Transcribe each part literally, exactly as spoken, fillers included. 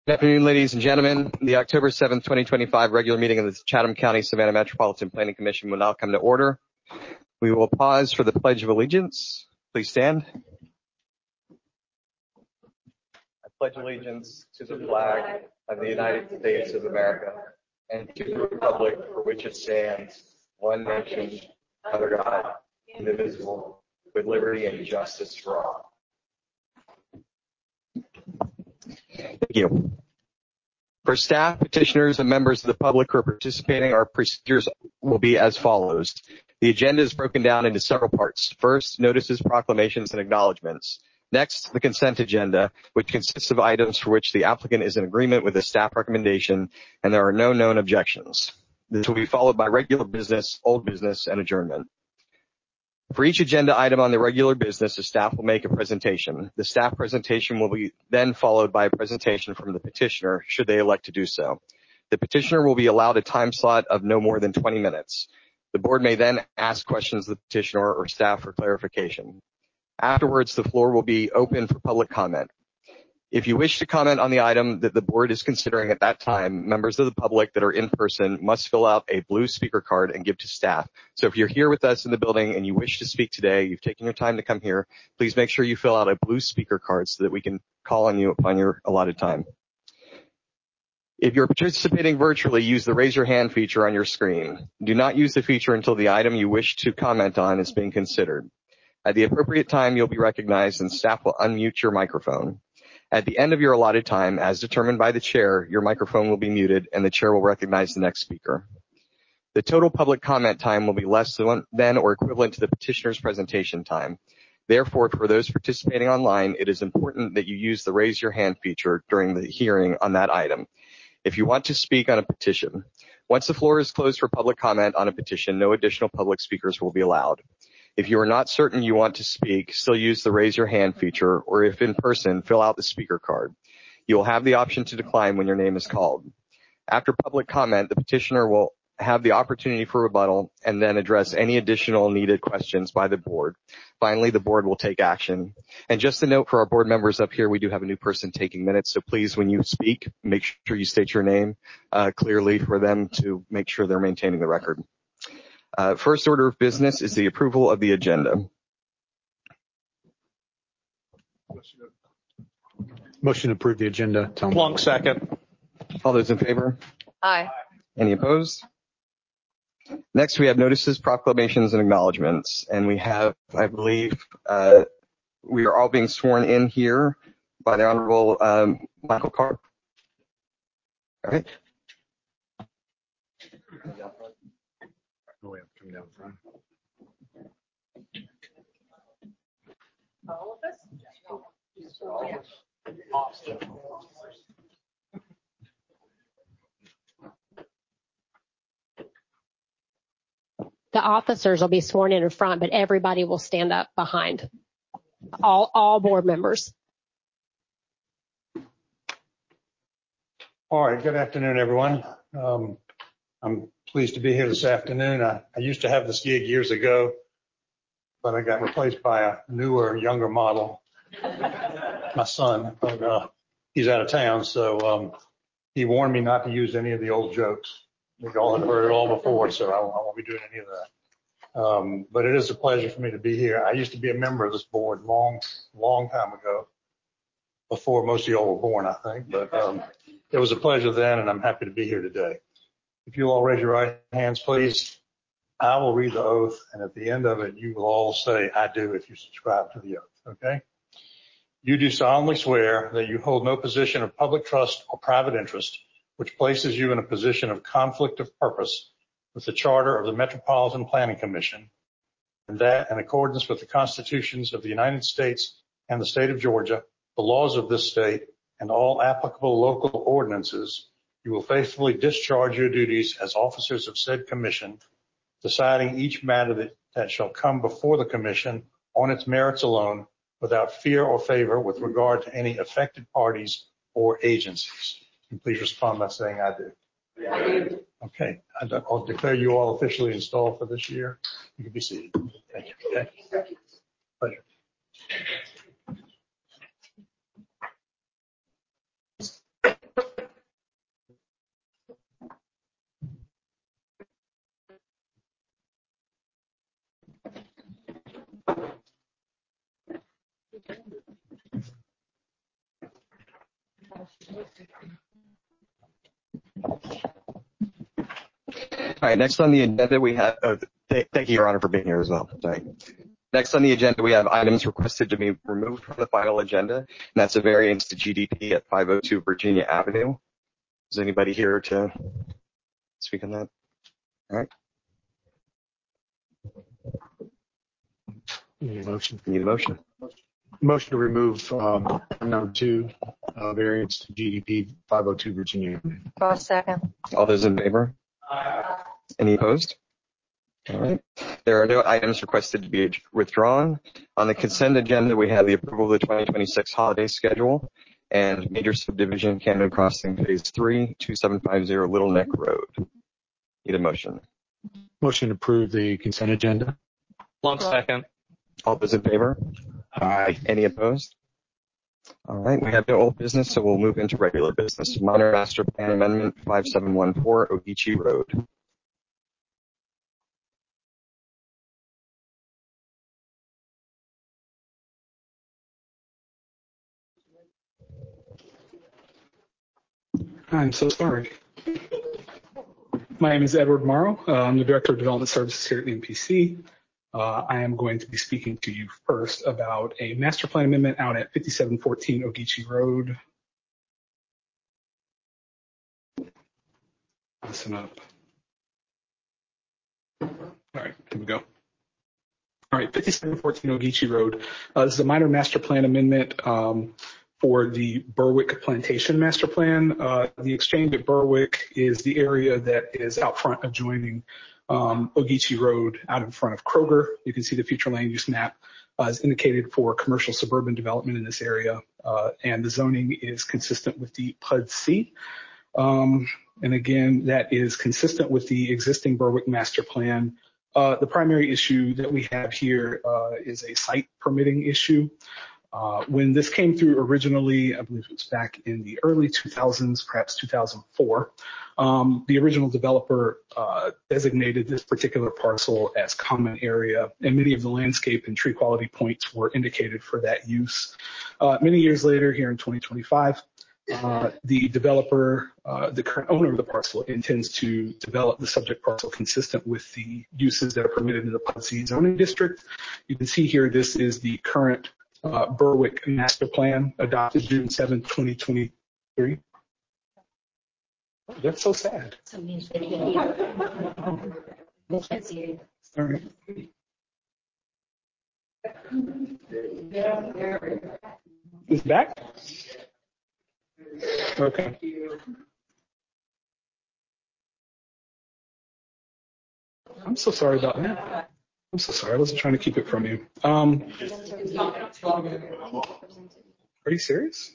Good afternoon, ladies and gentlemen. The October seventh, twenty twenty-five regular meeting of the Chatham County Savannah Metropolitan Planning Commission will now come to order. We will pause for the Pledge of Allegiance. Please stand. I pledge allegiance to the flag of the United States of America and to the republic for which it stands, one nation, under God, indivisible, with liberty and justice for all. Thank you. For staff, petitioners, and members of the public who are participating, our procedures will be as follows. The agenda is broken down into several parts. First, notices, proclamations, and acknowledgments. Next, the consent agenda, which consists of items for which the applicant is in agreement with the staff recommendation and there are no known objections. This will be followed by regular business, old business, and adjournment. For each agenda item on the regular business, the staff will make a presentation. The staff presentation will be then followed by a presentation from the petitioner, should they elect to do so. The petitioner will be allowed a time slot of no more than twenty minutes. The board may then ask questions of the petitioner or staff for clarification. Afterwards, the floor will be open for public comment. If you wish to comment on the item that the board is considering at that time, members of the public that are in person must fill out a blue speaker card and give to staff. So if you're here with us in the building and you wish to speak today, you've taken your time to come here, please make sure you fill out a blue speaker card so that we can call on you upon your allotted time. If you're participating virtually, use the raise your hand feature on your screen. Do not use the feature until the item you wish to comment on is being considered. At the appropriate time, you'll be recognized and staff will unmute your microphone. At the end of your allotted time, as determined by the chair, your microphone will be muted and the chair will recognize the next speaker. The total public comment time will be less than or equivalent to the petitioner's presentation time. Therefore, for those participating online, it is important that you use the raise your hand feature during the hearing on that item. If you want to speak on a petition, once the floor is closed for public comment on a petition, no additional public speakers will be allowed. If you are not certain you want to speak, still use the raise your hand feature, or if in person, fill out the speaker card. You will have the option to decline when your name is called. After public comment, the petitioner will have the opportunity for rebuttal and then address any additional needed questions by the board. Finally, the board will take action. And just a note for our board members up here, we do have a new person taking minutes, so please, when you speak, make sure you state your name uh, clearly for them to make sure they're maintaining the record. Uh, first order of business is the approval of the agenda. Motion to approve the agenda. Tom Plunk, second. All those in favor? Aye. Any opposed? Next, we have notices, proclamations, and acknowledgments. And we have, I believe, uh, we are all being sworn in here by the Honorable um, Michael Carr. All right. Oh, we have to come down front. All of us? The officers will be sworn in in front, but everybody will stand up behind. All, all board members. All right. Good afternoon, everyone. Um, I'm pleased to be here this afternoon. I, I used to have this gig years ago, but I got replaced by a newer, younger model, my son. But, uh, he's out of town, so um, he warned me not to use any of the old jokes. We all have heard it all before, so I, I won't be doing any of that. Um, but it is a pleasure for me to be here. I used to be a member of this board long, long time ago, before most of you all were born, I think. But um, it was a pleasure then, and I'm happy to be here today. If you all raise your right hands, please, I will read the oath, and at the end of it, you will all say, I do, if you subscribe to the oath, okay? You do solemnly swear that you hold no position of public trust or private interest, which places you in a position of conflict of purpose with the Charter of the Metropolitan Planning Commission, and that in accordance with the constitutions of the United States and the state of Georgia, the laws of this state, and all applicable local ordinances, you will faithfully discharge your duties as officers of said commission, deciding each matter that, that shall come before the commission on its merits alone, without fear or favor with regard to any affected parties or agencies. And please respond by saying I do. I do. Okay. I'll declare you all officially installed for this year. You can be seated. Thank you. Okay. Pleasure. All right, next on the agenda we have, oh, th- thank you, Your Honor, for being here as well. Sorry. Next on the agenda we have items requested to be removed from the final agenda, and that's a variance to G D P at five oh two Virginia Avenue. Is anybody here to speak on that? All right. Need a motion. Need a motion. Motion to remove um, number two, uh, variance to G D P five oh two Virginia. For a second. All those in favor? Any opposed? All right. There are no items requested to be withdrawn. On the consent agenda, we have the approval of the twenty twenty-six holiday schedule and major subdivision Cannon Crossing Phase three, two seven five zero Little Neck Road. Need a motion. Motion to approve the consent agenda. One second. All those in favor? Aye. Any opposed? All right. We have no old business, so we'll move into regular business. Minor Master Plan Amendment five seven one four Ogeechee Road. I'm so sorry. My name is Edward Morrow. Uh, I'm the Director of Development Services here at the M P C. Uh, I am going to be speaking to you first about a master plan amendment out at fifty-seven fourteen Ogeechee Road. Listen up. All right, here we go. All right, fifty-seven fourteen Ogeechee Road. Uh, this is a minor master plan amendment um, for the Berwick Plantation Master Plan. Uh, the exchange at Berwick is the area that is out front adjoining um, Ogeechee Road out in front of Kroger. You can see the future land use map uh, is indicated for commercial suburban development in this area, uh, and the zoning is consistent with the P U D C. Um, and again, that is consistent with the existing Berwick Master Plan. Uh, the primary issue that we have here uh, is a site permitting issue. Uh, when this came through originally, I believe it was back in the early two thousands, perhaps two thousand four, um, the original developer uh, designated this particular parcel as common area, and many of the landscape and tree quality points were indicated for that use. Uh, many years later, here in twenty twenty-five, uh, the developer, uh, the current owner of the parcel, intends to develop the subject parcel consistent with the uses that are permitted in the P U D C zoning district. You can see here, this is the current Uh, Berwick Master Plan adopted June seventh, twenty twenty-three. Oh, that's so sad. All right. Is it back? Okay. I'm so sorry about that. I'm so sorry. I wasn't trying to keep it from you. Um, are you serious?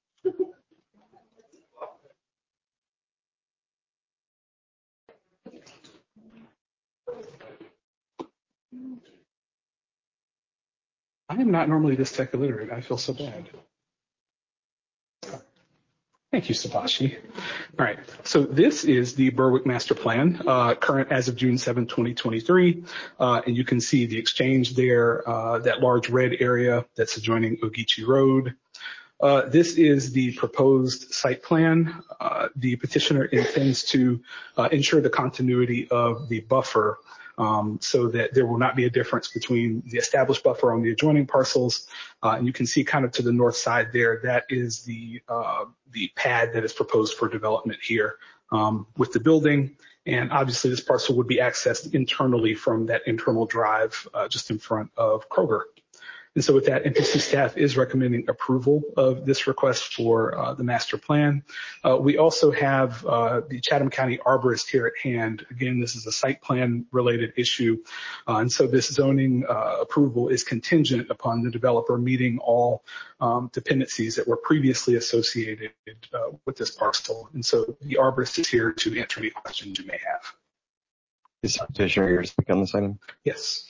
I am not normally this tech illiterate. I feel so bad. Thank you, Sabashi. All right, so this is the Berwick Master Plan, uh, current as of June seventh, twenty twenty-three, uh, and you can see the exchange there, uh, that large red area that's adjoining Ogeechee Road. Uh, this is the proposed site plan. Uh, the petitioner intends to uh, ensure the continuity of the buffer um, so that there will not be a difference between the established buffer on the adjoining parcels. Uh, and you can see kind of to the north side there, that is the uh, the pad that is proposed for development here um, with the building. And obviously this parcel would be accessed internally from that internal drive uh, just in front of Kroger. And so with that, M P C staff is recommending approval of this request for uh, the master plan. Uh, we also have uh, the Chatham County Arborist here at hand. Again, this is a site plan related issue. Uh, and so this zoning uh, approval is contingent upon the developer meeting all um, dependencies that were previously associated uh, with this parcel. And so the Arborist is here to answer any questions you may have. Is the petitioner here to speak on this item? Yes.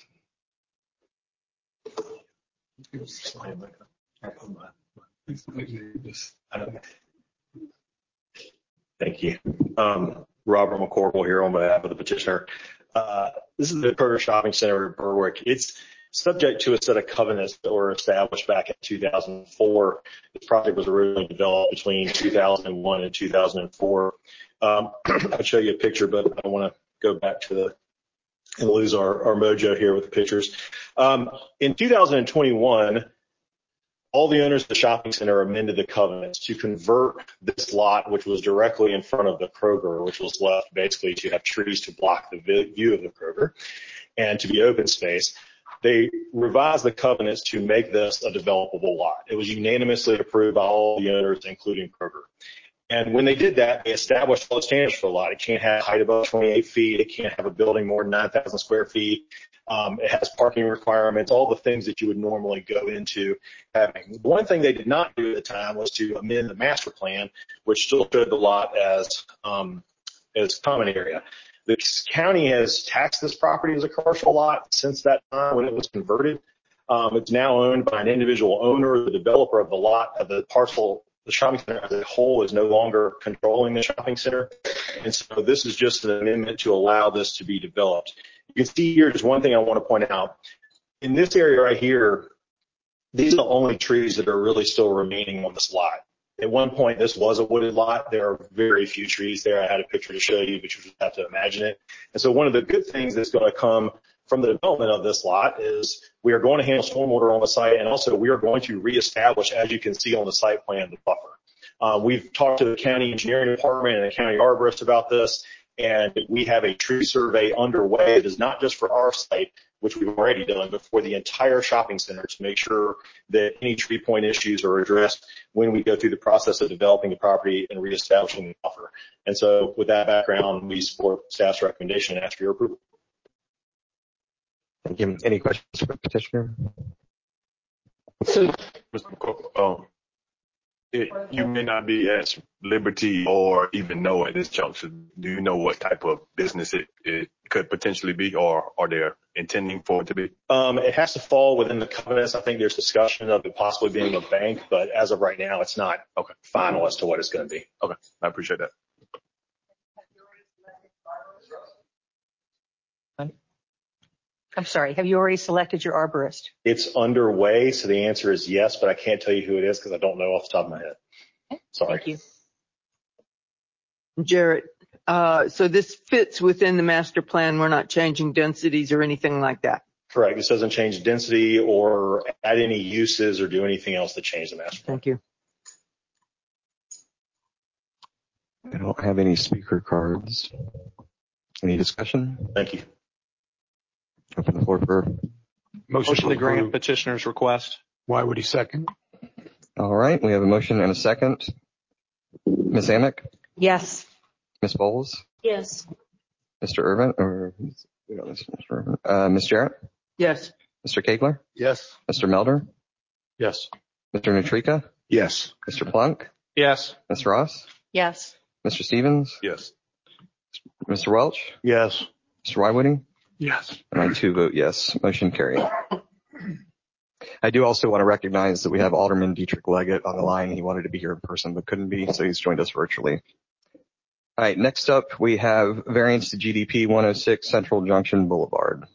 Thank you. Um, Robert McCorkle here on behalf of the petitioner. Uh, this is the Kroger Shopping Center in Berwick. It's subject to a set of covenants that were established back in two thousand four. This project was originally developed between two thousand one and two thousand four. Um, I'll show you a picture, but I want to go back to the and lose our, our mojo here with the pictures. Um, in two thousand twenty-one, all the owners of the shopping center amended the covenants to convert this lot, which was directly in front of the Kroger, which was left basically to have trees to block the view of the Kroger and to be open space. They revised the covenants to make this a developable lot. It was unanimously approved by all the owners, including Kroger. And when they did that, they established all the standards for the lot. It can't have height above twenty-eight feet. It can't have a building more than nine thousand square feet. Um, it has parking requirements, all the things that you would normally go into having. One thing they did not do at the time was to amend the master plan, which still showed the lot as, um, as common area. The county has taxed this property as a commercial lot since that time when it was converted. Um, it's now owned by an individual owner. The developer of the lot, of the parcel, the shopping center as a whole is no longer controlling the shopping center. And so this is just an amendment to allow this to be developed. You can see here, just one thing I want to point out. In this area right here, these are the only trees that are really still remaining on this lot. At one point, this was a wooded lot. There are very few trees there. I had a picture to show you, but you just have to imagine it. And so one of the good things that's going to come from the development of this lot is we are going to handle stormwater on the site, and also we are going to reestablish, as you can see on the site plan, the buffer. Uh, we've talked to the county engineering department and the county arborist about this, and we have a tree survey underway. It is not just for our site, which we've already done, but for the entire shopping center to make sure that any tree point issues are addressed when we go through the process of developing the property and reestablishing the buffer. And so with that background, we support staff's recommendation and ask for your approval. Thank you. Any questions for the petitioner? Mister McCoy, um, it, you may not be at liberty or even know at this juncture. Do you know what type of business it, it could potentially be, or are they intending for it to be? Um, it has to fall within the covenants. I think there's discussion of it possibly being a bank, but as of right now, it's not okay, final as to what it's going to be. Okay, I appreciate that. I'm sorry, have you already selected your arborist? It's underway, so the answer is yes, but I can't tell you who it is because I don't know off the top of my head. Sorry. Thank you. Jarrett, uh, so this fits within the master plan. We're not changing densities or anything like that. Correct. This doesn't change density or add any uses or do anything else to change the master plan. Thank you. I don't have any speaker cards. Any discussion? Thank you. Open the floor for Motion to grant approve. petitioner's request. Why would he second? All right. We have a motion and a second. Miz Amick, Yes. Miz Bowles, Yes. Mister Irvin, or we don't listen to Mister Irvin. Uh, Miz Jarrett, Yes. Mister Kegler, Yes. Mister Melder, Yes. Mister Natrika, Yes. Mister Plunk, Yes. Miz Ross, Yes. Mister Stevens, Yes. Mister Welch, Yes. Mister Wywooding, Yes. and I too vote yes. Motion carried. I do also want to recognize that we have Alderman Dietrich Leggett on the line. He wanted to be here in person but couldn't be, so he's joined us virtually. All right, next up we have variance to G D P one oh six Central Junction Boulevard.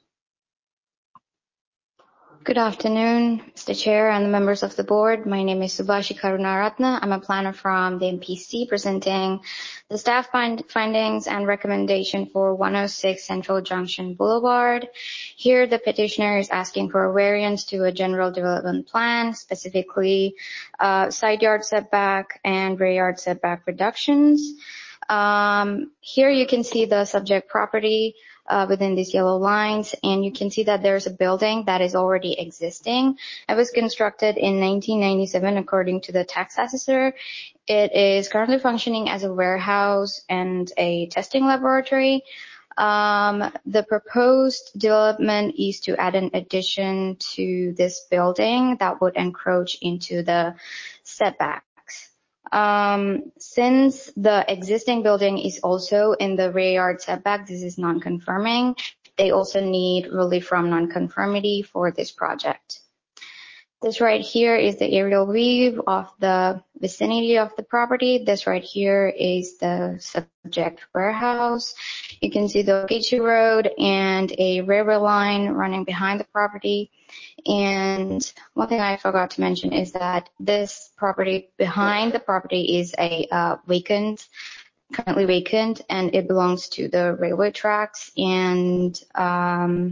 Good afternoon, Mister Chair and the members of the board. My name is Subhashi Karunaratna. I'm a planner from the M P C presenting the staff find findings and recommendation for one oh six Central Junction Boulevard. Here, the petitioner is asking for a variance to a general development plan, specifically uh, side yard setback and rear yard setback reductions. Um, here you can see the subject property Uh, within these yellow lines, and you can see that there's a building that is already existing. It was constructed in nineteen ninety-seven according to the tax assessor. It is currently functioning as a warehouse and a testing laboratory. Um, the proposed development is to add an addition to this building that would encroach into the setback. Um, since the existing building is also in the rear yard setback, this is non-conforming. They also need relief from non-conformity for this project. This right here is the aerial view of the vicinity of the property. This right here is the subject warehouse. You can see the Ogeechee Road and a railroad line running behind the property. And one thing I forgot to mention is that this property behind the property is a uh, vacant, currently vacant, and it belongs to the railway tracks. And um,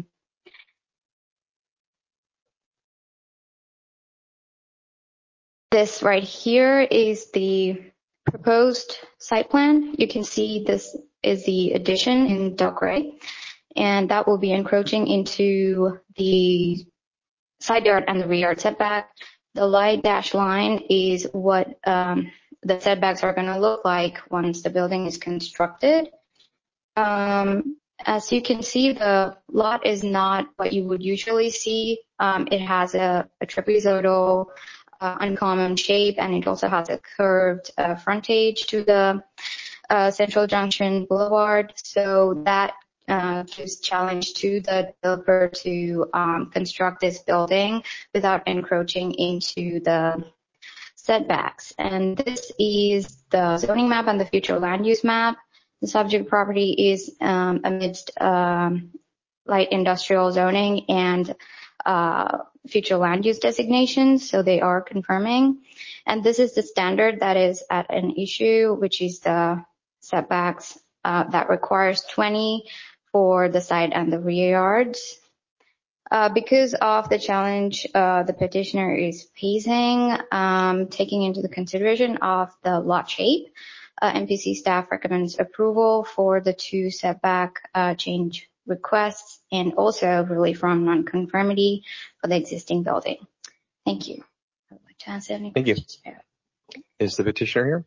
this right here is the proposed site plan. You can see this is the addition in dark gray, and that will be encroaching into the side yard and the rear yard setback. The light dashed line is what um, the setbacks are going to look like once the building is constructed. Um, as you can see, the lot is not what you would usually see. Um, it has a, a trapezoidal uh, uncommon shape, and it also has a curved uh, frontage to the uh, Central Junction Boulevard. So that uh, gives challenge to the developer to um, construct this building without encroaching into the setbacks. And this is the zoning map and the future land use map. The subject property is um, amidst um, light industrial zoning and uh, future land use designations, so they are confirming. And this is the standard that is at an issue, which is the setbacks uh, that requires twenty for the side and the rear yards. Uh, because of the challenge uh, the petitioner is facing, um, taking into the consideration of the lot shape, uh, M P C staff recommends approval for the two setback uh, change requests and also relief from nonconformity for the existing building. Thank you. I would like to answer any Thank questions. you. Is the petitioner here?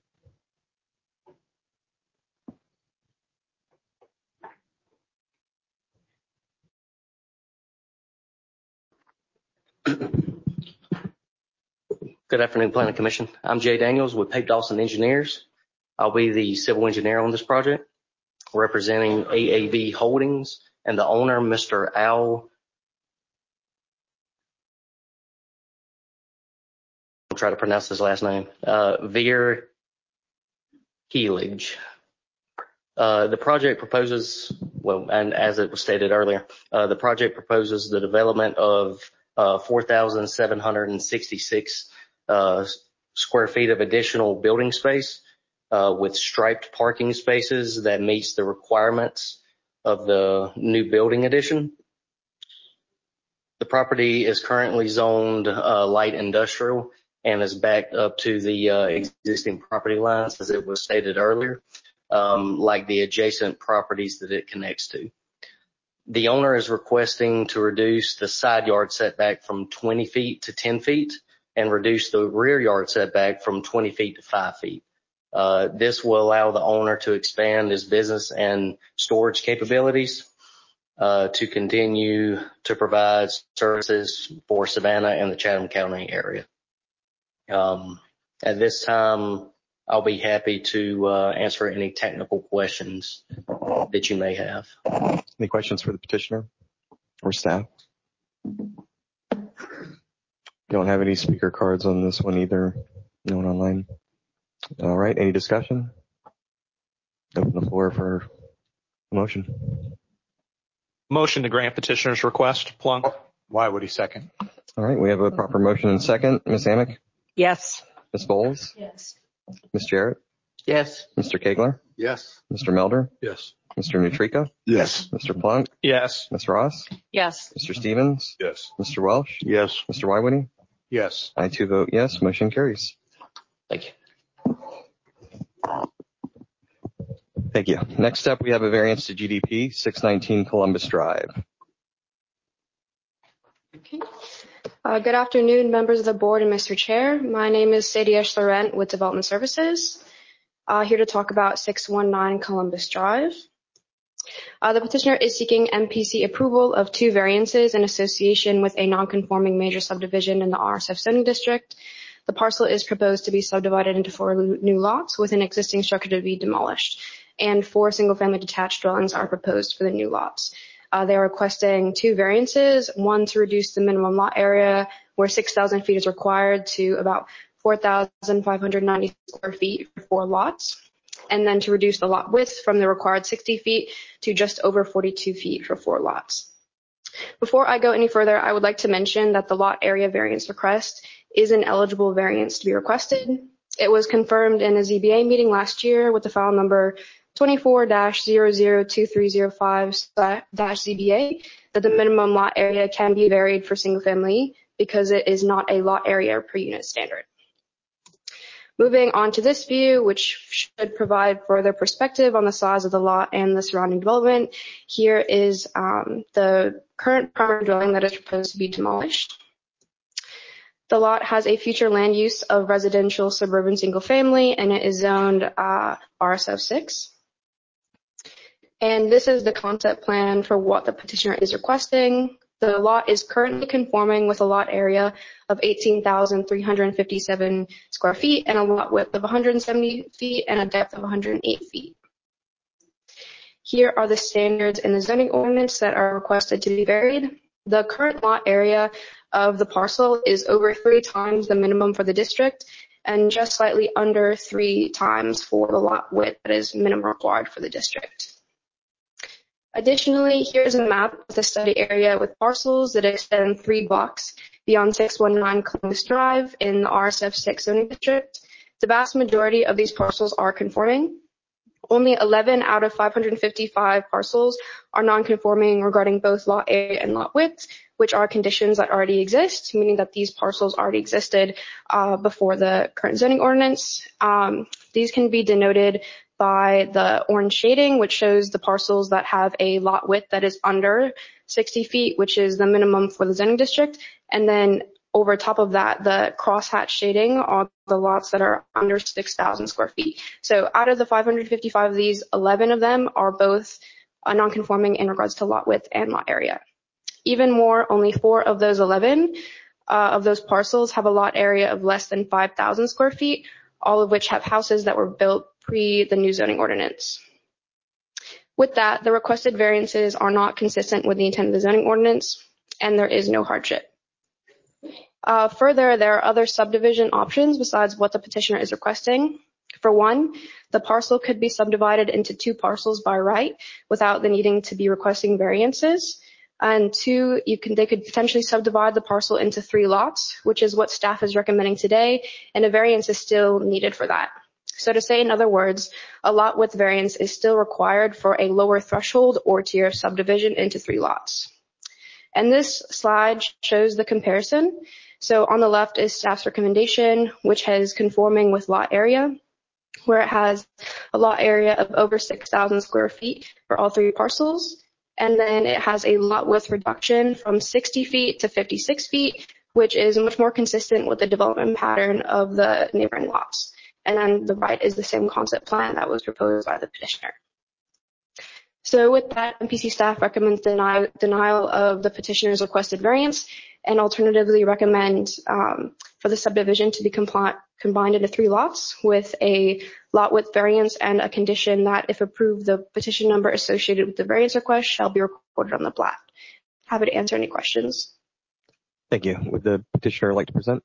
Good afternoon, Planning Commission. I'm Jay Daniels with Pape Dawson Engineers. I'll be the civil engineer on this project, representing A A V Holdings and the owner, Mister Al. I'll try to pronounce his last name. Uh, Veer Heelige. Uh, the project proposes, well, and as it was stated earlier, uh, the project proposes the development of uh, four thousand seven hundred sixty-six uh, square feet of additional building space uh, with striped parking spaces that meets the requirements of the new building addition. The property is currently zoned uh, light industrial and is backed up to the uh, existing property lines, as it was stated earlier, um, like the adjacent properties that it connects to. The owner is requesting to reduce the side yard setback from twenty feet to ten feet and reduce the rear yard setback from twenty feet to five feet. Uh, this will allow the owner to expand his business and storage capabilities uh, to continue to provide services for Savannah and the Chatham County area. Um, at this time, I'll be happy to uh, answer any technical questions that you may have. Any questions for the petitioner or staff? Don't have any speaker cards on this one either. No one online. All right. Any discussion? Open the floor for a motion. Motion to grant petitioner's request. Plunk. Why would he second? All right. We have a proper motion and second. Miz Amick? Yes. Miz Bowles? Yes. Miz Jarrett? Yes. Mister Kegler? Yes. Mister Melder? Yes. Mister Nutrica? Yes. Mister Plunk? Yes. Miz Ross? Yes. Mister Stevens? Yes. Mister Welsh? Yes. Mister Wywitty? Yes. I too vote yes. Motion carries. Thank you. Thank you. Next up, we have a variance to G D P, six nineteen Columbus Drive. Okay. Uh, good afternoon, members of the board and Mister Chair. My name is Sadie Esch-Laurent with Development Services. Uh, here to talk about six nineteen Columbus Drive. Uh, the petitioner is seeking M P C approval of two variances in association with a non-conforming major subdivision in the R S F zoning district. The parcel is proposed to be subdivided into four new lots with an existing structure to be demolished, and four single-family detached dwellings are proposed for the new lots. Uh, they are requesting two variances, one to reduce the minimum lot area where six thousand feet is required to about four thousand five hundred ninety square feet for four lots, and then to reduce the lot width from the required sixty feet to to just over forty-two feet for four lots. Before I go any further, I would like to mention that the lot area variance request is an eligible variance to be requested. It was confirmed in a Z B A meeting last year with the file number twenty-four dash zero zero two three zero five dash Z B A that the minimum lot area can be varied for single family because it is not a lot area per unit standard. Moving on to this view, which should provide further perspective on the size of the lot and the surrounding development, here is um, the current primary dwelling that is proposed to be demolished. The lot has a future land use of residential suburban single family, and it is zoned uh, R S F six. And this is the concept plan for what the petitioner is requesting. The lot is currently conforming with a lot area of eighteen thousand three hundred fifty-seven square feet and a lot width of one hundred seventy feet and a depth of one hundred eight feet. Here are the standards in the zoning ordinance that are requested to be varied. The current lot area of the parcel is over three times the minimum for the district and just slightly under three times for the lot width that is minimum required for the district. Additionally, here's a map of the study area with parcels that extend three blocks beyond six one nine Columbus Drive in the R S F six zoning district. The vast majority of these parcels are conforming. Only eleven out of five hundred fifty-five parcels are non-conforming regarding both lot area and lot width, which are conditions that already exist, meaning that these parcels already existed uh, before the current zoning ordinance. Um, these can be denoted by the orange shading, which shows the parcels that have a lot width that is under sixty feet, which is the minimum for the zoning district. And then over top of that, the crosshatch shading are the lots that are under six thousand square feet. So out of the five hundred fifty-five of these, eleven of them are both uh, non-conforming in regards to lot width and lot area. Even more, only four of those eleven uh, of those parcels have a lot area of less than five thousand square feet, all of which have houses that were built pre the new zoning ordinance. With that, the requested variances are not consistent with the intent of the zoning ordinance, and there is no hardship. Uh, further, there are other subdivision options besides what the petitioner is requesting. For one, the parcel could be subdivided into two parcels by right without the needing to be requesting variances. And two, you can, they could potentially subdivide the parcel into three lots, which is what staff is recommending today, and a variance is still needed for that. So to say in other words, a lot width variance is still required for a lower threshold or tier of subdivision into three lots. And this slide shows the comparison. So on the left is staff's recommendation, which has conforming with lot area, where it has a lot area of over six thousand square feet for all three parcels. And then it has a lot width reduction from sixty feet to fifty-six feet, which is much more consistent with the development pattern of the neighboring lots. And then the right is the same concept plan that was proposed by the petitioner. So with that, M P C staff recommends denial, denial of the petitioner's requested variance and alternatively recommend um, for the subdivision to be compli- combined into three lots with a lot width variance and a condition that if approved, the petition number associated with the variance request shall be recorded on the plat. Happy to answer any questions. Thank you. Would the petitioner like to present?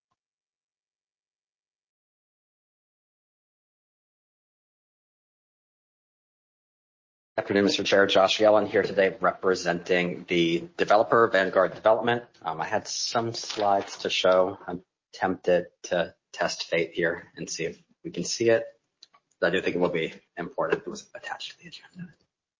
Afternoon, Mister Chair. Josh Yellen here today representing the developer, Vanguard Development. Um, I had some slides to show. I'm tempted to test fate here and see if we can see it. But I do think it will be important. It was attached to the agenda.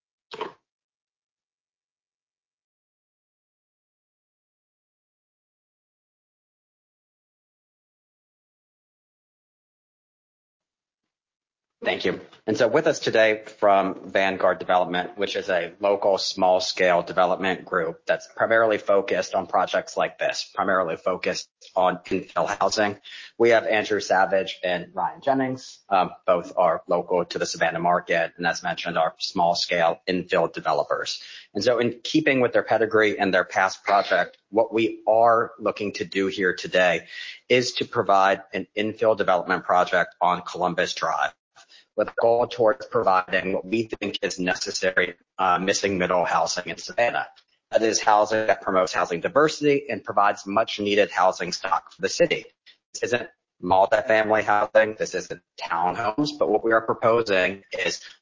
Thank you. And so with us today from Vanguard Development, which is a local small-scale development group that's primarily focused on projects like this, primarily focused on infill housing. We have Andrew Savage and Ryan Jennings. Um, both are local to the Savannah market, and as mentioned, are small-scale infill developers. And so in keeping with their pedigree and their past project, what we are looking to do here today is to provide an infill development project on Columbus Drive, with a goal towards providing what we think is necessary uh, missing middle housing in Savannah. That is housing that promotes housing diversity and provides much needed housing stock for the city. This isn't multifamily housing, this isn't townhomes, but what we are proposing is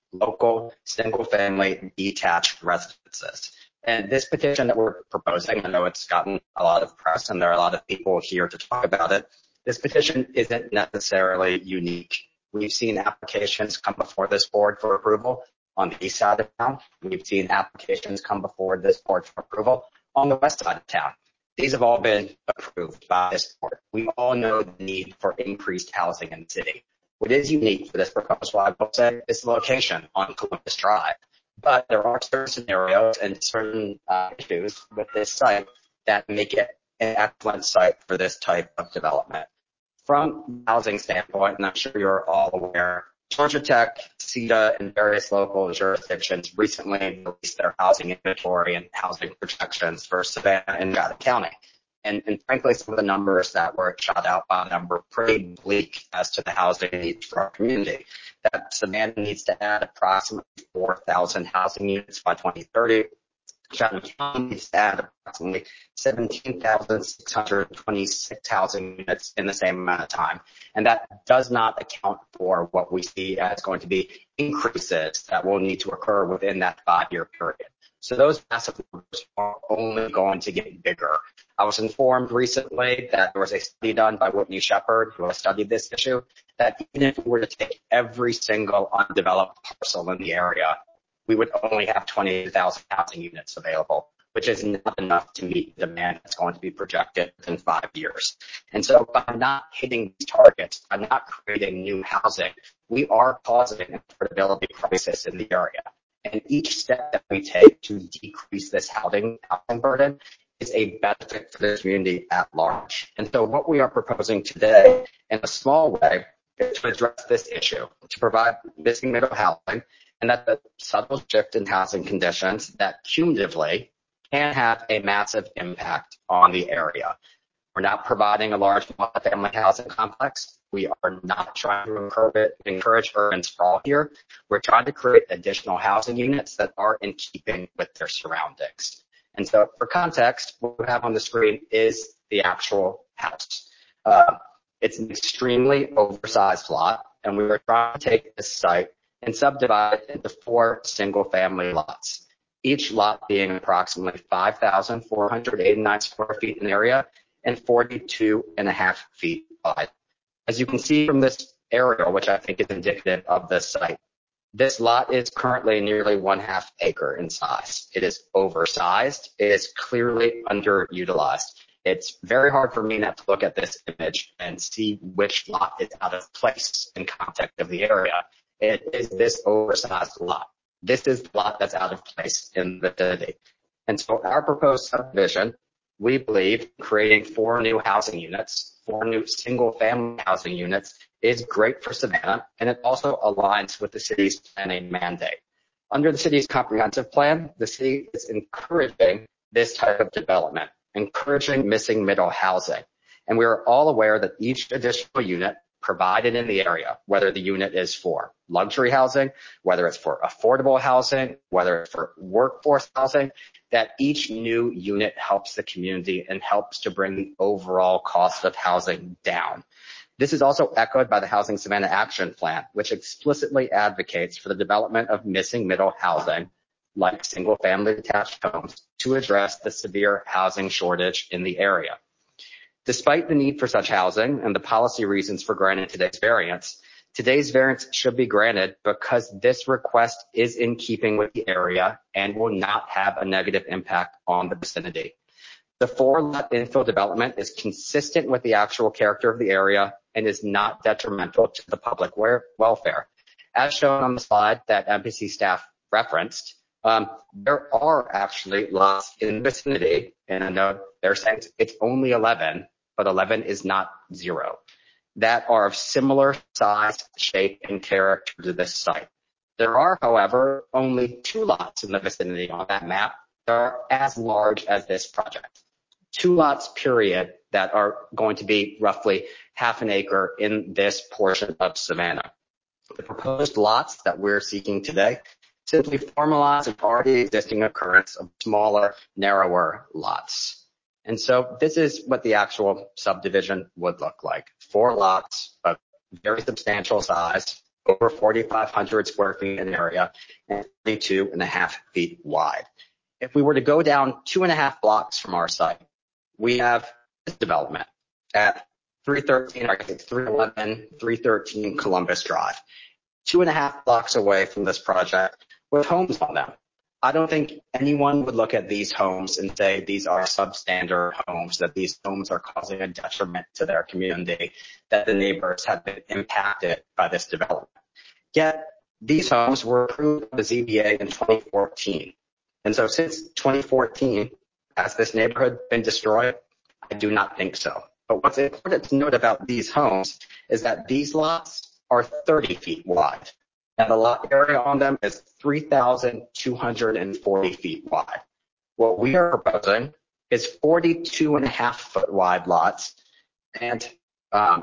local, single-family, detached residences. And this petition that we're proposing, I know it's gotten a lot of press and there are a lot of people here to talk about it. This petition isn't necessarily unique. We've seen applications come before this board for approval on the east side of town. We've seen applications come before this board for approval on the west side of town. These have all been approved by this board. We all know the need for increased housing in the city. What is unique for this proposal, I will say, is the location on Columbus Drive. But there are certain scenarios and certain uh, issues with this site that make it an excellent site for this type of development. From a housing standpoint, and I'm sure you're all aware, Georgia Tech, C E D A, and various local jurisdictions recently released their housing inventory and housing projections for Savannah and Nevada County. And, and frankly, some of the numbers that were shot out by them were pretty bleak as to the housing needs for our community. That Savannah needs to add approximately four thousand housing units by twenty thirty. Chatham County needs to add approximately seventeen thousand six hundred twenty-six housing units in the same amount of time. And that does not account for what we see as going to be increases that will need to occur within that five-year period. So those massive numbers are only going to get bigger. I was informed recently that there was a study done by Whitney Shepard, who has studied this issue, that even if we were to take every single undeveloped parcel in the area, we would only have twenty thousand housing units available, which is not enough to meet the demand that's going to be projected within five years. And so by not hitting these targets, by not creating new housing, we are causing an affordability crisis in the area. And each step that we take to decrease this housing, housing burden is a benefit for the community at large. And so what we are proposing today, in a small way, is to address this issue, to provide missing middle housing, and that the subtle shift in housing conditions that cumulatively can have a massive impact on the area. We're not providing a large multifamily housing complex. We are not trying to encourage, encourage urban sprawl here. We're trying to create additional housing units that are in keeping with their surroundings. And so for context, what we have on the screen is the actual house. Uh, it's an extremely oversized lot, and we were trying to take this site and subdivide it into four single-family lots, each lot being approximately five thousand four hundred eighty-nine square feet in area and forty-two and a half feet wide. As you can see from this aerial, which I think is indicative of this site, this lot is currently nearly one half acre in size. It is oversized. It is clearly underutilized. It's very hard for me not to look at this image and see which lot is out of place in context of the area. It is this oversized lot. This is the lot that's out of place in the vicinity. And so our proposed subdivision, we believe creating four new housing units, four new single-family housing units is great for Savannah, and it also aligns with the city's planning mandate. Under the city's comprehensive plan, the city is encouraging this type of development, encouraging missing middle housing. And we are all aware that each additional unit provided in the area, whether the unit is for luxury housing, whether it's for affordable housing, whether it's for workforce housing, that each new unit helps the community and helps to bring the overall cost of housing down. This is also echoed by the Housing Savannah Action Plan, which explicitly advocates for the development of missing middle housing, like single-family detached homes, to address the severe housing shortage in the area. Despite the need for such housing and the policy reasons for granting today's variance, today's variance should be granted because this request is in keeping with the area and will not have a negative impact on the vicinity. The four-lot infill development is consistent with the actual character of the area and is not detrimental to the public welfare. As shown on the slide that M P C staff referenced, um, there are actually lots in the vicinity, and I know they're saying it's only eleven, but eleven is not zero, that are of similar size, shape, and character to this site. There are, however, only two lots in the vicinity on that map that are as large as this project. Two lots, period, that are going to be roughly half an acre in this portion of Savannah. The proposed lots that we're seeking today simply formalize an already existing occurrence of smaller, narrower lots. And so this is what the actual subdivision would look like. Four lots of very substantial size, over forty-five hundred square feet in area and thirty-two and a half feet wide. If we were to go down two and a half blocks from our site, we have this development at three thirteen, or three eleven, three thirteen Columbus Drive, two and a half blocks away from this project with homes on them. I don't think anyone would look at these homes and say these are substandard homes, that these homes are causing a detriment to their community, that the neighbors have been impacted by this development. Yet these homes were approved by the Z B A in twenty fourteen. And so since twenty fourteen, has this neighborhood been destroyed? I do not think so. But what's important to note about these homes is that these lots are thirty feet wide. And the lot area on them is three thousand two hundred forty feet wide. What we are proposing is forty-two and a half foot wide lots and, um,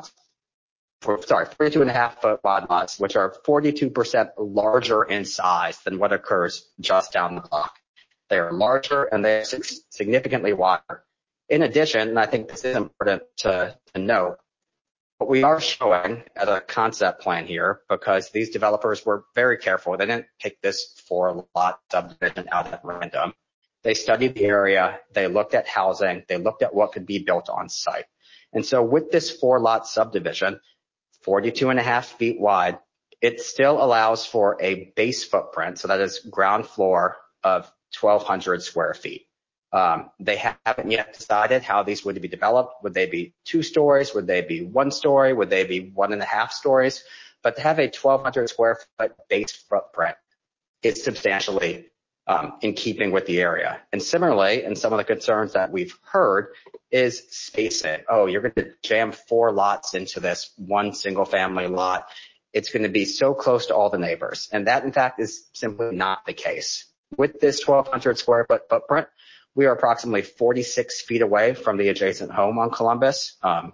for, sorry, forty-two and a half foot wide lots, which are forty-two percent larger in size than what occurs just down the block. They are larger and they are significantly wider. In addition, and I think this is important to, to note, what we are showing as a concept plan here, because these developers were very careful. They didn't pick this four lot subdivision out at random. They studied the area. They looked at housing. They looked at what could be built on site. And so with this four lot subdivision, forty-two and a half feet wide, it still allows for a base footprint. So that is ground floor of twelve hundred square feet. Um, they haven't yet decided how these would be developed. Would they be two stories? Would they be one story? Would they be one and a half stories? But to have a twelve hundred square foot base footprint is substantially um, in keeping with the area. And similarly, and some of the concerns that we've heard is spacing. Oh, you're going to jam four lots into this one single family lot. It's going to be so close to all the neighbors. And that, in fact, is simply not the case. With this twelve hundred square foot footprint, we are approximately forty-six feet away from the adjacent home on Columbus, um,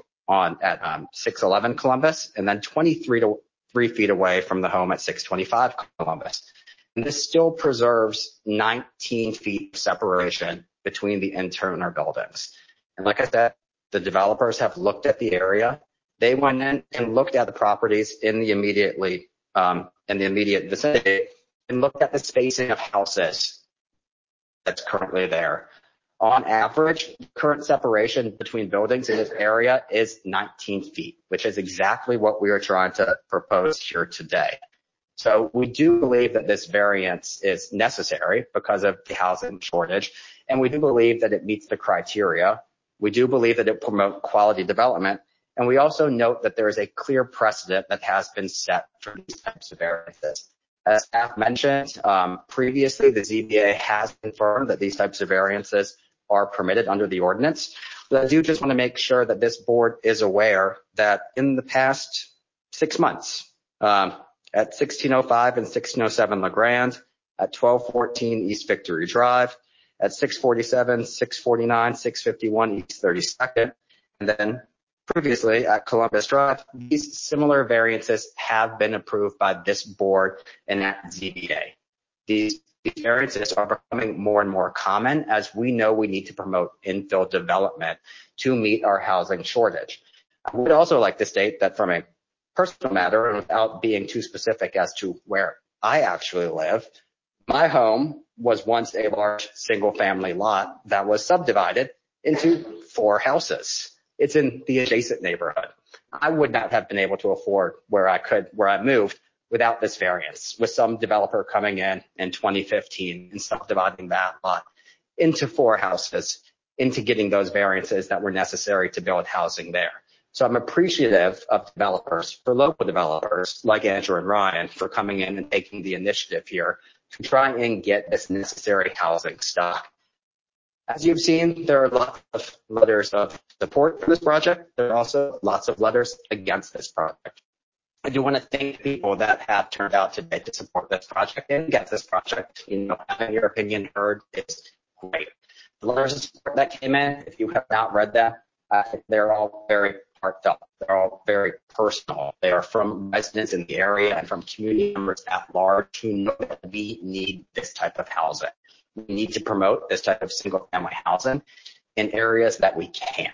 on at um, six eleven Columbus, and then twenty-three to three feet away from the home at six twenty-five Columbus. And this still preserves nineteen feet of separation between the internal buildings. And like I said, the developers have looked at the area. They went in and looked at the properties in the immediately um, in the immediate vicinity and looked at the spacing of houses that's currently there. On average, current separation between buildings in this area is nineteen feet, which is exactly what we are trying to propose here today. So we do believe that this variance is necessary because of the housing shortage, and we do believe that it meets the criteria. We do believe that it promotes quality development, and we also note that there is a clear precedent that has been set for these types of variances. As staff mentioned, um, previously the Z B A has confirmed that these types of variances are permitted under the ordinance. But I do just want to make sure that this board is aware that in the past six months, um, at sixteen oh five and sixteen oh seven LeGrand, at twelve fourteen East Victory Drive, at six forty-seven, six forty-nine, six fifty-one East thirty-second, and then previously at Columbus Drive, these similar variances have been approved by this board and at Z B A. These, these variances are becoming more and more common as we know we need to promote infill development to meet our housing shortage. I would also like to state that from a personal matter, and without being too specific as to where I actually live, my home was once a large single family lot that was subdivided into four houses. It's in the adjacent neighborhood. I would not have been able to afford where I could, where I moved without this variance, with some developer coming in in twenty fifteen and subdividing that lot into four houses, into getting those variances that were necessary to build housing there. So I'm appreciative of developers, for local developers like Andrew and Ryan, for coming in and taking the initiative here to try and get this necessary housing stock. As you've seen, there are lots of letters of support for this project. There are also lots of letters against this project. I do want to thank people that have turned out today to support this project and against this project. You know, having your opinion heard is great. The letters of support that came in, if you have not read them, uh, they're all very heartfelt. They're all very personal. They are from residents in the area and from community members at large who know that we need this type of housing. We need to promote this type of single family housing in areas that we can.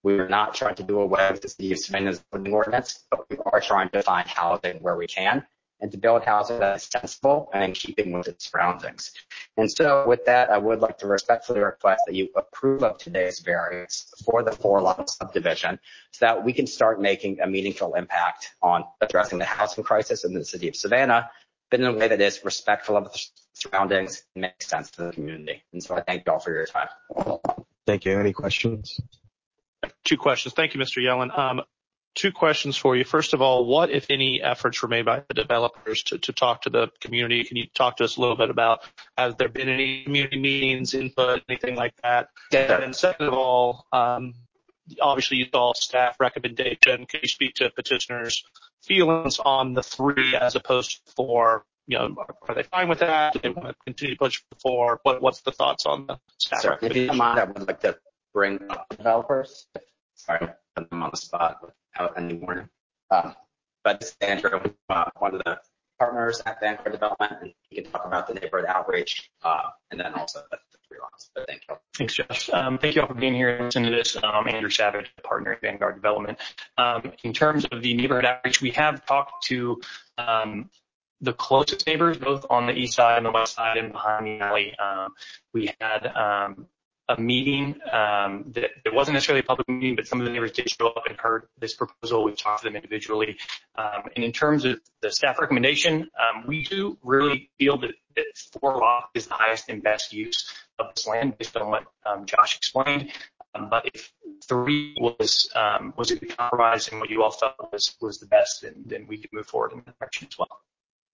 We are not trying to do away with the city of Savannah's zoning ordinance, but we are trying to find housing where we can and to build housing that is sensible and in keeping with its surroundings. And so with that, I would like to respectfully request that you approve of today's variance for the four lot subdivision so that we can start making a meaningful impact on addressing the housing crisis in the city of Savannah, but in a way that is respectful of the surroundings and makes sense to the community. And so I thank you all for your time. Thank you. Any questions? Two questions. Thank you, Mister Yellen. Um, two questions for you. First of all, what, if any, efforts were made by the developers to, to talk to the community? Can you talk to us a little bit about, has there been any community meetings, input, anything like that? Yeah. And then second of all, um, obviously you saw staff recommendation. Can you speak to petitioners' feelings on the three as opposed to four? You know, are they fine with that? Do they want to continue to push for four? What, what's the thoughts on the staff Sir, if you don't recommendation? mind, I would like to bring up the developers. Sorry, put them on the spot without any warning. Um, but this is Andrew, uh, one of the partners at Vanguard Development, and he can talk about the neighborhood outreach, uh, and then also the, the three lots. But thank you. Thanks, Josh. Um, thank you all for being here and listening to this. Um, Andrew Savage, partner at Vanguard Development. Um, in terms of the neighborhood outreach, we have talked to um, the closest neighbors, both on the east side and the west side and behind the alley. Um, we had um, a meeting um, that it wasn't necessarily a public meeting, but some of the neighbors did show up and heard this proposal. We talked to them individually. Um, and in terms of the staff recommendation, um, we do really feel that, that four lot is the highest and best use of this land based on what um, Josh explained. Um, but if three was um, was a good compromise and what you all felt was was the best, then, then we could move forward in that direction as well.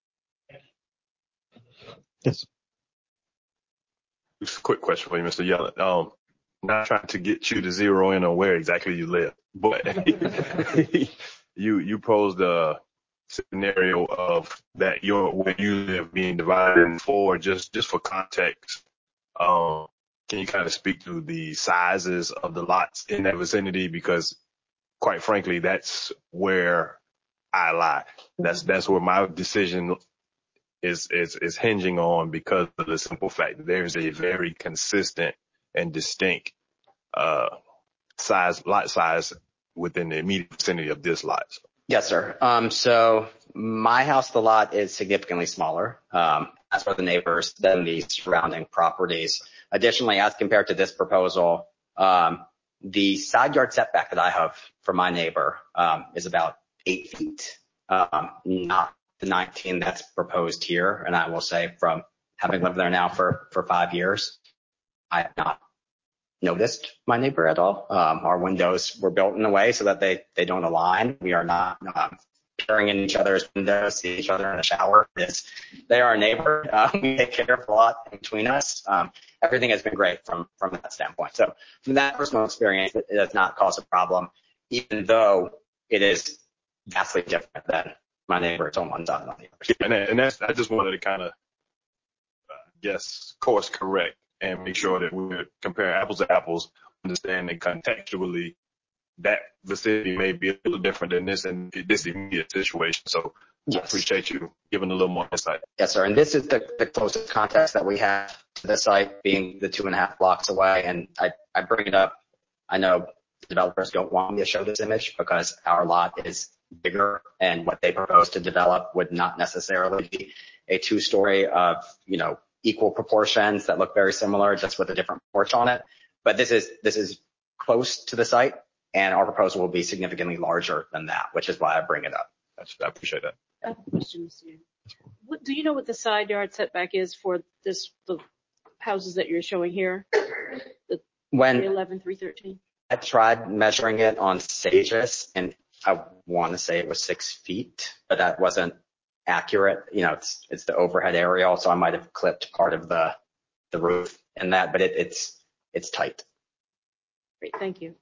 Yes. Just a quick question for you, Mister Yellen. Um, not trying to get you to zero in on where exactly you live, but you you posed a scenario of that your where you live being divided in four. Just just for context, um, can you kind of speak to the sizes of the lots in that vicinity? Because quite frankly, that's where I lie. That's that's where my decision is is is hinging on, because of the simple fact that there's a very consistent and distinct uh size lot size within the immediate vicinity of this lot. Yes, sir. Um, so my house, the lot is significantly smaller, um, as for the neighbors than the surrounding properties. Additionally, as compared to this proposal, um, the side yard setback that I have for my neighbor um, is about eight feet, um, not the nineteen that's proposed here. And I will say, from having lived there now for, for five years, I have not noticed my neighbor at all. Um, our windows were built in a way so that they, they don't align. We are not um, peering in each other's windows, see each other in the shower. It's, they are a neighbor. Uh, we take care of a lot between us. Um, everything has been great from, from that standpoint. So from that personal experience, it, it does not cause a problem, even though it is vastly different than my neighbor. It's on one side and on the other. And, and that's, I just wanted to kind of, uh, guess, course correct and make sure that we're comparing apples to apples, understanding contextually that vicinity may be a little different than this and this immediate situation. So yes. I appreciate you giving a little more insight. Yes, sir. And this is the, the closest context that we have to the site, being the two and a half blocks away. And I, I bring it up. I know developers don't want me to show this image because our lot is bigger, and what they propose to develop would not necessarily be a two-story of, you know, equal proportions that look very similar, just with a different porch on it. But this is this is close to the site, and our proposal will be significantly larger than that, which is why I bring it up. I appreciate that. I have a question, Mister What, do you know what the side yard setback is for this the houses that you're showing here? The when three eleven, three thirteen. I tried measuring it on Stages, and I want to say it was six feet, but that wasn't accurate. You know, it's it's the overhead aerial, so I might have clipped part of the the roof in that, but it, it's it's tight. Great, thank you.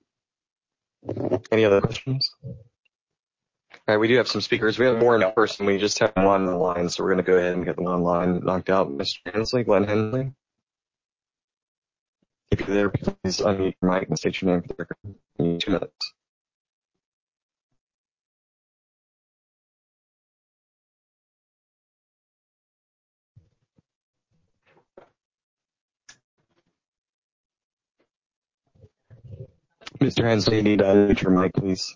Any other questions? All right, we do have some speakers. We have more in person. We just have one on the line, so we're going to go ahead and get the one line knocked out. Mister Hensley, Glenn Hensley. If you're there, please unmute your mic and state your name for the record. You need two minutes. Mister Hensley, you need to unmute your mic, please.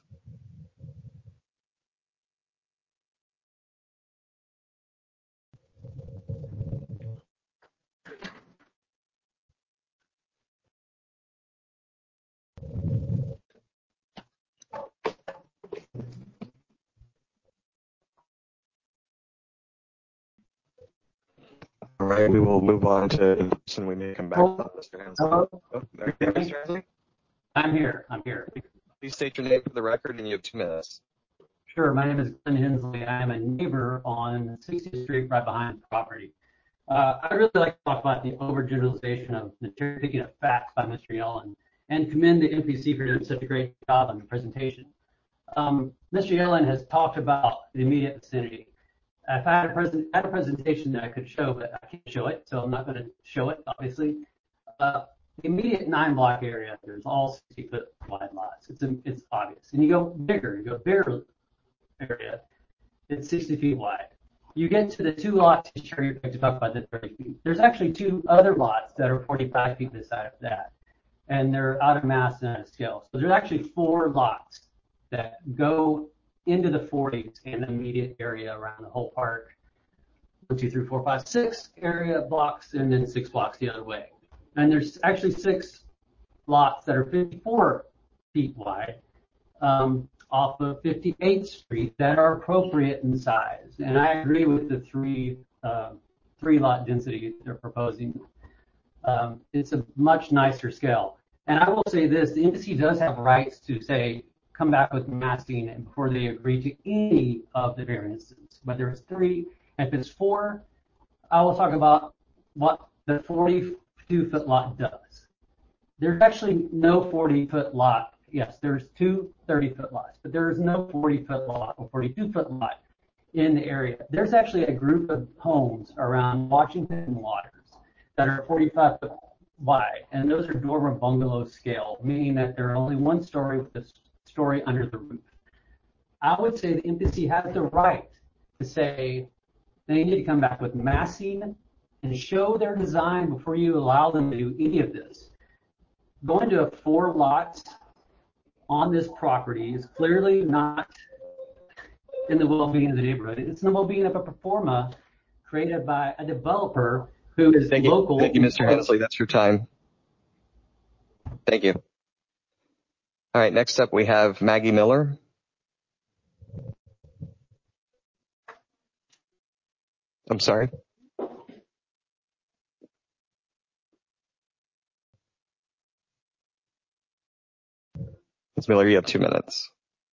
All right, we will move on to in person. We may come back Oh, to Mister Hensley. hello? Oh, there you go, Mister Hensley. I'm here. I'm here. Please state your name for the record, and you have two minutes. Sure. My name is Glenn Hensley. I am a neighbor on sixtieth Street right behind the property. Uh, I really like to talk about the overgeneralization of the cherry picking of facts by Mister Yellen and commend the M P C for doing such a great job on the presentation. Um, Mister Yellen has talked about the immediate vicinity. If I had a, present, had a presentation that I could show, but I can't show it, so I'm not going to show it, obviously. Uh, the immediate nine block area, there's all sixty foot wide lots. It's, it's obvious. And you go bigger, you go bigger area, it's sixty feet wide. You get to the two lots cherry picked to talk about the thirty feet. There's actually two other lots that are forty-five feet beside of that, and they're out of mass and out of scale. So there's actually four lots that go into the forties in the immediate area around the whole park. One, two, three, four, five, six area blocks, and then six blocks the other way. And there's actually six lots that are fifty-four feet wide um, off of fifty-eighth Street that are appropriate in size. And I agree with the three uh, three lot density they're proposing. Um, it's a much nicer scale. And I will say this, the M P C does have rights to say, come back with massing before they agree to any of the variances, whether it's three, if it's four, I will talk about what the forty-two foot lot does. There's actually no forty foot lot. Yes, there's two thirty foot lots, but there is no forty foot lot or forty-two foot lot in the area. There's actually a group of homes around Washington Waters that are forty-five foot wide, and those are dormer bungalow scale, meaning that they're only one story with a story under the roof. I would say the M P C has the right to say they need to come back with massing and show their design before you allow them to do any of this. Going to a four lots on this property is clearly not in the well-being of the neighborhood. It's in the well-being of a performa created by a developer who is Thank local. You. Thank you, Mister Hensley. That's your time. Thank you. All right, next up we have Maggie Miller. I'm sorry. Miz Miller, you have two minutes.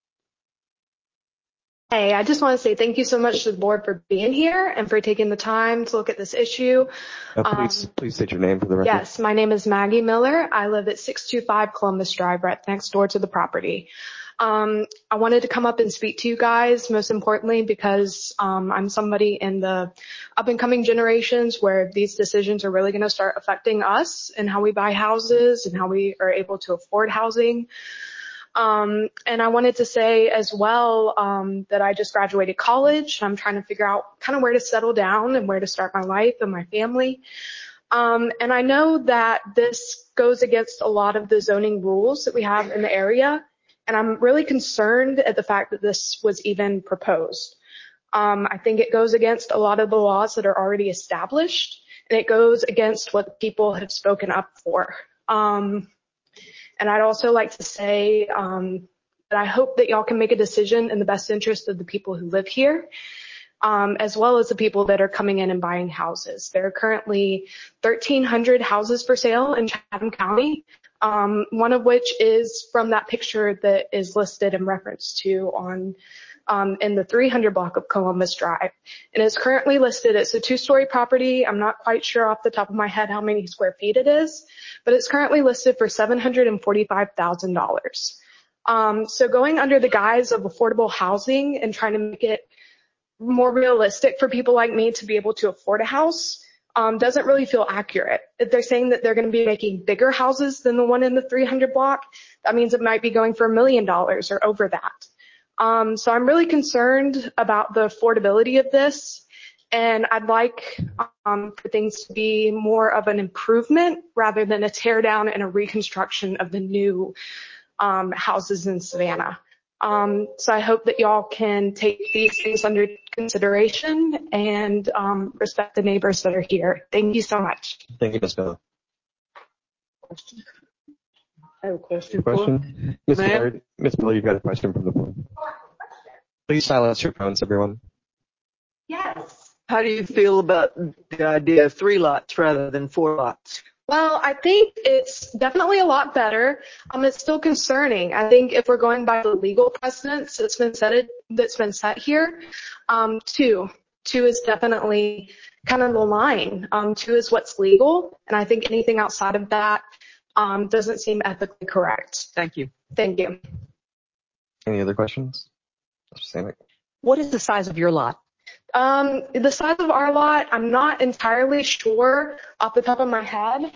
Hey, I just want to say thank you so much to the board for being here and for taking the time to look at this issue. Uh, please, um, please state your name for the record. Yes, my name is Maggie Miller. I live at six two five Columbus Drive, right next door to the property. Um, I wanted to come up and speak to you guys, most importantly, because um, I'm somebody in the up-and-coming generations where these decisions are really going to start affecting us and how we buy houses and how we are able to afford housing. Um, and I wanted to say as well um, that I just graduated college. I'm trying to figure out kind of where to settle down and where to start my life and my family. Um, and I know that this goes against a lot of the zoning rules that we have in the area. And I'm really concerned at the fact that this was even proposed. Um, I think it goes against a lot of the laws that are already established, and it goes against what people have spoken up for. Um, and I'd also like to say um, that I hope that y'all can make a decision in the best interest of the people who live here, um, as well as the people that are coming in and buying houses. There are currently thirteen hundred houses for sale in Chatham County. Um, one of which is from that picture that is listed in reference to on um, in the three hundred block of Columbus Drive. And it's currently listed as a two-story property. I'm not quite sure off the top of my head how many square feet it is, but it's currently listed for seven hundred forty-five thousand dollars. Um, so going under the guise of affordable housing and trying to make it more realistic for people like me to be able to afford a house Um, doesn't really feel accurate. If they're saying that they're going to be making bigger houses than the one in the three hundred block, that means it might be going for a million dollars or over that. Um, so I'm really concerned about the affordability of this, and I'd like um, for things to be more of an improvement rather than a tear down and a reconstruction of the new um, houses in Savannah. Um, so I hope that y'all can take these things under consideration and um, respect the neighbors that are here. Thank you so much. Thank you, Miz Miller. I have a question. Question? Miz Miller, Miz Miller, you've got a question from the board. Please silence your phones, everyone. Yes. How do you feel about the idea of three lots rather than four lots? Well, I think it's definitely a lot better. Um, it's still concerning. I think if we're going by the legal precedents that's been set, that's been set here, um, two, two is definitely kind of the line. Um, two is what's legal, and I think anything outside of that um, doesn't seem ethically correct. Thank you. Thank you. Any other questions? Mister Stanek. What is the size of your lot? Um, the size of our lot, I'm not entirely sure off the top of my head.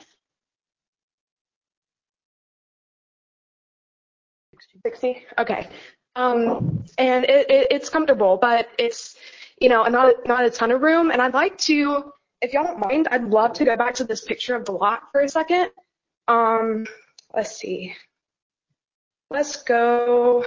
sixty? Okay. Um, and it, it, it's comfortable, but it's, you know, not, not a ton of room. And I'd like to, if y'all don't mind, I'd love to go back to this picture of the lot for a second. Um, let's see. Let's go.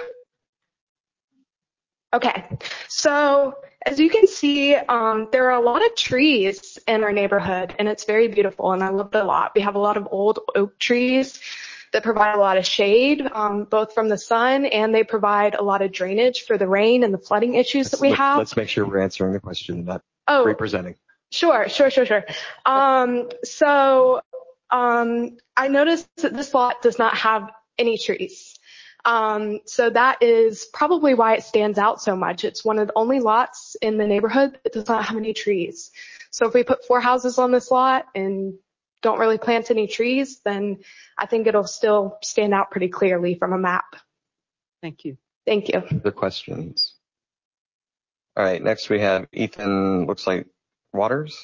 Okay. So as you can see, um, there are a lot of trees in our neighborhood, and it's very beautiful, and I love it a lot. We have a lot of old oak trees that provide a lot of shade, um, both from the sun, and they provide a lot of drainage for the rain and the flooding issues that we Let's, have. let's make sure we're answering the question, not Oh. representing. Sure, sure, sure, sure. Um, so um, I noticed that this lot does not have any trees. Um, so that is probably why it stands out so much. It's one of the only lots in the neighborhood that does not have any trees. So if we put four houses on this lot and don't really plant any trees, then I think it'll still stand out pretty clearly from a map. Thank you. Thank you. Other questions? All right, next we have Ethan, looks like Waters.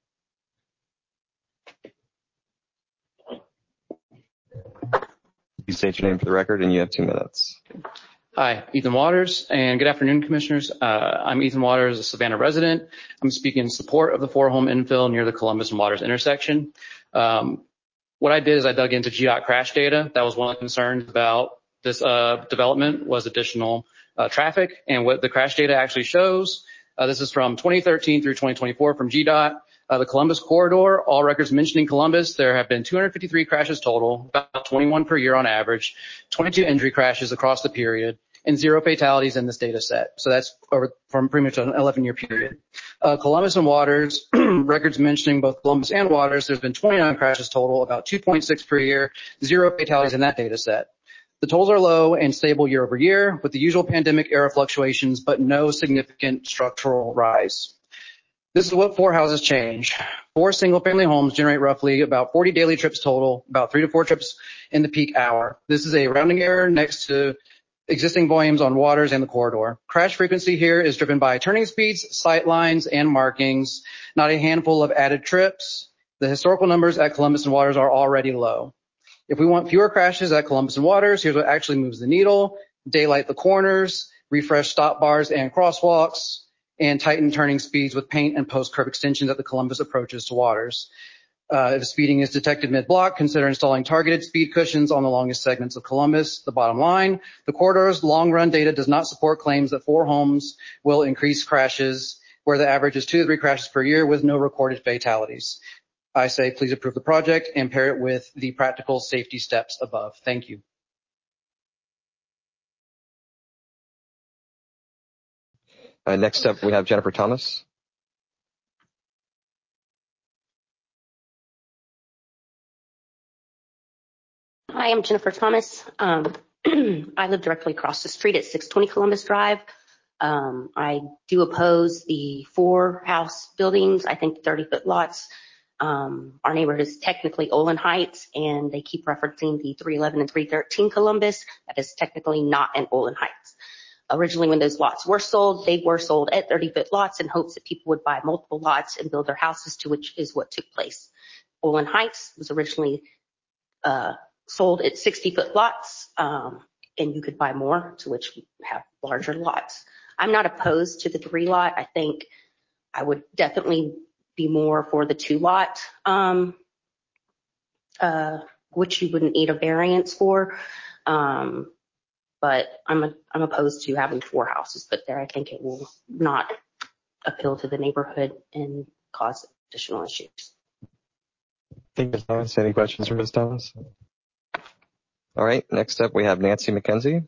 You state your name for the record, and you have two minutes. Hi, Ethan Waters, and good afternoon, Commissioners. Uh, I'm Ethan Waters, a Savannah resident. I'm speaking in support of the four-home infill near the Columbus and Waters intersection. Um, what I did is I dug into G DOT crash data. That was one of the concerns about this uh, development was additional uh, traffic, and what the crash data actually shows. Uh, this is from twenty thirteen through twenty twenty-four from G DOT. Uh, the Columbus corridor, all records mentioning Columbus, there have been two hundred fifty-three crashes total, about twenty-one per year on average, twenty-two injury crashes across the period, and zero fatalities in this data set. So that's over from pretty much an eleven year period. Uh, Columbus and Waters, records mentioning both Columbus and Waters, there's been twenty-nine crashes total, about two point six per year, zero fatalities in that data set. The tolls are low and stable year over year with the usual pandemic era fluctuations, but no significant structural rise. This is what four houses change. Four single-family homes generate roughly about forty daily trips total, about three to four trips in the peak hour. This is a rounding error next to existing volumes on Waters and the corridor. Crash frequency here is driven by turning speeds, sight lines, and markings, not a handful of added trips. The historical numbers at Columbus and Waters are already low. If we want fewer crashes at Columbus and Waters, here's what actually moves the needle. Daylight the corners, refresh stop bars and crosswalks, and tighten turning speeds with paint and post curb extensions at the Columbus approaches to Waters. Uh, if speeding is detected mid-block, consider installing targeted speed cushions on the longest segments of Columbus. The bottom line, the corridor's long-run data does not support claims that four homes will increase crashes, where the average is two to three crashes per year with no recorded fatalities. I say please approve the project and pair it with the practical safety steps above. Thank you. Uh, next up, we have Jennifer Thomas. Hi, I'm Jennifer Thomas. Um, I live directly across the street at six twenty Columbus Drive. Um, I do oppose the four house buildings. I think thirty foot lots. Um, our neighborhood is technically Olin Heights, and they keep referencing the three eleven and three thirteen Columbus. That is technically not in Olin Heights. Originally, when those lots were sold, they were sold at thirty foot lots in hopes that people would buy multiple lots and build their houses, to which is what took place. Olin Heights was originally uh, sold at sixty foot lots, um, and you could buy more, to which we have larger lots. I'm not opposed to the three lot. I think I would definitely be more for the two lot, um, uh, which you wouldn't need a variance for. Um, but I'm a, I'm opposed to having four houses put there. I think it will not appeal to the neighborhood and cause additional issues. Thank you, Miz Thomas. Any questions for Miz Thomas? All right. Next up, we have Nancy McKenzie.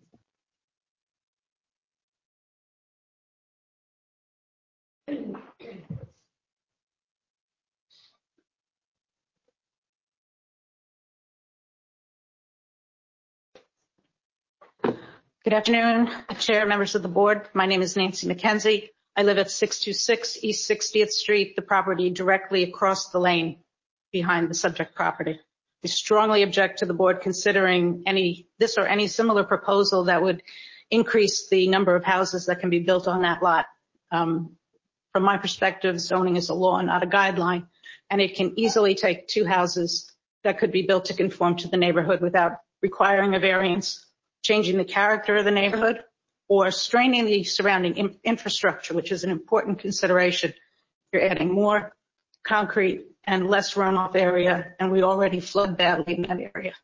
Good afternoon, Chair, members of the board. My name is Nancy McKenzie. I live at six two six East sixtieth Street, the property directly across the lane behind the subject property. We strongly object to the board considering any this or any similar proposal that would increase the number of houses that can be built on that lot. Um, from my perspective, zoning is a law, not a guideline, and it can easily take two houses that could be built to conform to the neighborhood without requiring a variance, changing the character of the neighborhood, or straining the surrounding in- infrastructure, which is an important consideration. You're adding more concrete and less runoff area, and we already flood badly in that area.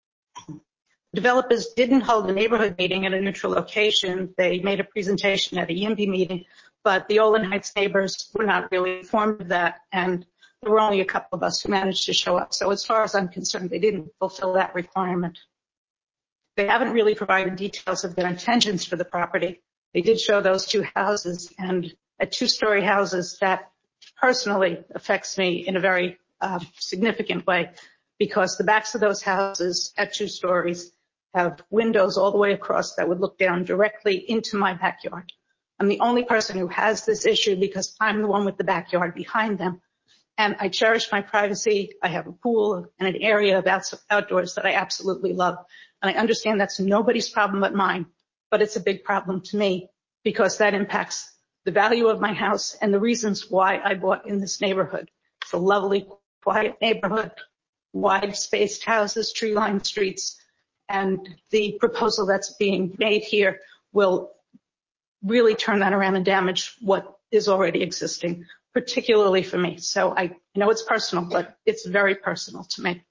Developers didn't hold a neighborhood meeting at a neutral location. They made a presentation at a YIMBY meeting, but the Olin Heights neighbors were not really informed of that, and there were only a couple of us who managed to show up. So as far as I'm concerned, they didn't fulfill that requirement. They haven't really provided details of their intentions for the property. They did show those two houses, and at two-story houses, that personally affects me in a very uh, significant way, because the backs of those houses at two stories have windows all the way across that would look down directly into my backyard. I'm the only person who has this issue because I'm the one with the backyard behind them. And I cherish my privacy. I have a pool and an area of outs- outdoors that I absolutely love. And I understand that's nobody's problem but mine, but it's a big problem to me because that impacts the value of my house and the reasons why I bought in this neighborhood. It's a lovely, quiet neighborhood, wide spaced houses, tree-lined streets, and the proposal that's being made here will really turn that around and damage what is already existing, particularly for me. So I know it's personal, but it's very personal to me.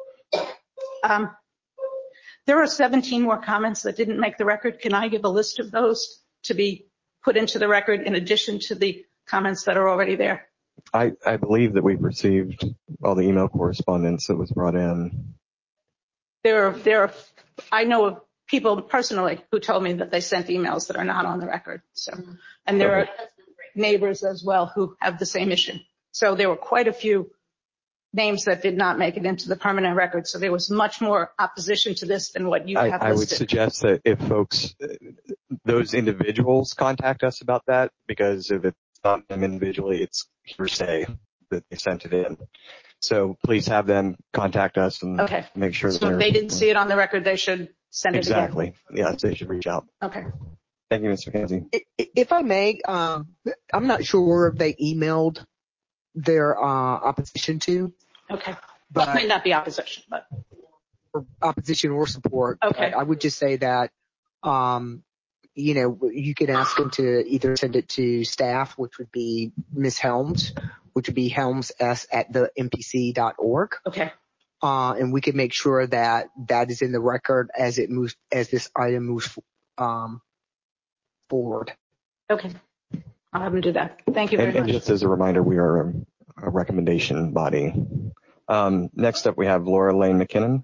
Um, There are seventeen more comments that didn't make the record. Can I give a list of those to be put into the record in addition to the comments that are already there? I, I believe that we've received all the email correspondence that was brought in. There are, there are, I know of people personally who told me that they sent emails that are not on the record. So, and there are neighbors as well who have the same issue. So there were quite a few names that did not make it into the permanent record. So there was much more opposition to this than what you I, have I listed. would suggest that if folks, those individuals contact us about that, because if it's not them individually, it's hearsay that they sent it in. So please have them contact us and okay. make sure that so if they didn't see it on the record, they should send exactly. it again. Yes, they should reach out. Okay. Thank you, Mister McKenzie. If I may, um, I'm not sure if they emailed their uh, opposition to. Okay. But well, it may not be opposition, but or opposition or support. Okay. I, I would just say that, um, you know, you could ask them to either send it to staff, which would be Miz Helms, which would be helms s at the m p c dot org. Okay. Uh, and we can make sure that that is in the record as it moves, as this item moves, um, forward. Okay. I'll have them do that. Thank you very and, much. And just as a reminder, we are a, a recommendation body. Um, next up, we have Laura Lane McKinnon.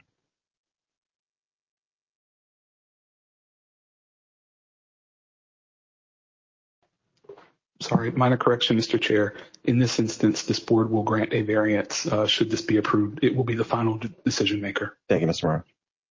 Sorry, minor correction, Mister Chair. In this instance, this board will grant a variance. Uh, should this be approved, it will be the final d- decision maker. Thank you, Mister Morrow.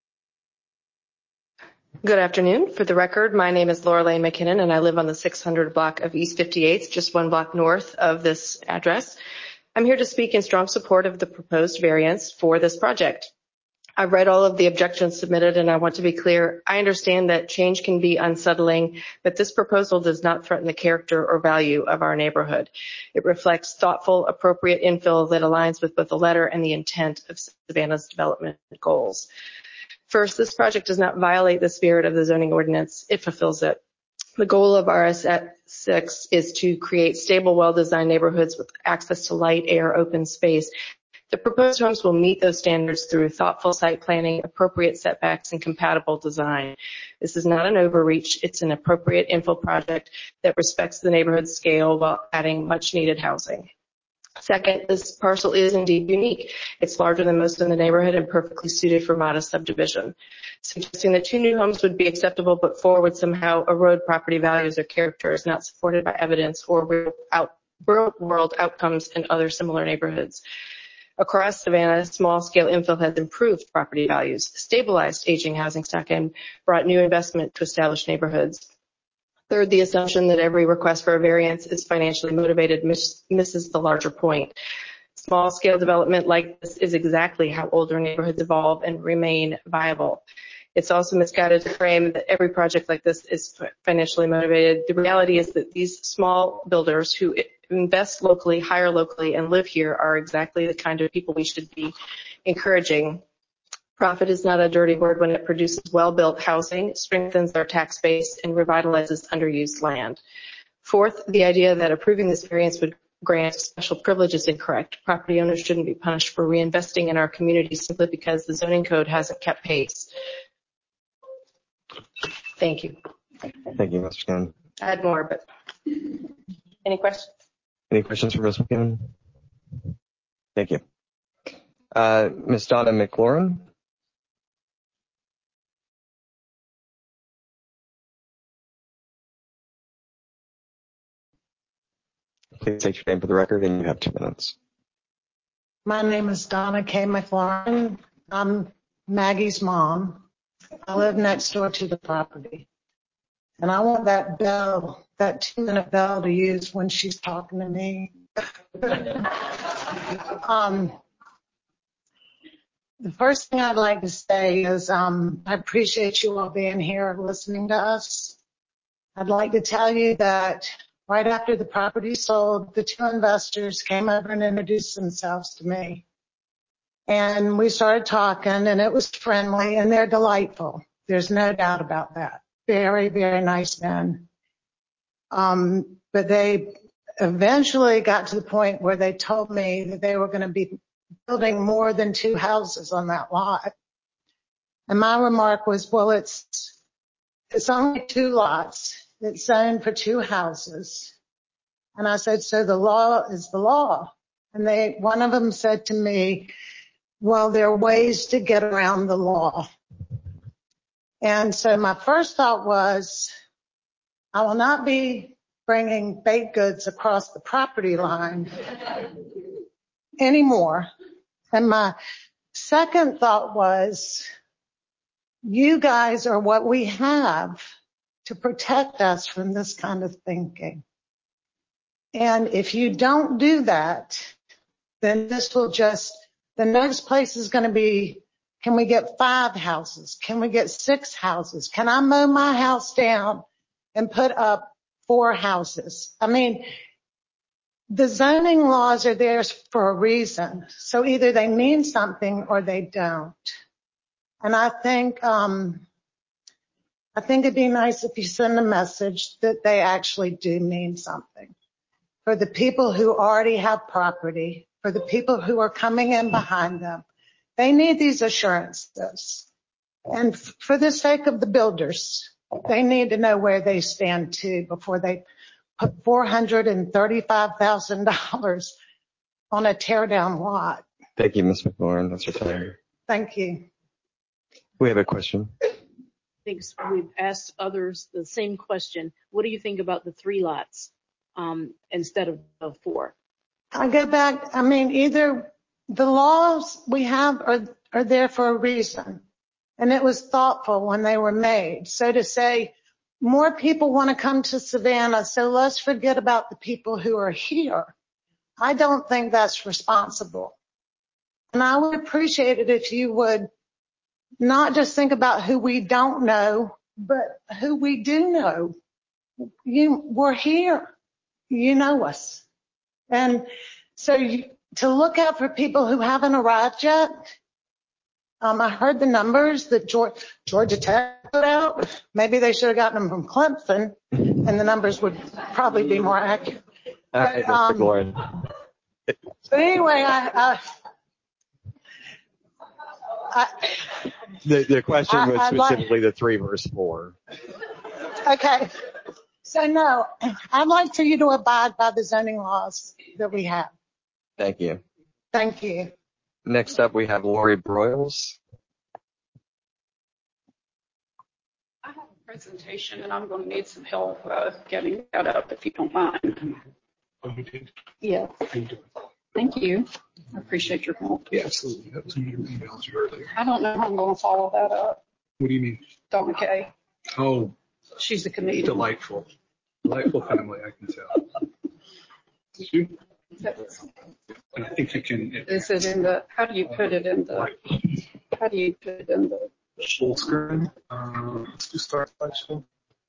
Good afternoon. For the record, my name is Laura Lane McKinnon, and I live on the six hundred block of East fifty-eighth, just one block north of this address. I'm here to speak in strong support of the proposed variance for this project. I've read all of the objections submitted, and I want to be clear. I understand that change can be unsettling, but this proposal does not threaten the character or value of our neighborhood. It reflects thoughtful, appropriate infill that aligns with both the letter and the intent of Savannah's development goals. First, this project does not violate the spirit of the zoning ordinance. It fulfills it. The goal of R S six is to create stable, well-designed neighborhoods with access to light, air, open space The proposed homes will meet those standards through thoughtful site planning, appropriate setbacks, and compatible design. This is not an overreach. It's an appropriate infill project that respects the neighborhood scale while adding much needed housing. Second, this parcel is indeed unique. It's larger than most in the neighborhood and perfectly suited for modest subdivision. Suggesting that two new homes would be acceptable but four would somehow erode property values or character is not supported by evidence or real, out, real world outcomes in other similar neighborhoods. Across Savannah, small-scale infill has improved property values, stabilized aging housing stock, and brought new investment to established neighborhoods. Third, the assumption that every request for a variance is financially motivated miss, misses the larger point. Small-scale development like this is exactly how older neighborhoods evolve and remain viable. It's also misguided to frame that every project like this is financially motivated. The reality is that these small builders who invest locally, hire locally, and live here are exactly the kind of people we should be encouraging. Profit is not a dirty word when it produces well-built housing, strengthens our tax base, and revitalizes underused land. Fourth, the idea that approving this variance would grant special privilege is incorrect. Property owners shouldn't be punished for reinvesting in our community simply because the zoning code hasn't kept pace. Thank you. Thank you, Miz McKinnon. I had more, but any questions? Any questions for Miz McKinnon? Thank you. Uh, Miz Donna McLaurin. Please state your name for the record, and you have two minutes. My name is Donna K. McLaurin. I'm Maggie's mom. I live next door to the property. And I want that bell, that two-minute bell to use when she's talking to me. um, the first thing I'd like to say is um, I appreciate you all being here listening to us. I'd like to tell you that right after the property sold, the two investors came over and introduced themselves to me. And we started talking, and it was friendly, and they're delightful. There's no doubt about that. Very, very nice men. Um, but they eventually got to the point where they told me that they were going to be building more than two houses on that lot. And my remark was, well, it's, it's only two lots. It's zoned for two houses. And I said, so the law is the law. And they, one of them said to me, well, there are ways to get around the law. And so my first thought was, I will not be bringing baked goods across the property line anymore. And my second thought was, you guys are what we have to protect us from this kind of thinking. And if you don't do that, then this will just, the next place is going to be, can we get five houses? Can we get six houses? Can I mow my house down and put up four houses? I mean, the zoning laws are there for a reason. So either they mean something or they don't. And I think, um, I think it'd be nice if you send a message that they actually do mean something. For the people who already have property, for the people who are coming in behind them, they need these assurances. And f- for the sake of the builders, they need to know where they stand too before they put four hundred thirty-five thousand dollars on a tear down lot. Thank you, Miz McLaurin. That's your time. Thank you. We have a question. Thanks. We've asked others the same question. What do you think about the three lots um, instead of the four? I go back, I mean, either the laws we have are, are there for a reason, and it was thoughtful when they were made. So to say more people want to come to Savannah, so let's forget about the people who are here, I don't think that's responsible. And I would appreciate it if you would not just think about who we don't know, but who we do know. You, we're here. You know us. And so you, to look out for people who haven't arrived yet, um, I heard the numbers that Georgia, Georgia Tech put out. Maybe they should have gotten them from Clemson, and the numbers would probably be more accurate. All right, But, um, Mister Lauren. But anyway, I, I, I, The, the question I- was I'd like- specifically the three verse four. okay. So no, I'd like for you to abide by the zoning laws that we have. Thank you. Thank you. Next up, we have Lori Broyles. I have a presentation and I'm going to need some help uh, getting that up if you don't mind. Oh, you did? Yeah. Thank you. I appreciate your help. Yeah, absolutely. That was in your emails earlier. I don't know how I'm going to follow that up. What do you mean? Donna Kay. Oh, She's a comedian. delightful. Delightful family, I can tell. Did you? And I think you can. Is it in the, how do you put it in the, how do you put it in the? Full screen. Uh, let's do start slideshow.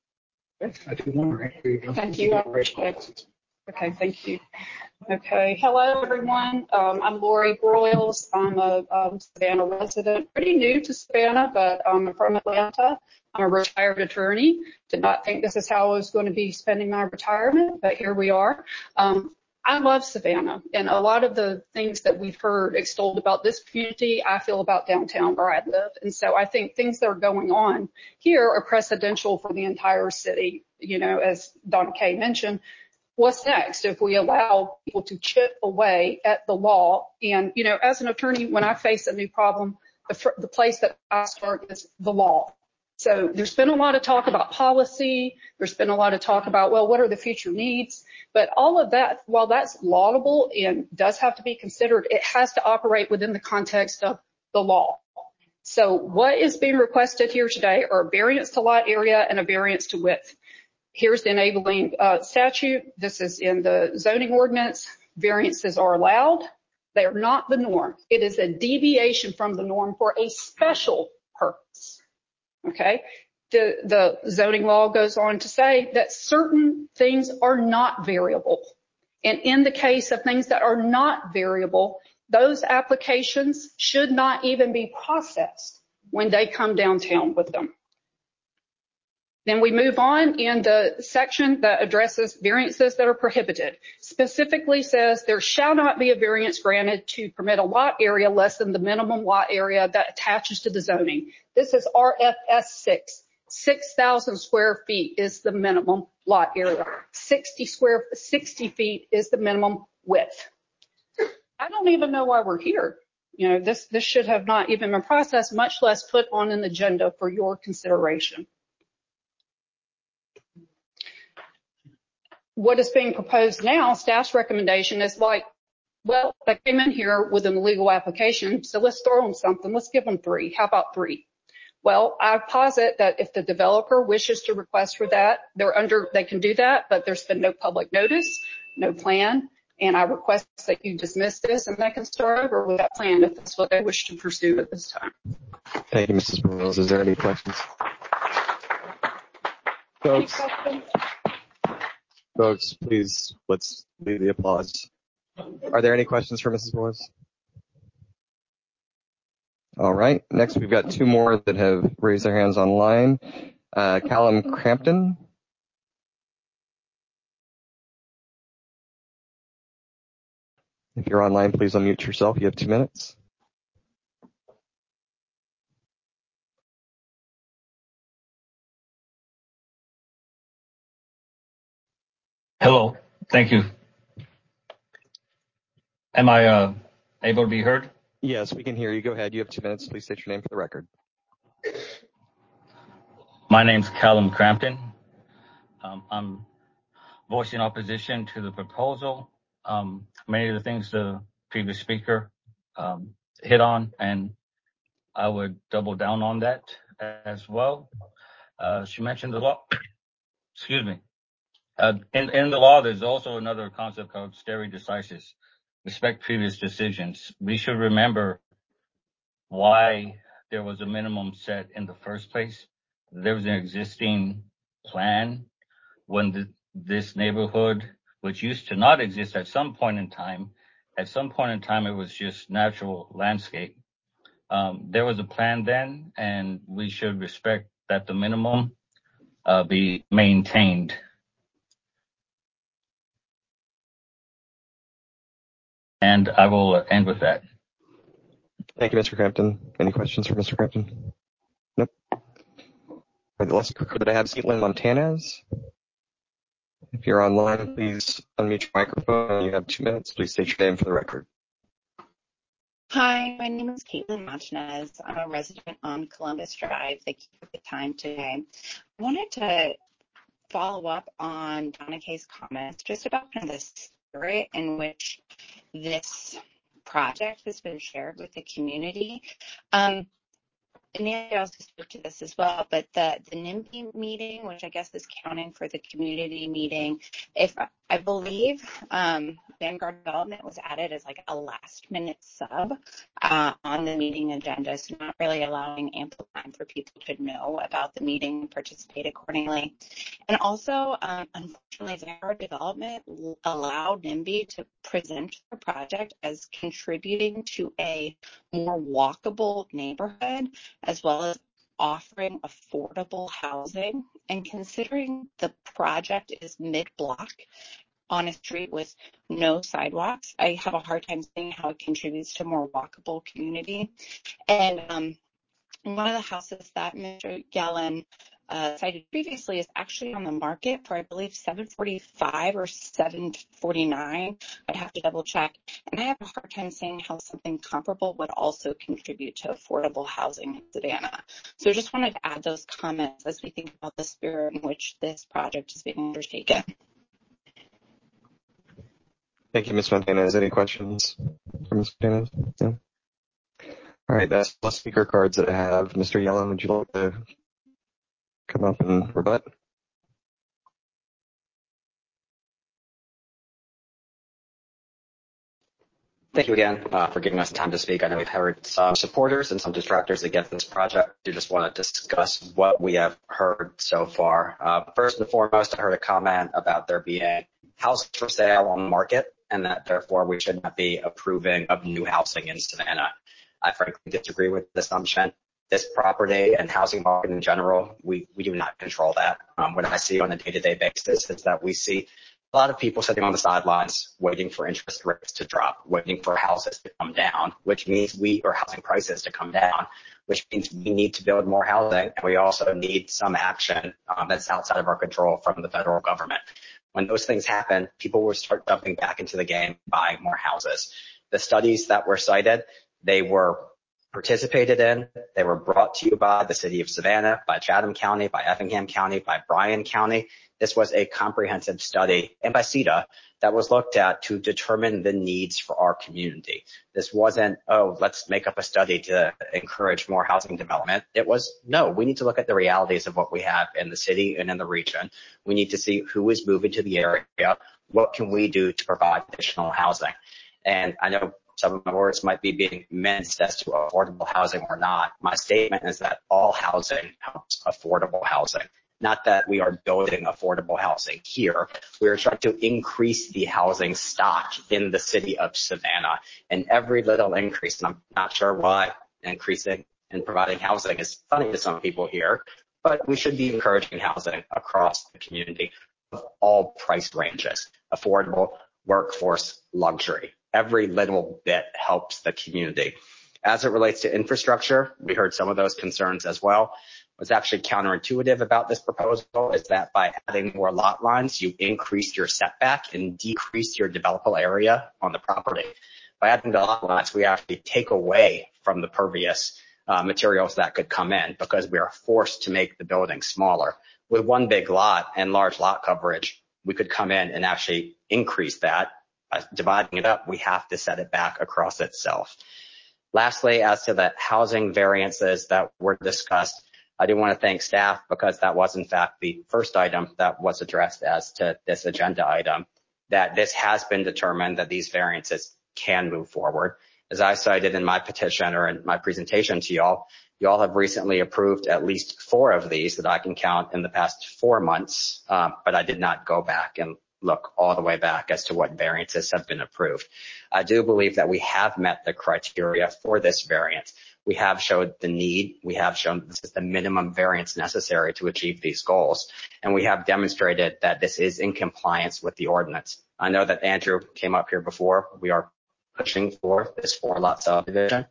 I did one right. There you go. Thank you. I appreciate it. Okay, thank you. Okay, hello everyone. Um, I'm Lori Broyles. I'm a um, Savannah resident, pretty new to Savannah, but um, I'm from Atlanta. I'm a retired attorney. Did not think this is how I was going to be spending my retirement, but here we are. Um, I love Savannah, and a lot of the things that we've heard extolled about this community, I feel about downtown where I live. And so I think things that are going on here are precedential for the entire city. You know, as Donna Kay mentioned, what's next if we allow people to chip away at the law? And, you know, as an attorney, when I face a new problem, the, fr- the place that I start is the law. So there's been a lot of talk about policy. There's been a lot of talk about, well, what are the future needs? But all of that, while that's laudable and does have to be considered, it has to operate within the context of the law. So what is being requested here today are a variance to lot area and a variance to width. Here's the enabling uh, statute. This is in the zoning ordinance. Variances are allowed. They are not the norm. It is a deviation from the norm for a special purpose. Okay. The, the zoning law goes on to say that certain things are not variable. And in the case of things that are not variable, those applications should not even be processed when they come downtown with them. Then we move on, and the section that addresses variances that are prohibited specifically says there shall not be a variance granted to permit a lot area less than the minimum lot area that attaches to the zoning. This is R F S six. six thousand square feet is the minimum lot area. sixty square, sixty feet is the minimum width. I don't even know why we're here. You know, this, this should have not even been processed, much less put on an agenda for your consideration. What is being proposed now, staff's recommendation is like, well, they came in here with an illegal application, so let's throw them something. Let's give them three. How about three? Well, I posit that if the developer wishes to request for that, they're under, they can do that, but there's been no public notice, no plan, and I request that you dismiss this and they can start over with that plan if that's what they wish to pursue at this time. Thank you, Missus Broyles. Is there any questions? Folks, Any questions? folks, please, let's leave the applause. Are there any questions for Missus Broyles? All right. Next, we've got two more that have raised their hands online. Uh, Callum Crampton. If you're online, please unmute yourself. You have two minutes. Hello. Thank you. Am I uh, able to be heard? Yes, we can hear you. Go ahead. You have two minutes. Please state your name for the record. My name's Callum Crampton. Um, I'm voicing opposition to the proposal. Um, many of the things the previous speaker um, hit on, and I would double down on that as well. Uh, she mentioned the law. Excuse me. Uh, in, in the law, there's also another concept called stare decisis. Respect previous decisions. We should remember why there was a minimum set in the first place. There was an existing plan when the, this neighborhood, which used to not exist at some point in time, at some point in time it was just natural landscape. Um, there was a plan then, and we should respect that the minimum uh, be maintained. And I will end with that. Thank you, Mister Crampton. Any questions for Mister Crampton? Nope. All right, the last speaker that I have is Caitlin Montanez. If you're online, please unmute your microphone. You have two minutes. Please state your name for the record. Hi, my name is Caitlin Montanez. I'm a resident on Columbus Drive. Thank you for the time today. I wanted to follow up on Donna Kay's comments just about kind of the spirit in which this project has been shared with the community. Um, and Nancy also spoke to this as well, but the, the NIMBY meeting, which I guess is counting for the community meeting, if I believe um, Vanguard Development was added as like a last minute sub uh, on the meeting agenda, so not really allowing ample time for people to know about the meeting and participate accordingly. And also, um, unfortunately, Vanguard Development allowed NIMBY to present the project as contributing to a more walkable neighborhood, as well as offering affordable housing. And considering the project is mid-block on a street with no sidewalks, I have a hard time seeing how it contributes to a more walkable community. And um, one of the houses that Mister Yellen uh, cited previously is actually on the market for, I believe, seven forty-five or seven forty-nine. I'd have to double check. And I have a hard time seeing how something comparable would also contribute to affordable housing in Savannah. So just wanted to add those comments as we think about the spirit in which this project is being undertaken. Thank you, Miz Montanez. Any questions for Miz Montanez? No? All right, that's the speaker cards that I have. Mister Yellen, would you like to come up and rebut? Thank you again uh, for giving us time to speak. I know we've heard some supporters and some detractors against this project. I just want to discuss what we have heard so far. Uh, first and foremost, I heard a comment about there being houses for sale on the market and that therefore we should not be approving of new housing in Savannah. I frankly disagree with the assumption. This property and housing market in general, we, we do not control that. Um, what I see on a day-to-day basis is that we see a lot of people sitting on the sidelines waiting for interest rates to drop, waiting for houses to come down, which means we, or housing prices to come down, which means we need to build more housing. And we also need some action um, that's outside of our control from the federal government. When those things happen, people will start jumping back into the game, buying more houses. The studies that were cited, they were participated in, they were brought to you by the city of Savannah, by Chatham County, by Effingham County, by Bryan County. This was a comprehensive study, and by C E D A, that was looked at to determine the needs for our community. This wasn't, oh, let's make up a study to encourage more housing development. It was, no, we need to look at the realities of what we have in the city and in the region. We need to see who is moving to the area. What can we do to provide additional housing? And I know some of my words might be being minced as to affordable housing or not. My statement is that all housing helps affordable housing. Not that we are building affordable housing here. We are trying to increase the housing stock in the city of Savannah. And every little increase, and I'm not sure why increasing and providing housing is funny to some people here, but we should be encouraging housing across the community of all price ranges, affordable, workforce, luxury. Every little bit helps the community. As it relates to infrastructure, we heard some of those concerns as well. What's actually counterintuitive about this proposal is that by adding more lot lines, you increase your setback and decrease your developable area on the property. By adding the lot lines, we actually take away from the pervious uh, materials that could come in because we are forced to make the building smaller. With one big lot and large lot coverage, we could come in and actually increase that. By dividing it up, we have to set it back across itself. Lastly, as to the housing variances that were discussed, I do want to thank staff because that was in fact the first item that was addressed as to this agenda item, that this has been determined that these variances can move forward. As I cited in my petition or in my presentation to y'all, y'all have recently approved at least four of these that I can count in the past four months, um, but I did not go back and look all the way back as to what variances have been approved. I do believe that we have met the criteria for this variance. We have showed the need. We have shown that this is the minimum variance necessary to achieve these goals. And we have demonstrated that this is in compliance with the ordinance. I know that Andrew came up here before. We are pushing for this four lot subdivision.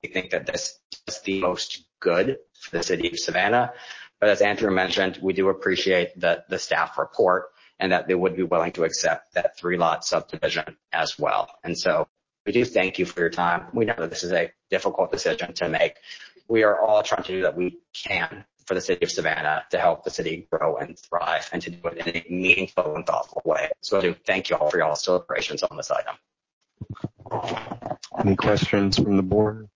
we think that this is the most good for the city of Savannah. But as Andrew mentioned, we do appreciate the, the staff report and that they would be willing to accept that three lot subdivision as well. And so we do thank you for your time. We know that this is a difficult decision to make. We are all trying to do that we can for the city of Savannah to help the city grow and thrive and to do it in a meaningful and thoughtful way. So I do thank you all for y'all's deliberations on this item. Any questions from the board?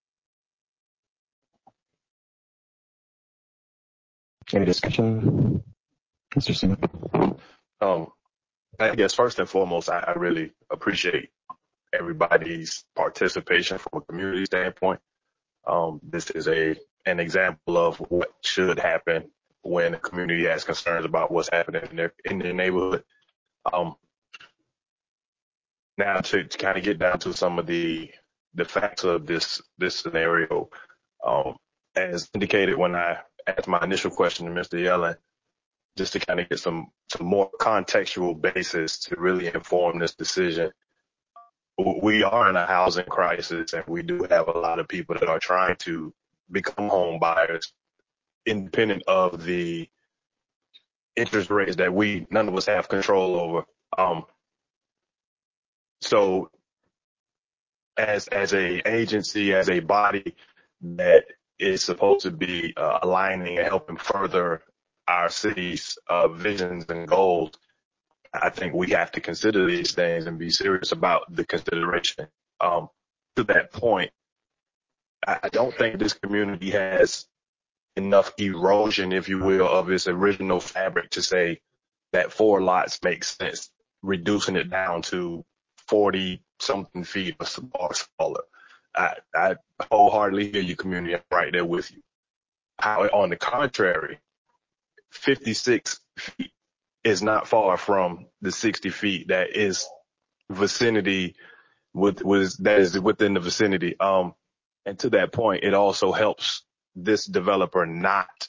Any discussion? Mister Smith? Um, I guess first and foremost, I, I really appreciate everybody's participation from a community standpoint. Um, this is a an example of what should happen when a community has concerns about what's happening in their in their neighborhood. Um, now to, to kind of get down to some of the the facts of this this scenario, um, as indicated when I asked my initial question to Mister Yellen, just to kind of get some some more contextual basis to really inform this decision. We are in a housing crisis, and we do have a lot of people that are trying to become home buyers, independent of the interest rates that we none of us have control over. Um, so, as as a agency, as a body that is supposed to be uh, aligning and helping further our city's uh, visions and goals, I think we have to consider these things and be serious about the consideration. Um, to that point, I don't think this community has enough erosion, if you will, of its original fabric to say that four lots makes sense, reducing it down to forty something feet or smaller. I, I wholeheartedly hear you, community. I'm right there with you. How, on the contrary, fifty-six feet is not far from the sixty feet that is vicinity with was that is within the vicinity. Um, and to that point, it also helps this developer not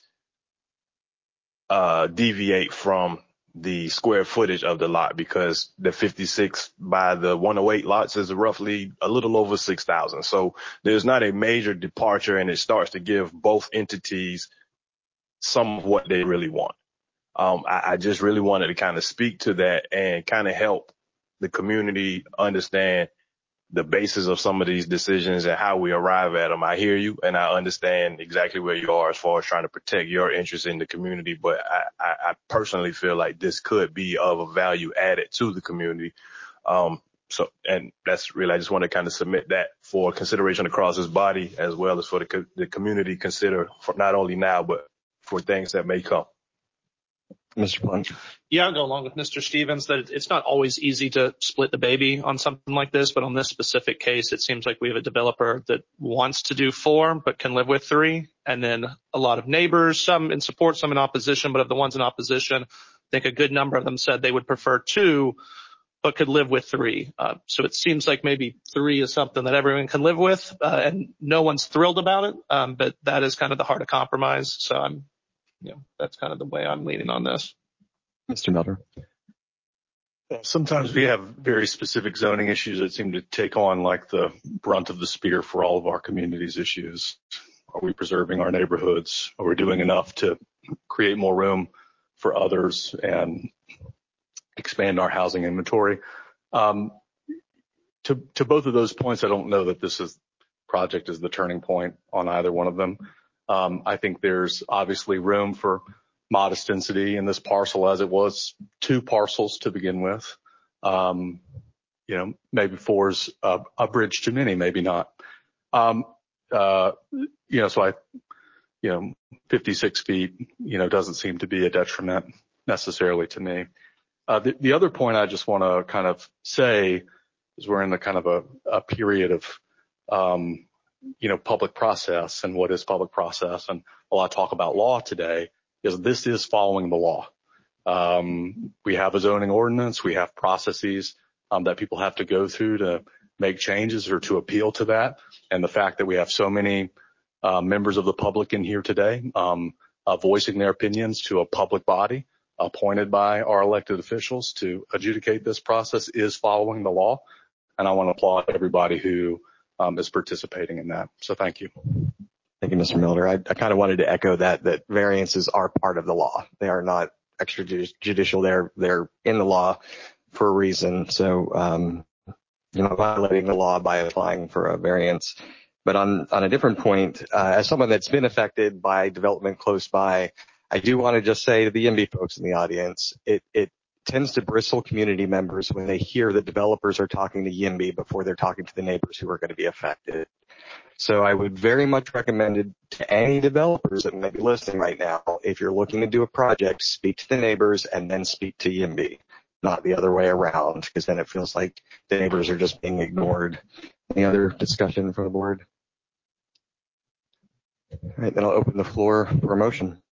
uh deviate from the square footage of the lot, because the fifty-six by the one oh eight lots is roughly a little over six thousand. So there's not a major departure, and it starts to give both entities some of what they really want. Um, I, I just really wanted to kind of speak to that and kind of help the community understand the basis of some of these decisions and how we arrive at them. I hear you, and I understand exactly where you are as far as trying to protect your interests in the community. But I, I, I personally feel like this could be of a value added to the community. Um, so, and that's really, I just want to kind of submit that for consideration across this body, as well as for the, co- the community consider for not only now, but for things that may come. Mister Blunt. Yeah, I'll go along with Mister Stevens that it's not always easy to split the baby on something like this, but on this specific case, it seems like we have a developer that wants to do four, but can live with three. And then a lot of neighbors, some in support, some in opposition, but of the ones in opposition, I think a good number of them said they would prefer two, but could live with three. Uh, so it seems like maybe three is something that everyone can live with, uh, and no one's thrilled about it. Um, but that is kind of the heart of compromise. So I'm, you know, that's kind of the way I'm leaning on this. Mister Melder. Sometimes we have very specific zoning issues that seem to take on like the brunt of the spear for all of our community's issues. Are we preserving our neighborhoods? Are we doing enough to create more room for others and expand our housing inventory? Um, to, to both of those points, I don't know that this is project is the turning point on either one of them. Um, I think there's obviously room for modest density in this parcel, as it was two parcels to begin with. Um, you know, maybe four's a, a bridge too many, maybe not. Um, uh, you know, so I, you know, fifty-six feet, you know, doesn't seem to be a detriment necessarily to me. Uh, the, the other point I just want to kind of say is we're in the kind of a, a period of, um, you know, public process and what is public process. And a lot of talk about law today is this is following the law. Um, we have a zoning ordinance. We have processes um, that people have to go through to make changes or to appeal to that. And the fact that we have so many uh, members of the public in here today um, uh, voicing their opinions to a public body appointed by our elected officials to adjudicate this process is following the law. And I want to applaud everybody who um, is participating in that. So thank you. Thank you, Mister Milder. I, I kind of wanted to echo that, that variances are part of the law. They are not extrajudicial. They're, they're in the law for a reason. So, um, you know, violating the law by applying for a variance. But on, on a different point, uh, as someone that's been affected by development close by, I do want to just say to the YIMBY folks in the audience, it, it tends to bristle community members when they hear that developers are talking to YIMBY before they're talking to the neighbors who are going to be affected. So I would very much recommend it to any developers that may be listening right now, if you're looking to do a project, speak to the neighbors and then speak to YIMBY, not the other way around, because then it feels like the neighbors are just being ignored. Any other discussion from the board? All right, then I'll open the floor for a motion.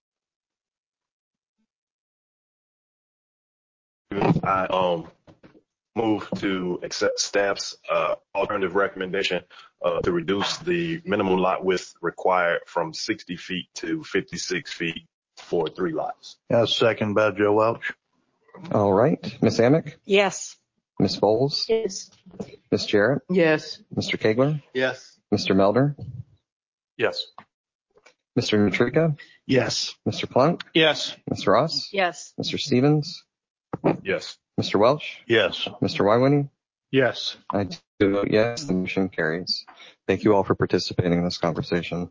I um move to accept staff's uh, alternative recommendation uh, to reduce the minimum lot width required from sixty feet to fifty-six feet for three lots. Yeah, second by Joe Welch. All right, Miz Amick? Yes. Miz Bowles? Yes. Miz Jarrett? Yes. Mister Kegler? Yes. Mister Melder? Yes. Mister Matrika? Yes. Mister Plunk? Yes. Mister Ross? Yes. Mister Stevens? Yes. Mister Welch? Yes. Mister Wywinnie? Yes. I do vote yes. The motion carries. Thank you all for participating in this conversation.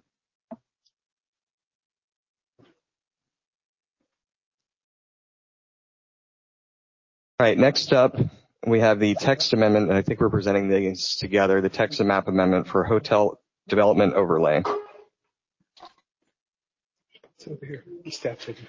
All right, next up, we have the text amendment, and I think we're presenting these together, the text and map amendment for hotel development overlay. It's over here. The staff taking.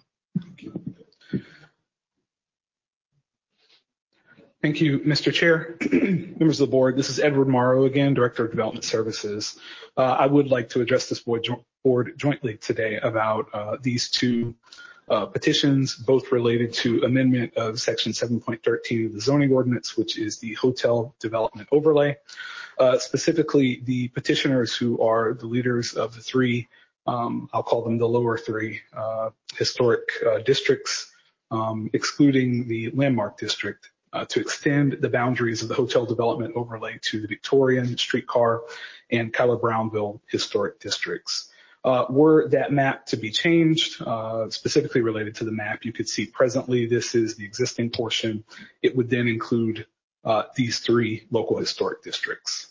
Thank you, Mister Chair, members of the board. This is Edward Morrow again, Director of Development Services. Uh, I would like to address this board, jo- board jointly today about uh, these two uh, petitions, both related to amendment of Section seven point thirteen of the zoning ordinance, which is the hotel development overlay. Uh, specifically, the petitioners who are the leaders of the three, um, I'll call them the lower three uh, historic uh, districts, um, excluding the landmark district. Uh, to extend the boundaries of the hotel development overlay to the Victorian, Streetcar, and Keller Brownville historic districts. Uh, were that map to be changed, uh, specifically related to the map, you could see presently this is the existing portion. It would then include uh, these three local historic districts.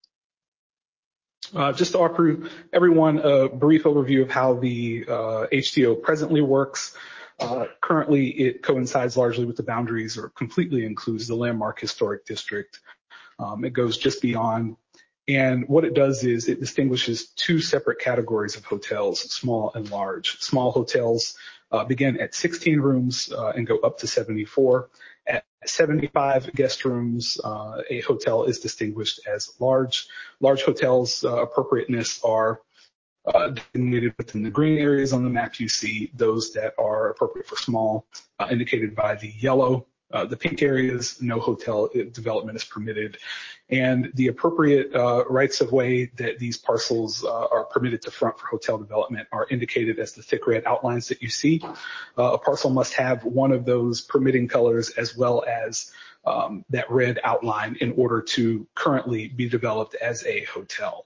Uh, just to offer everyone a brief overview of how the uh, H D O presently works. Uh, currently, it coincides largely with the boundaries or completely includes the landmark historic district. Um, it goes just beyond. And what it does is it distinguishes two separate categories of hotels, small and large. Small hotels uh, begin at sixteen rooms uh, and go up to seventy-four. At seventy-five guest rooms, uh, a hotel is distinguished as large. Large hotels' uh, appropriateness are Uh, designated within the green areas on the map. You see those that are appropriate for small, uh, indicated by the yellow. Uh, the pink areas, no hotel development is permitted. And the appropriate uh, rights of way that these parcels uh, are permitted to front for hotel development are indicated as the thick red outlines that you see. Uh, a parcel must have one of those permitting colors as well as um, that red outline in order to currently be developed as a hotel.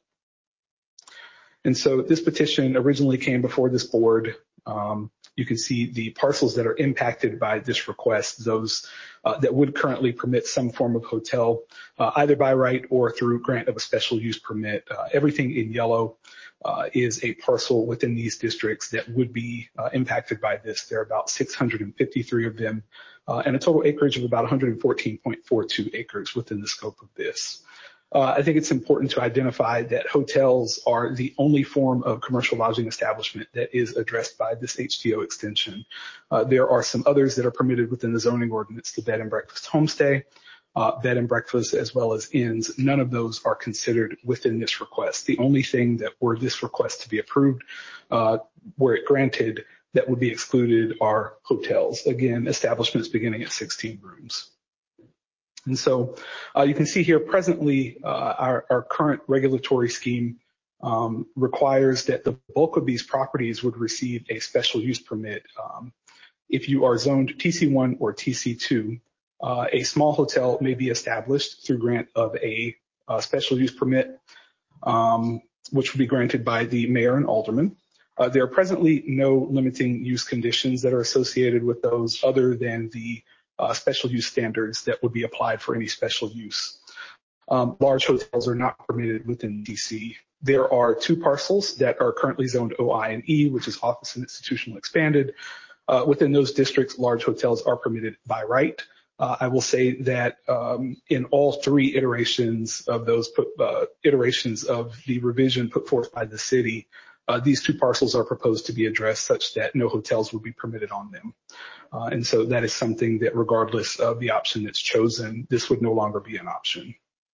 And so this petition originally came before this board. Um, you can see the parcels that are impacted by this request, those uh, that would currently permit some form of hotel, uh, either by right or through grant of a special use permit. Uh, everything in yellow uh, is a parcel within these districts that would be uh, impacted by this. There are about six hundred fifty-three of them, uh, and a total acreage of about one hundred fourteen point four two acres within the scope of this. Uh, I think it's important to identify that hotels are the only form of commercial lodging establishment that is addressed by this H T O extension. Uh, there are some others that are permitted within the zoning ordinance, the bed and breakfast homestay, uh, bed and breakfast, as well as inns. None of those are considered within this request. The only thing that were this request to be approved, uh, were it granted, that would be excluded are hotels. Again, establishments beginning at sixteen rooms. And so uh, you can see here presently uh, our, our current regulatory scheme um, requires that the bulk of these properties would receive a special use permit. Um, if you are zoned T C one or T C two, uh, a small hotel may be established through grant of a uh, special use permit, um, which would be granted by the mayor and alderman. Uh, there are presently no limiting use conditions that are associated with those other than the uh, special use standards that would be applied for any special use. Um, large hotels are not permitted within D C. There are two parcels that are currently zoned O I and E, which is office and institutional expanded. Uh, within those districts, large hotels are permitted by right. Uh, I will say that um, in all three iterations of those put, uh, iterations of the revision put forth by the city, uh, these two parcels are proposed to be addressed such that no hotels will be permitted on them. Uh, and so that is something that regardless of the option that's chosen, this would no longer be an option.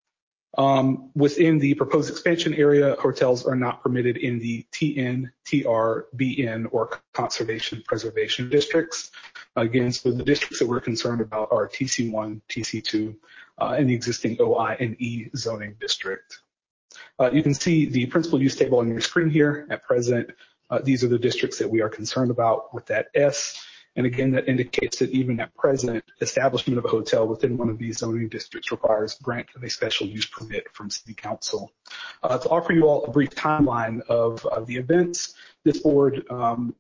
Um, within the proposed expansion area, hotels are not permitted in the T N, T R, B N, or conservation preservation districts. Again, so the districts that we're concerned about are T C one, T C two, uh, and the existing O I and E zoning district. Uh, you can see the principal use table on your screen here. At present, uh, these are the districts that we are concerned about with that S. And again, that indicates that even at present, establishment of a hotel within one of these zoning districts requires grant of a special use permit from City Council. Uh, to offer you all a brief timeline of uh, the events, this board um,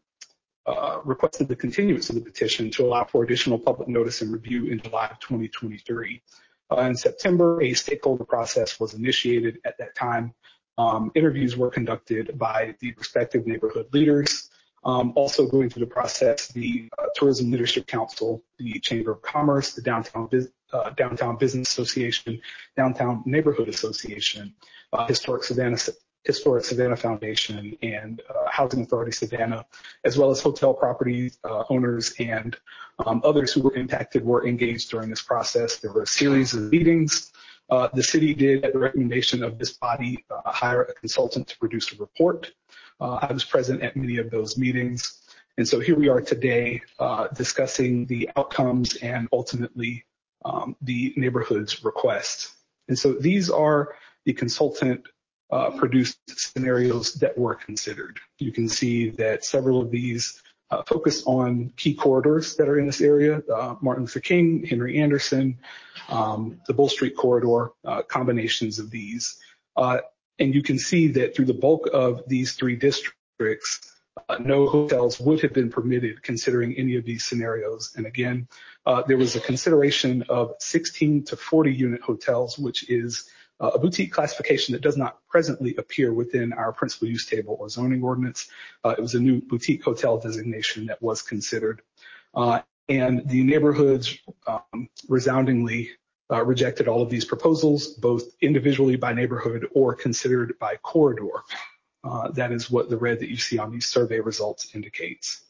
uh, requested the continuance of the petition to allow for additional public notice and review in July of twenty twenty-three. Uh, in September, a stakeholder process was initiated. At that time, um, interviews were conducted by the respective neighborhood leaders. Um, also going through the process, the uh, Tourism Leadership Council, the Chamber of Commerce, the Downtown, Biz- uh, Downtown Business Association, Downtown Neighborhood Association, uh, Historic Savannah, Historic Savannah Foundation, and uh, Housing Authority Savannah, as well as hotel property uh, owners and um, others who were impacted were engaged during this process. There were a series of meetings. Uh, the city did, at the recommendation of this body, uh, hire a consultant to produce a report. Uh, I was present at many of those meetings. And so here we are today uh, discussing the outcomes and ultimately um, the neighborhood's request. And so these are the consultant uh, produced scenarios that were considered. You can see that several of these uh, focus on key corridors that are in this area, uh, Martin Luther King, Henry Anderson, um, the Bull Street corridor, uh, combinations of these. Uh, And you can see that through the bulk of these three districts, uh, no hotels would have been permitted considering any of these scenarios. And again, uh, there was a consideration of sixteen to forty unit hotels, which is uh, a boutique classification that does not presently appear within our principal use table or zoning ordinance. Uh, it was a new boutique hotel designation that was considered. Uh, and the neighborhoods um, resoundingly Uh, rejected all of these proposals, both individually by neighborhood or considered by corridor. Uh, that is what the red that you see on these survey results indicates.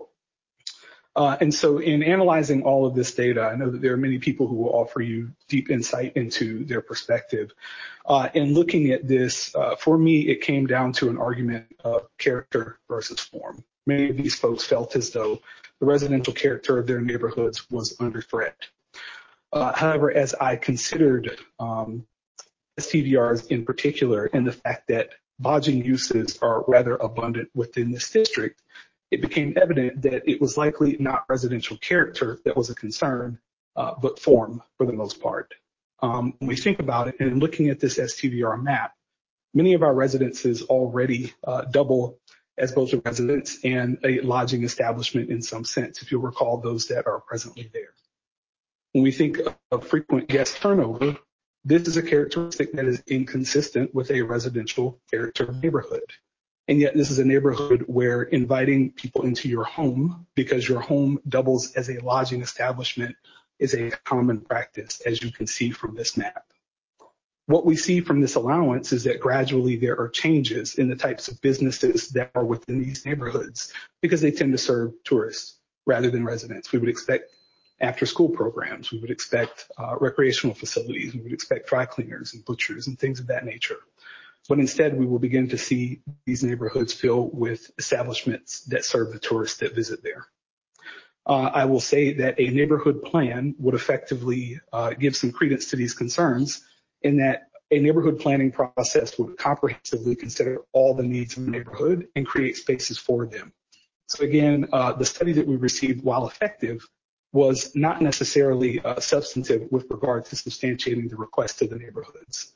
Uh, and so in analyzing all of this data, I know that there are many people who will offer you deep insight into their perspective. Uh, in looking at this, uh, for me, it came down to an argument of character versus form. Many of these folks felt as though the residential character of their neighborhoods was under threat. Uh, however, as I considered um, S T V Rs in particular and the fact that lodging uses are rather abundant within this district, it became evident that it was likely not residential character that was a concern, uh, but form for the most part. Um, when we think about it and looking at this S T V R map, many of our residences already uh, double as both a residence and a lodging establishment in some sense, if you'll recall those that are presently there. When we think of frequent guest turnover, this is a characteristic that is inconsistent with a residential character neighborhood. And yet this is a neighborhood where inviting people into your home because your home doubles as a lodging establishment is a common practice, as you can see from this map. What we see from this allowance is that gradually there are changes in the types of businesses that are within these neighborhoods because they tend to serve tourists rather than residents. We would expect after school programs, we would expect uh, recreational facilities, we would expect dry cleaners and butchers and things of that nature. But instead, we will begin to see these neighborhoods fill with establishments that serve the tourists that visit there. Uh, I will say that a neighborhood plan would effectively uh, give some credence to these concerns in that a neighborhood planning process would comprehensively consider all the needs of the neighborhood and create spaces for them. So again, uh, the study that we received, while effective, was not necessarily uh, substantive with regard to substantiating the request of the neighborhoods.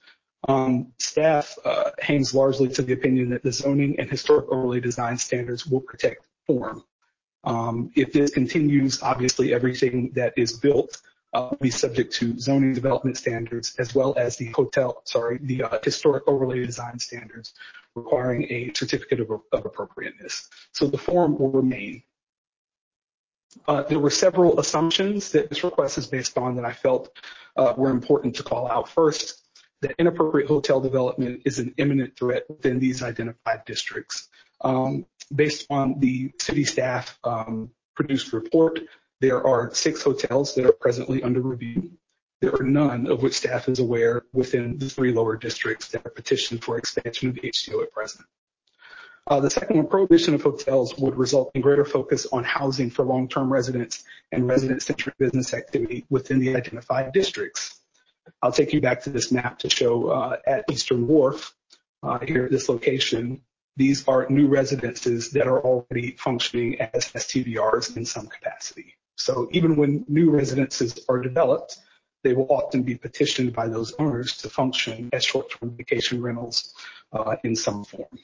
Um, staff uh, hangs largely to the opinion that the zoning and historic overlay design standards will protect form. Um, if this continues, obviously everything that is built uh, will be subject to zoning development standards as well as the hotel, sorry, the uh, historic overlay design standards requiring a certificate of, of appropriateness. So the form will remain. Uh, there were several assumptions that this request is based on that I felt uh, were important to call out. First, that inappropriate hotel development is an imminent threat within these identified districts. Um, based on the city staff um, produced report, there are six hotels that are presently under review. There are none of which staff is aware within the three lower districts that are petitioned for expansion of the H C O at present. Uh, the second one, prohibition of hotels would result in greater focus on housing for long-term residents and resident-centric business activity within the identified districts. I'll take you back to this map to show uh, at Eastern Wharf, uh, here at this location, these are new residences that are already functioning as S T V Rs in some capacity. So even when new residences are developed, they will often be petitioned by those owners to function as short-term vacation rentals uh, in some form.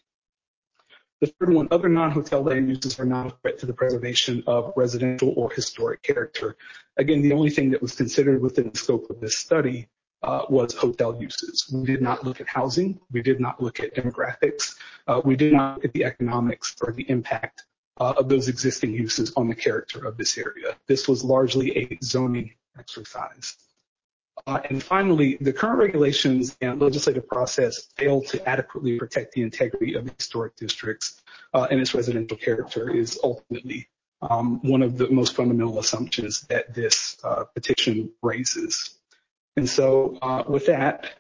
The third one, other non-hotel land uses are not a threat to the preservation of residential or historic character. Again, the only thing that was considered within the scope of this study uh, was hotel uses. We did not look at housing. We did not look at demographics. Uh, we did not look at the economics or the impact uh, of those existing uses on the character of this area. This was largely a zoning exercise. Uh, and finally, the current regulations and legislative process fail to adequately protect the integrity of the historic districts uh, and its residential character is ultimately um, one of the most fundamental assumptions that this uh, petition raises. And so uh, with that,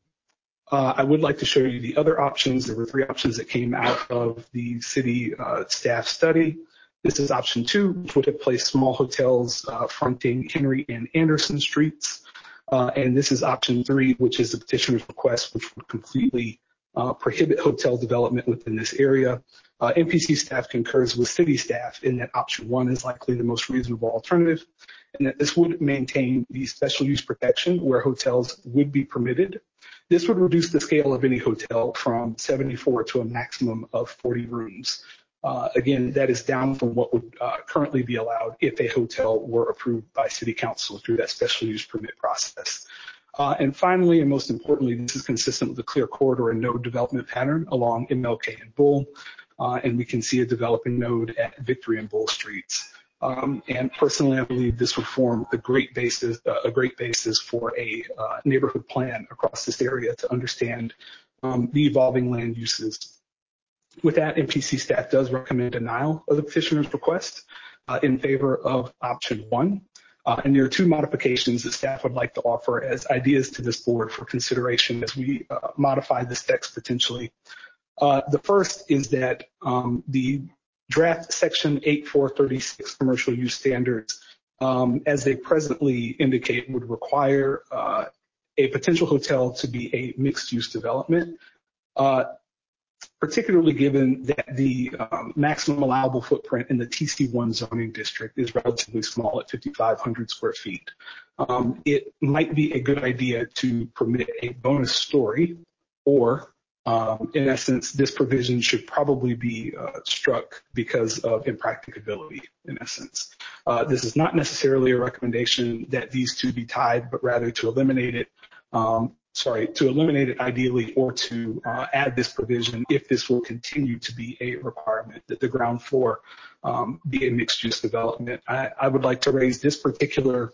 uh, I would like to show you the other options. There were three options that came out of the city uh, staff study. This is option two, which would have placed small hotels uh, fronting Henry and Anderson streets. Uh, and this is option three, which is the petitioner's request, which would completely uh, prohibit hotel development within this area. Uh, M P C staff concurs with city staff in that option one is likely the most reasonable alternative, and that this would maintain the special use protection where hotels would be permitted. This would reduce the scale of any hotel from seventy-four to a maximum of forty rooms. Uh, again, that is down from what would uh, currently be allowed if a hotel were approved by city council through that special use permit process. Uh, and finally, and most importantly, this is consistent with the clear corridor and node development pattern along M L K and Bull. Uh, and we can see a developing node at Victory and Bull Streets. Um, and personally, I believe this would form a great basis, uh, a great basis for a uh, neighborhood plan across this area to understand um, the evolving land uses. With that, M P C staff does recommend denial of the petitioner's request uh, in favor of option one. Uh, and there are two modifications that staff would like to offer as ideas to this board for consideration as we uh, modify this text potentially. Uh, the first is that um, the draft section eight four thirty-six commercial use standards, um, as they presently indicate, would require uh, a potential hotel to be a mixed use development. Uh, particularly given that the um, maximum allowable footprint in the T C one zoning district is relatively small at fifty-five hundred square feet. Um, it might be a good idea to permit a bonus story, or um, in essence, this provision should probably be uh, struck because of impracticability, in essence. Uh, this is not necessarily a recommendation that these two be tied, but rather to eliminate it um, sorry, to eliminate it ideally, or to uh, add this provision if this will continue to be a requirement that the ground floor um, be a mixed use development. I, I would like to raise this particular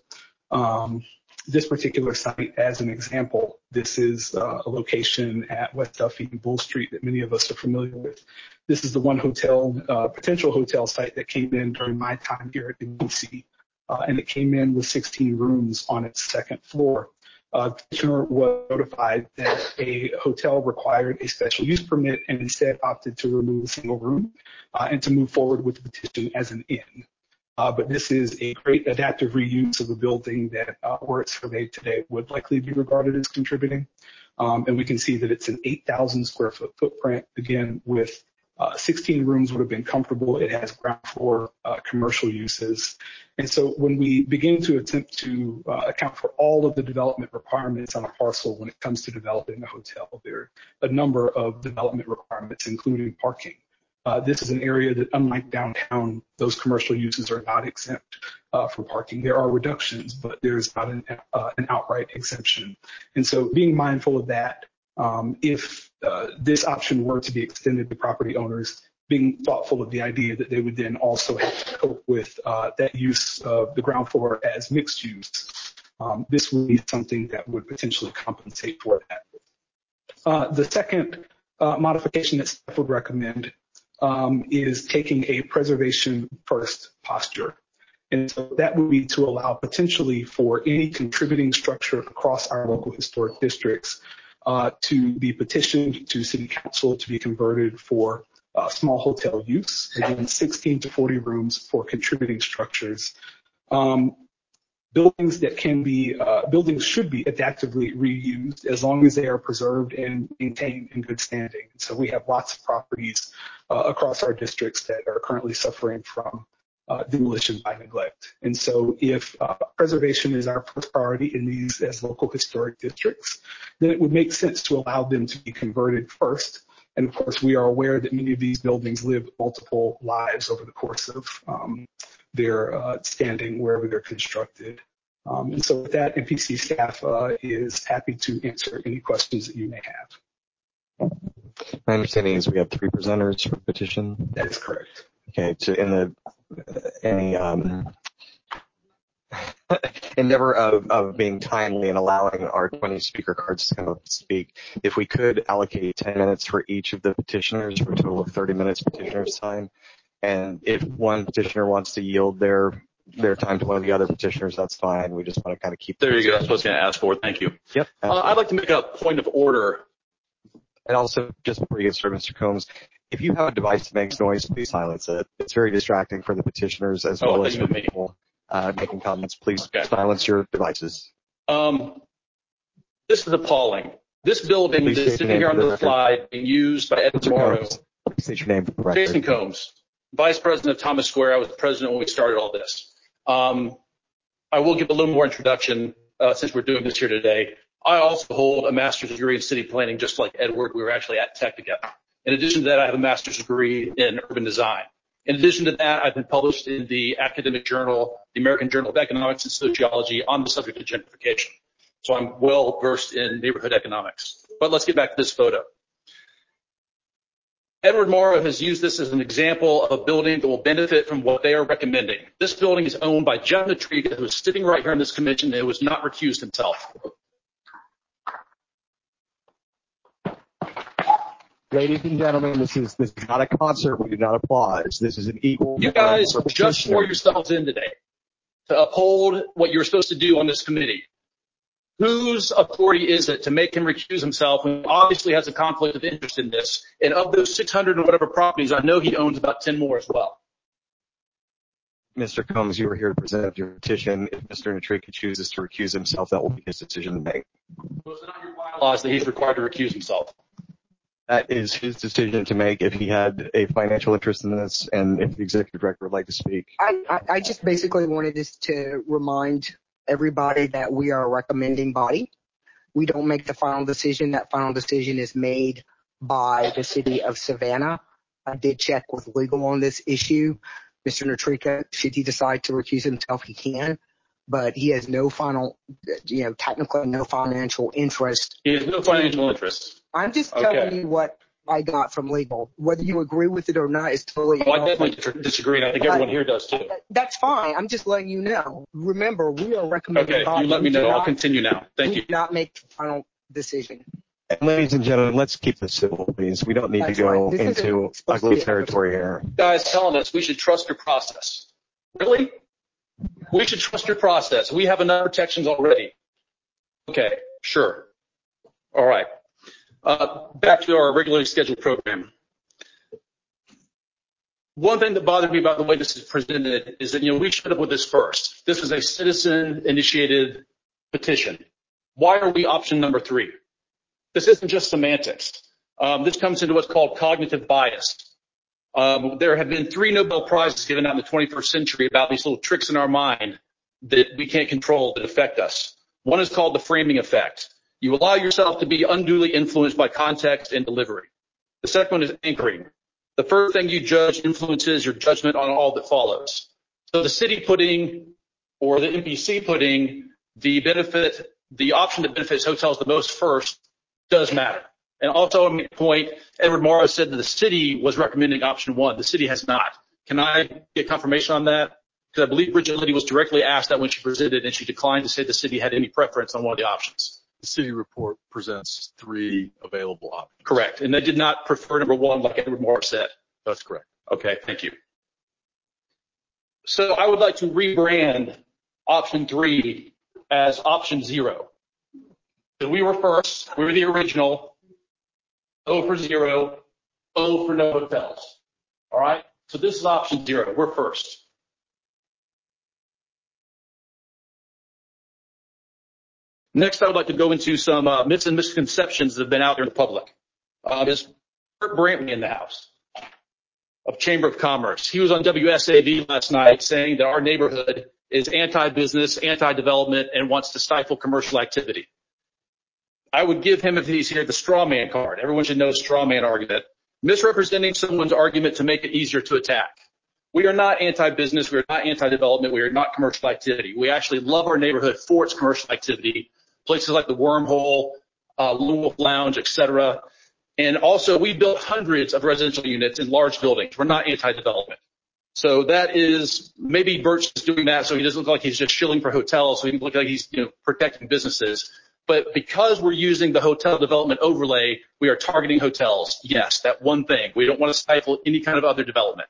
um, this particular site as an example. This is uh, a location at West Duffy and Bull Street that many of us are familiar with. This is the one hotel, uh, potential hotel site that came in during my time here at M P C, uh, and it came in with sixteen rooms on its second floor. Uh, the petitioner was notified that a hotel required a special use permit and instead opted to remove a single room uh, and to move forward with the petition as an inn. Uh, but this is a great adaptive reuse of a building that, uh, were it surveyed today, would likely be regarded as contributing. Um, and we can see that it's an eight thousand square foot footprint, again, with Uh, sixteen rooms would have been comfortable. It has ground floor uh, commercial uses. And so when we begin to attempt to uh, account for all of the development requirements on a parcel when it comes to developing a hotel, there are a number of development requirements, including parking. Uh, this is an area that, unlike downtown, those commercial uses are not exempt uh, from parking. There are reductions, but there's not an, uh, an outright exemption. And so being mindful of that, um, if uh, this option were to be extended to property owners, being thoughtful of the idea that they would then also have to cope with uh, that use of the ground floor as mixed use, um, this would be something that would potentially compensate for that. Uh, the second uh, modification that staff would recommend Um, is taking a preservation first posture. And so that would be to allow potentially for any contributing structure across our local historic districts uh, to be petitioned to City Council to be converted for uh, small hotel use, again, sixteen to forty rooms for contributing structures. Um, Buildings that can be, uh, buildings should be adaptively reused as long as they are preserved and maintained in good standing. So we have lots of properties uh, across our districts that are currently suffering from uh, demolition by neglect. And so if uh, preservation is our first priority in these as local historic districts, then it would make sense to allow them to be converted first. And of course, we are aware that many of these buildings live multiple lives over the course of um, their uh, standing wherever they're constructed. Um, and so with that, M P C staff uh, is happy to answer any questions that you may have. My understanding is we have three presenters for the petition. That is correct. Okay, so in the any um, endeavor of, of being timely and allowing our twenty speaker cards to come up and speak, if we could allocate ten minutes for each of the petitioners for a total of thirty minutes petitioner's time. And if one petitioner wants to yield their their time to one of the other petitioners, that's fine. We just want to kind of keep. There you go. That's what I was going to ask for. Thank you. Yep. Uh, I'd like to make a point of order. And also, just before you get started, Mister Combs, if you have a device that makes noise, please silence it. It's very distracting for the petitioners as Oh, well as for people uh, making comments. Please okay. silence your devices. Um, this is appalling. This building is sitting here on the slide being used by Edward Morrow. State your name for the record. Jason Combs, Vice President of Thomas Square. I was the president when we started all this. Um, I will give a little more introduction uh, since we're doing this here today. I also hold a master's degree in city planning, just like Edward. We were actually at Tech together. In addition to that, I have a master's degree in urban design. In addition to that, I've been published in the academic journal, the American Journal of Economics and Sociology, on the subject of gentrification. So I'm well versed in neighborhood economics. But let's get back to this photo. Edward Morrow has used this as an example of a building that will benefit from what they are recommending. This building is owned by Jeff Natriga, who is sitting right here in this commission and who has not recused himself. Ladies and gentlemen, this is this is not a concert. We do not applaud. This is an equal. You guys just swore yourselves in today to uphold what you're supposed to do on this committee. Whose authority is it to make him recuse himself when he obviously has a conflict of interest in this? And of those six hundred or whatever properties, I know he owns about ten more as well. Mister Combs, you were here to present your petition. If Mister Natriga chooses to recuse himself, that will be his decision to make. Well, it's not your bylaws that he's required to recuse himself. That is his decision to make if he had a financial interest in this and if the executive director would like to speak. I, I, I just basically wanted us to remind everybody that we are a recommending body. We don't make the final decision. That final decision is made by the city of Savannah. I did check with legal on this issue. Mister Natriga, should he decide to recuse himself, he can, but he has no final, you know, technically no financial interest. He has no financial interest. I'm just telling okay. you what I got from legal. Whether you agree with it or not is totally. Oh, I definitely disagree, and I think everyone here does too. That's fine. I'm just letting you know. Remember, we are recommending. Okay, you let me know. I'll continue now. Thank you. Do not make the final decision. And ladies and gentlemen, let's keep this civil, please. We don't need That's to go right. into ugly territory here. Guys telling us we should trust your process. Really? We should trust your process. We have enough protections already. Okay, sure. All right. Uh, back to our regularly scheduled program. One thing that bothered me about the way this is presented is that, you know, we showed up with this first. This is a citizen-initiated petition. Why are we option number three? This isn't just semantics. Um, this comes into what's called cognitive bias. Um, there have been three Nobel Prizes given out in the twenty-first century about these little tricks in our mind that we can't control that affect us. One is called the framing effect. You allow yourself to be unduly influenced by context and delivery. The second one is anchoring. The first thing you judge influences your judgment on all that follows. So the city putting, or the M P C putting, the benefit, the option that benefits hotels the most first does matter. And also, I make a point, Edward Morrow said that the city was recommending option one. The city has not. Can I get confirmation on that? Because I believe Bridget Liddy was directly asked that when she presented, and she declined to say the city had any preference on one of the options. The city report presents three available options. Correct. And they did not prefer number one like Edward Morrow said. That's correct. Okay, thank you. So I would like to rebrand option three as option zero. So we were first, we were the original. O for zero, O for no hotels. All right? So this is option zero. We're first. Next, I would like to go into some uh, myths and misconceptions that have been out there in the public. Uh, there's Kurt Brantley in the house of Chamber of Commerce. He was on W S A V last night saying that our neighborhood is anti-business, anti-development, and wants to stifle commercial activity. I would give him, if he's here, the straw man card. Everyone should know the straw man argument. Misrepresenting someone's argument to make it easier to attack. We are not anti-business. We are not anti-development. We are not commercial activity. We actually love our neighborhood for its commercial activity. Places like the Wormhole, uh, Lone Wolf Lounge, et cetera. And also, we built hundreds of residential units in large buildings. We're not anti-development. So that is, maybe Birch is doing that so he doesn't look like he's just shilling for hotels, so he doesn't look like he's, you know, protecting businesses. But because we're using the hotel development overlay, we are targeting hotels. Yes, that one thing. We don't want to stifle any kind of other development.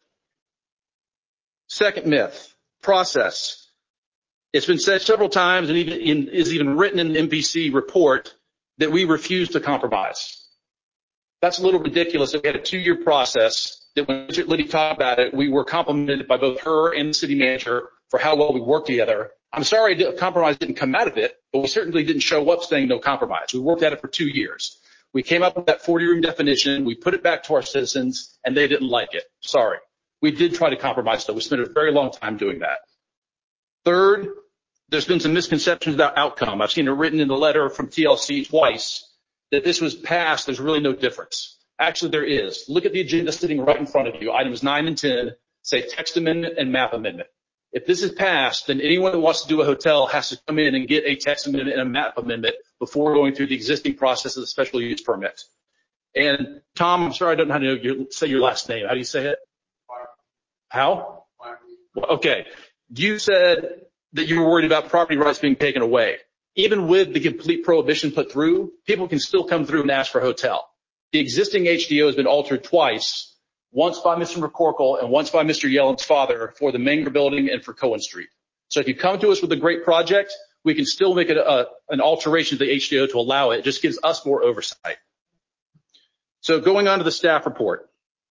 Second myth, process. It's been said several times and even in, is even written in the M P C report that we refuse to compromise. That's a little ridiculous. We had a two-year process that when Bridget Liddy talked about it, we were complimented by both her and the city manager for how well we worked together. I'm sorry the compromise didn't come out of it, but we certainly didn't show up saying no compromise. We worked at it for two years. We came up with that forty-room definition. We put it back to our citizens, and they didn't like it. Sorry. We did try to compromise, though. We spent a very long time doing that. Third, there's been some misconceptions about outcome. I've seen it written in the letter from T L C twice that this was passed. There's really no difference. Actually, there is. Look at the agenda sitting right in front of you. Items nine and ten say text amendment and map amendment. If this is passed, then anyone that wants to do a hotel has to come in and get a text amendment and a map amendment before going through the existing process of the special use permit. And Tom, I'm sorry I don't know how to your, say your last name. How do you say it? How? Okay. You said that you were worried about property rights being taken away. Even with the complete prohibition put through, people can still come through and ask for a hotel. The existing H D O has been altered twice, once by Mister McCorkle and once by Mister Yellen's father for the Menger building and for Cohen Street. So if you come to us with a great project, we can still make it a, an alteration to the H D O to allow it. It just gives us more oversight. So going on to the staff report.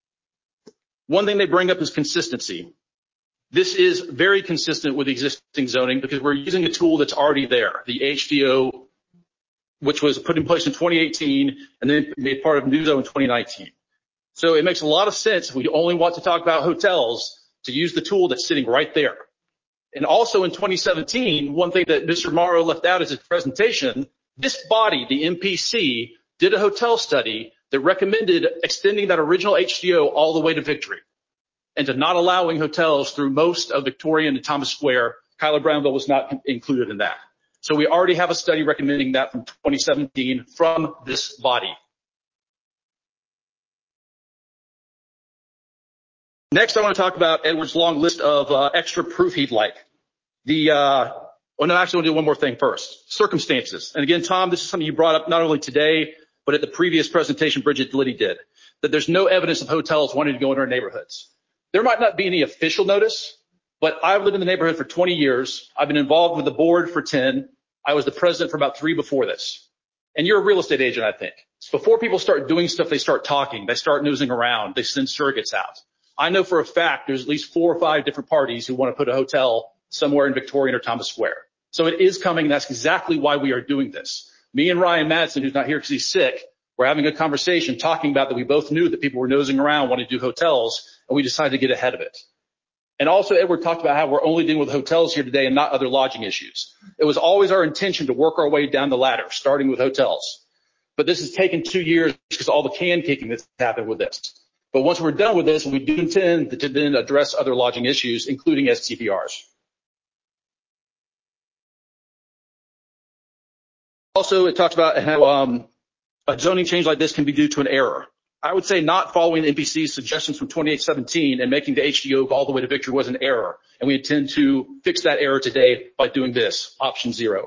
One thing they bring up is consistency. This is very consistent with existing zoning because we're using a tool that's already there, the H D O, which was put in place in twenty eighteen and then made part of NewZone in twenty nineteen. So it makes a lot of sense if we only want to talk about hotels to use the tool that's sitting right there. And also in twenty seventeen, one thing that Mister Morrow left out is his presentation, this body, the M P C, did a hotel study that recommended extending that original H D O all the way to Victory and to not allowing hotels through most of Victorian and Thomas Square. Kyler Brownville was not included in that. So we already have a study recommending that from twenty seventeen from this body. Next, I want to talk about Edward's long list of uh, extra proof he'd like. The, uh, oh no, actually I want to do one more thing first. Circumstances. And again, Tom, this is something you brought up not only today, but at the previous presentation Bridget Liddy did, that there's no evidence of hotels wanting to go into our neighborhoods. There might not be any official notice, but I've lived in the neighborhood for twenty years. I've been involved with the board for ten. I was the president for about three before this. And you're a real estate agent, I think. Before people start doing stuff, they start talking. They start nosing around. They send surrogates out. I know for a fact there's at least four or five different parties who want to put a hotel somewhere in Victorian or Thomas Square. So it is coming, and that's exactly why we are doing this. Me and Ryan Madsen, who's not here because he's sick, we're having a conversation talking about that we both knew that people were nosing around wanting to do hotels, and we decided to get ahead of it. And also, Edward talked about how we're only dealing with hotels here today and not other lodging issues. It was always our intention to work our way down the ladder, starting with hotels. But this has taken two years because all the can kicking that's happened with this. But once we're done with this, we do intend to then address other lodging issues, including S T P Rs. Also, it talks about how um, a zoning change like this can be due to an error. I would say not following the N P C's suggestions from twenty-eight seventeen and making the H D O go all the way to victory was an error. And we intend to fix that error today by doing this, option zero.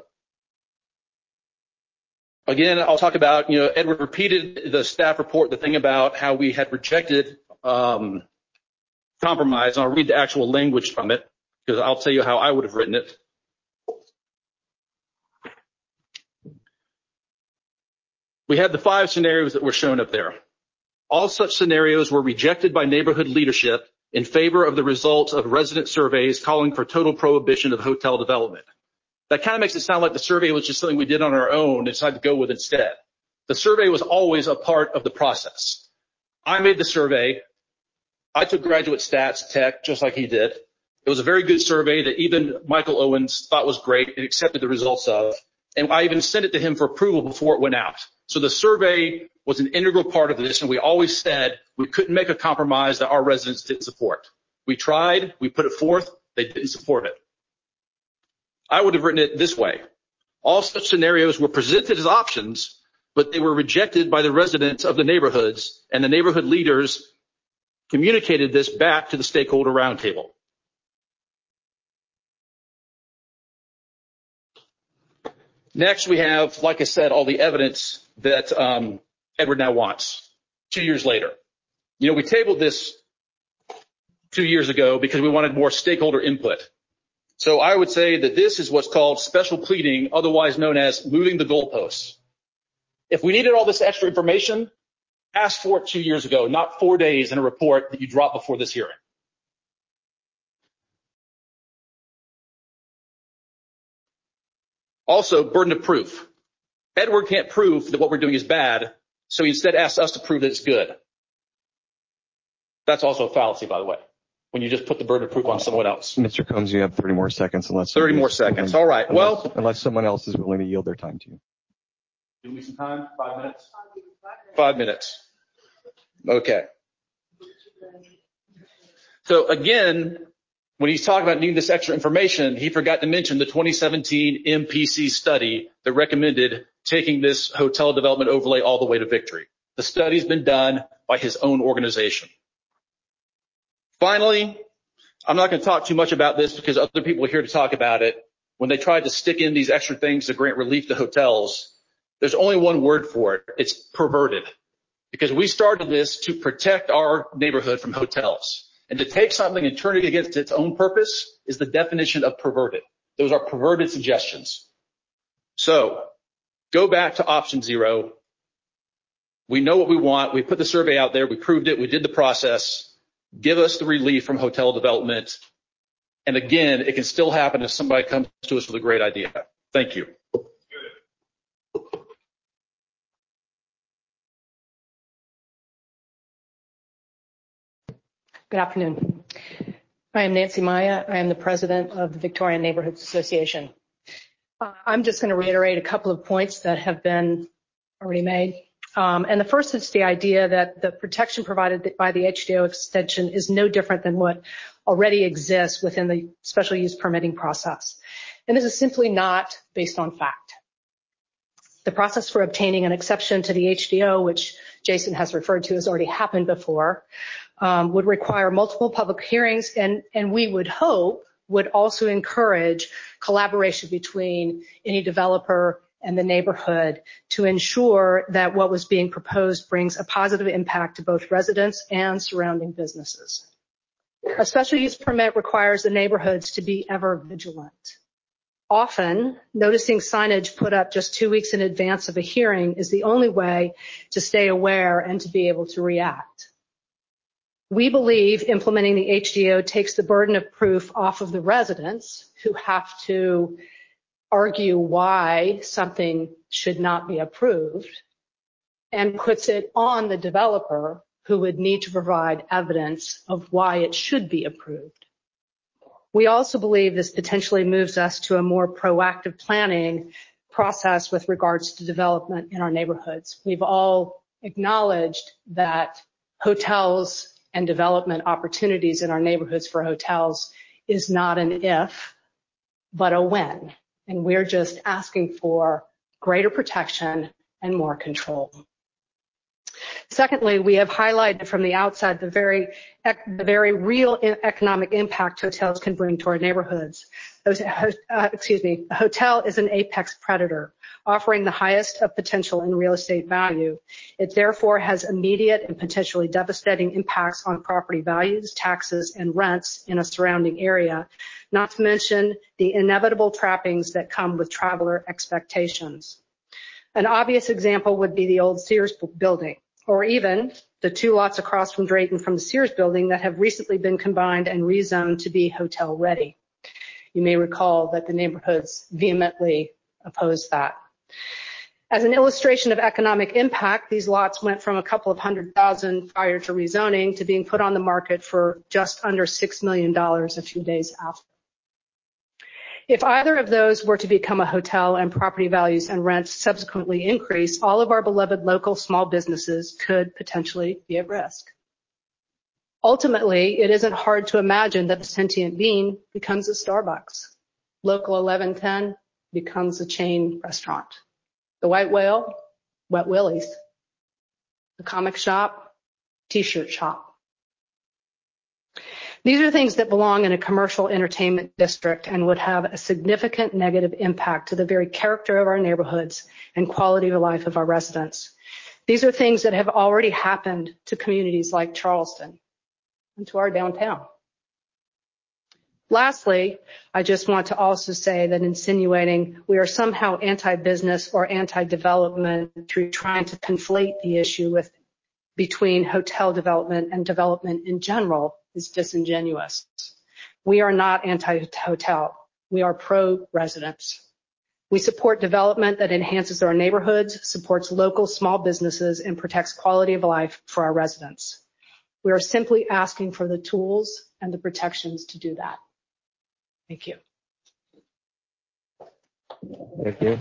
Again, I'll talk about, you know, Edward repeated the staff report, the thing about how we had rejected um, compromise. And I'll read the actual language from it because I'll tell you how I would have written it. We had the five scenarios that were shown up there. All such scenarios were rejected by neighborhood leadership in favor of the results of resident surveys calling for total prohibition of hotel development. That kind of makes it sound like the survey was just something we did on our own and decided to go with instead. The survey was always a part of the process. I made the survey. I took graduate stats tech just like he did. It was a very good survey that even Michael Owens thought was great and accepted the results of. And I even sent it to him for approval before it went out. So the survey was an integral part of this, and we always said we couldn't make a compromise that our residents didn't support. We tried, we put it forth, they didn't support it. I would have written it this way. All such scenarios were presented as options, but they were rejected by the residents of the neighborhoods, and the neighborhood leaders communicated this back to the stakeholder roundtable. Next, we have, like I said, all the evidence that um, Edward now wants two years later. You know, we tabled this two years ago because we wanted more stakeholder input. So I would say that this is what's called special pleading, otherwise known as moving the goalposts. If we needed all this extra information, ask for it two years ago, not four days in a report that you dropped before this hearing. Also, burden of proof. Edward can't prove that what we're doing is bad, so he instead asks us to prove that it's good. That's also a fallacy, by the way, when you just put the burden of proof on someone else. Mister Combs, you have thirty more seconds unless thirty more seconds. Willing, All right. Unless, well, unless someone else is willing to yield their time to you. Give me some time. Five minutes. Five minutes. Okay. So again, when he's talking about needing this extra information, he forgot to mention the twenty seventeen M P C study that recommended taking this hotel development overlay all the way to victory. The study's been done by his own organization. Finally, I'm not going to talk too much about this because other people are here to talk about it. When they tried to stick in these extra things to grant relief to hotels, there's only one word for it. It's perverted. Because we started this to protect our neighborhood from hotels. And to take something and turn it against its own purpose is the definition of perverted. Those are perverted suggestions. So go back to option zero. We know what we want. We put the survey out there. We proved it. We did the process. Give us the relief from hotel development. And again, it can still happen if somebody comes to us with a great idea. Thank you. Good afternoon. I am Nancy Maya. I am the president of the Victorian Neighborhoods Association. Uh, I'm just going to reiterate a couple of points that have been already made. Um, and the first is the idea that the protection provided by the H D O extension is no different than what already exists within the special use permitting process. And this is simply not based on fact. The process for obtaining an exception to the H D O, which Jason has referred to, has already happened before, um, would require multiple public hearings and, and we would hope would also encourage collaboration between any developer and the neighborhood to ensure that what was being proposed brings a positive impact to both residents and surrounding businesses. A special use permit requires the neighborhoods to be ever vigilant. Often, noticing signage put up just two weeks in advance of a hearing is the only way to stay aware and to be able to react. We believe implementing the H D O takes the burden of proof off of the residents who have to argue why something should not be approved and puts it on the developer who would need to provide evidence of why it should be approved. We also believe this potentially moves us to a more proactive planning process with regards to development in our neighborhoods. We've all acknowledged that hotels and development opportunities in our neighborhoods for hotels is not an if, but a when. And we're just asking for greater protection and more control. Secondly, we have highlighted from the outside the very, the very real economic impact hotels can bring to our neighborhoods. Uh, excuse me, a hotel is an apex predator, offering the highest of potential in real estate value. It therefore has immediate and potentially devastating impacts on property values, taxes, and rents in a surrounding area, not to mention the inevitable trappings that come with traveler expectations. An obvious example would be the old Sears building, or even the two lots across from Drayton from the Sears building that have recently been combined and rezoned to be hotel ready. You may recall that the neighborhoods vehemently opposed that. As an illustration of economic impact, these lots went from a couple of hundred thousand prior to rezoning to being put on the market for just under six million dollars a few days after. If either of those were to become a hotel and property values and rents subsequently increase, all of our beloved local small businesses could potentially be at risk. Ultimately, it isn't hard to imagine that the Sentient Bean becomes a Starbucks. Local eleven ten becomes a chain restaurant. The White Whale, Wet Willie's. The comic shop, t-shirt shop. These are things that belong in a commercial entertainment district and would have a significant negative impact to the very character of our neighborhoods and quality of life of our residents. These are things that have already happened to communities like Charleston and to our downtown. Lastly, I just want to also say that insinuating we are somehow anti-business or anti-development through trying to conflate the issue with between hotel development and development in general is disingenuous. We are not anti-hotel. We are pro-residents. We support development that enhances our neighborhoods, supports local small businesses, and protects quality of life for our residents. We are simply asking for the tools and the protections to do that. Thank you. Thank you.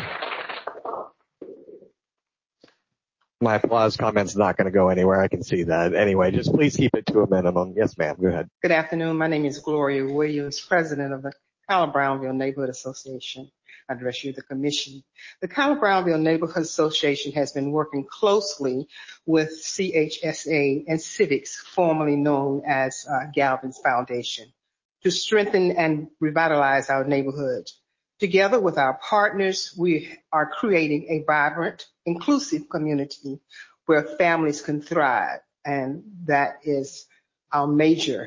My applause comment's not going to go anywhere. I can see that. Anyway, just please keep it to a minimum. Yes, ma'am. Go ahead. Good afternoon. My name is Gloria Williams, president of the Cala Brownville Neighborhood Association. I address you, the commission. The Cala Brownville Neighborhood Association has been working closely with C H S A and Civics, formerly known as uh, Galvin's Foundation, to strengthen and revitalize our neighborhood. Together with our partners, we are creating a vibrant, inclusive community where families can thrive. And that is our major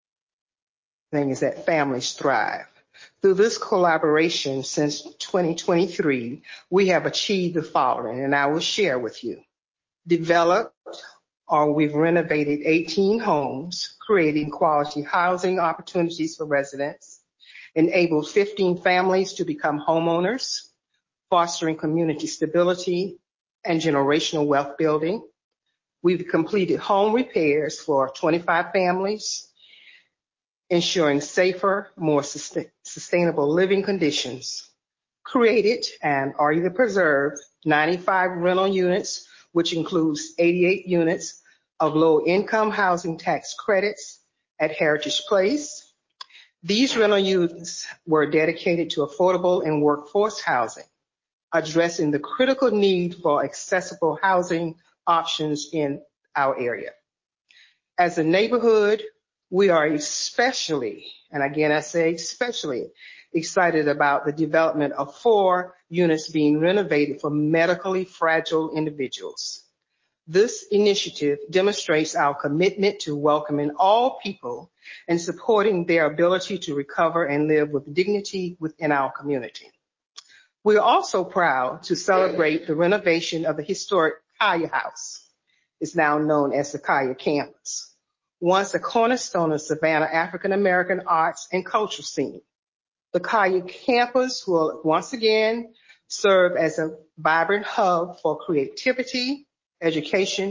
thing, is that families thrive. Through this collaboration since twenty twenty-three, we have achieved the following, and I will share with you. Developed or we've renovated eighteen homes, creating quality housing opportunities for residents, enabled fifteen families to become homeowners, fostering community stability and generational wealth building. We've completed home repairs for twenty-five families, ensuring safer, more sustain- sustainable living conditions. Created and or either preserved ninety-five rental units, which includes eighty-eight units of low-income housing tax credits at Heritage Place. These rental units were dedicated to affordable and workforce housing, addressing the critical need for accessible housing options in our area. As a neighborhood, we are especially, and again I say especially, excited about the development of four units being renovated for medically fragile individuals. This initiative demonstrates our commitment to welcoming all people and supporting their ability to recover and live with dignity within our community. We are also proud to celebrate the renovation of the historic Kaya House. It's now known as the Kaya Campus, once a cornerstone of Savannah African American arts and culture scene. The Kaya Campus will once again serve as a vibrant hub for creativity, education,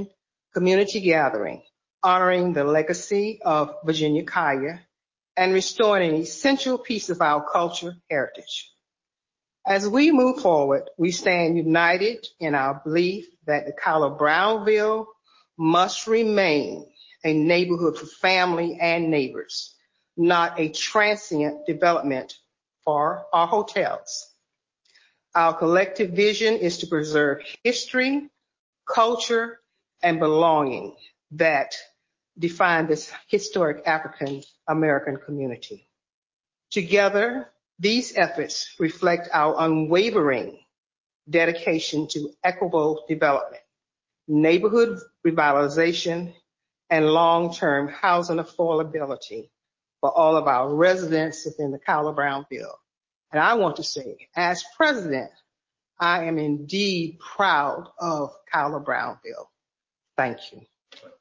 community gathering, honoring the legacy of Virginia Kaya, and restoring an essential piece of our culture heritage. As we move forward, we stand united in our belief that the Kyla Brownville must remain a neighborhood for family and neighbors, not a transient development for our hotels. Our collective vision is to preserve history, culture, and belonging that define this historic African American community. Together, these efforts reflect our unwavering dedication to equitable development, neighborhood revitalization, and long-term housing affordability for all of our residents within the Kyla Brownville. And I want to say, as president, I am indeed proud of Kyla Brownville. Thank you.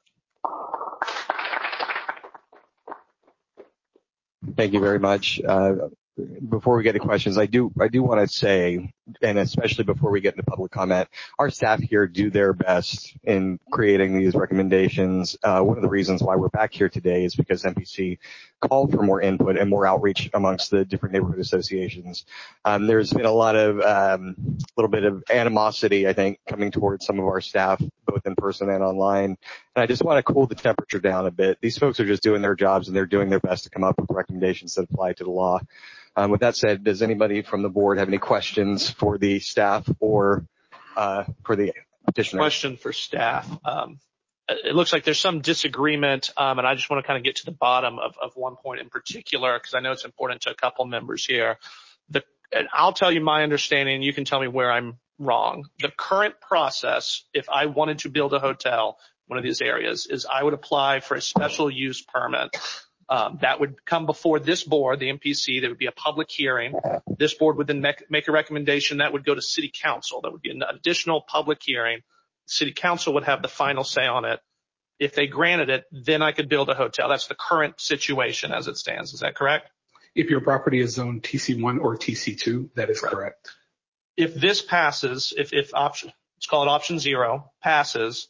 Thank you very much. Uh, before we get to questions, I do I do want to say, and especially before we get into public comment, our staff here do their best in creating these recommendations. Uh, one of the reasons why we're back here today is because M P C called for more input and more outreach amongst the different neighborhood associations. Um, there's been a lot of, um, little bit of animosity, I think, coming towards some of our staff, both in person and online. And I just want to cool the temperature down a bit. These folks are just doing their jobs and they're doing their best to come up with recommendations that apply to the law. Um, with that said, does anybody from the board have any questions for the staff or uh, for the petitioner? Question for staff. Um, it looks like there's some disagreement, um, and I just want to kind of get to the bottom of, of one point in particular, because I know it's important to a couple members here. The, and I'll tell you my understanding, and you can tell me where I'm wrong. The current process, if I wanted to build a hotel, one of these areas, is I would apply for a special use permit. Um, that would come before this board, the M P C. There would be a public hearing. This board would then make, make a recommendation that would go to city council. That would be an additional public hearing. City council would have the final say on it. If they granted it, then I could build a hotel. That's the current situation as it stands. Is that correct? If your property is zoned T C one or T C two, that is correct. If this passes, if, if option, let's call it option zero, passes,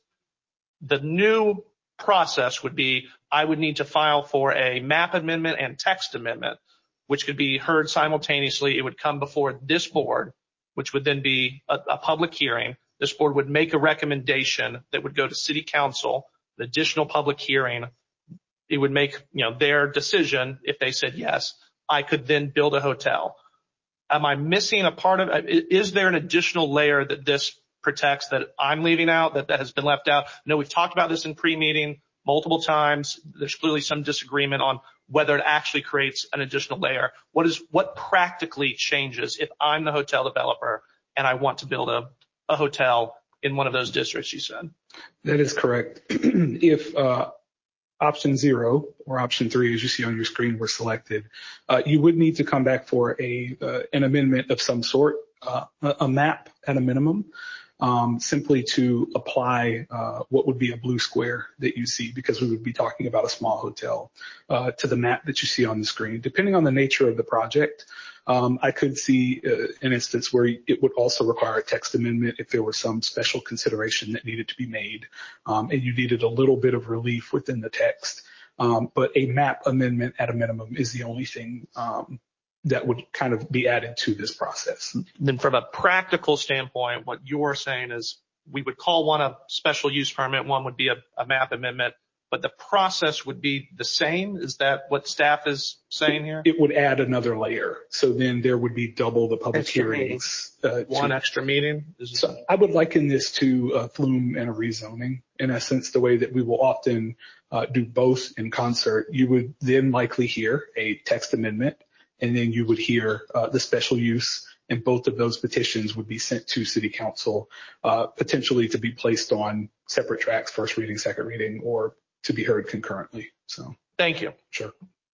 the new process would be I would need to file for a map amendment and text amendment, which could be heard simultaneously. It would come before this board, which would then be a, a public hearing. This board would make a recommendation that would go to city council, the additional public hearing. It would make, you know, their decision. If they said yes, I could then build a hotel. Am I missing a part of it? Is there an additional layer that this protects that I'm leaving out, that, that has been left out? No, we've talked about this in pre-meeting multiple times. There's clearly some disagreement on whether it actually creates an additional layer. What is, what practically changes if I'm the hotel developer and I want to build a, a hotel in one of those districts you said? That is correct. If, uh, option zero or option three, as you see on your screen, were selected, uh, you would need to come back for a, uh, an amendment of some sort, uh, a, a map at a minimum. Um, simply to apply uh, what would be a blue square that you see, because we would be talking about a small hotel, uh, to the map that you see on the screen. Depending on the nature of the project, um, I could see uh, an instance where it would also require a text amendment if there was some special consideration that needed to be made, um, and you needed a little bit of relief within the text. Um, but a map amendment at a minimum is the only thing um, that would kind of be added to this process. Then from a practical standpoint, what you're saying is we would call one a special use permit, one would be a, a map amendment, but the process would be the same. Is that what staff is saying here? It would add another layer. So then there would be double the public extra hearings. Uh, one to, extra meeting? Is so I would liken this to a flume and a rezoning. In essence, the way that we will often uh, do both in concert. You would then likely hear a text amendment, and then you would hear uh, the special use, and both of those petitions would be sent to city council, uh, potentially to be placed on separate tracks, first reading, second reading, or to be heard concurrently. So, thank you. Sure.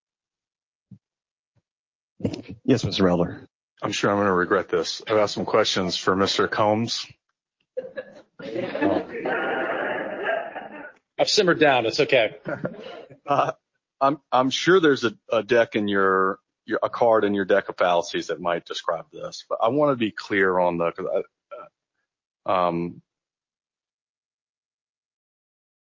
Yes, Mister Elder. I'm sure I'm going to regret this. I've got some questions for Mister Combs. I've simmered down. It's okay. Uh, I'm I'm sure there's a, a deck in your, your a card in your deck of fallacies that might describe this, but I want to be clear on the. Cause I, uh, um,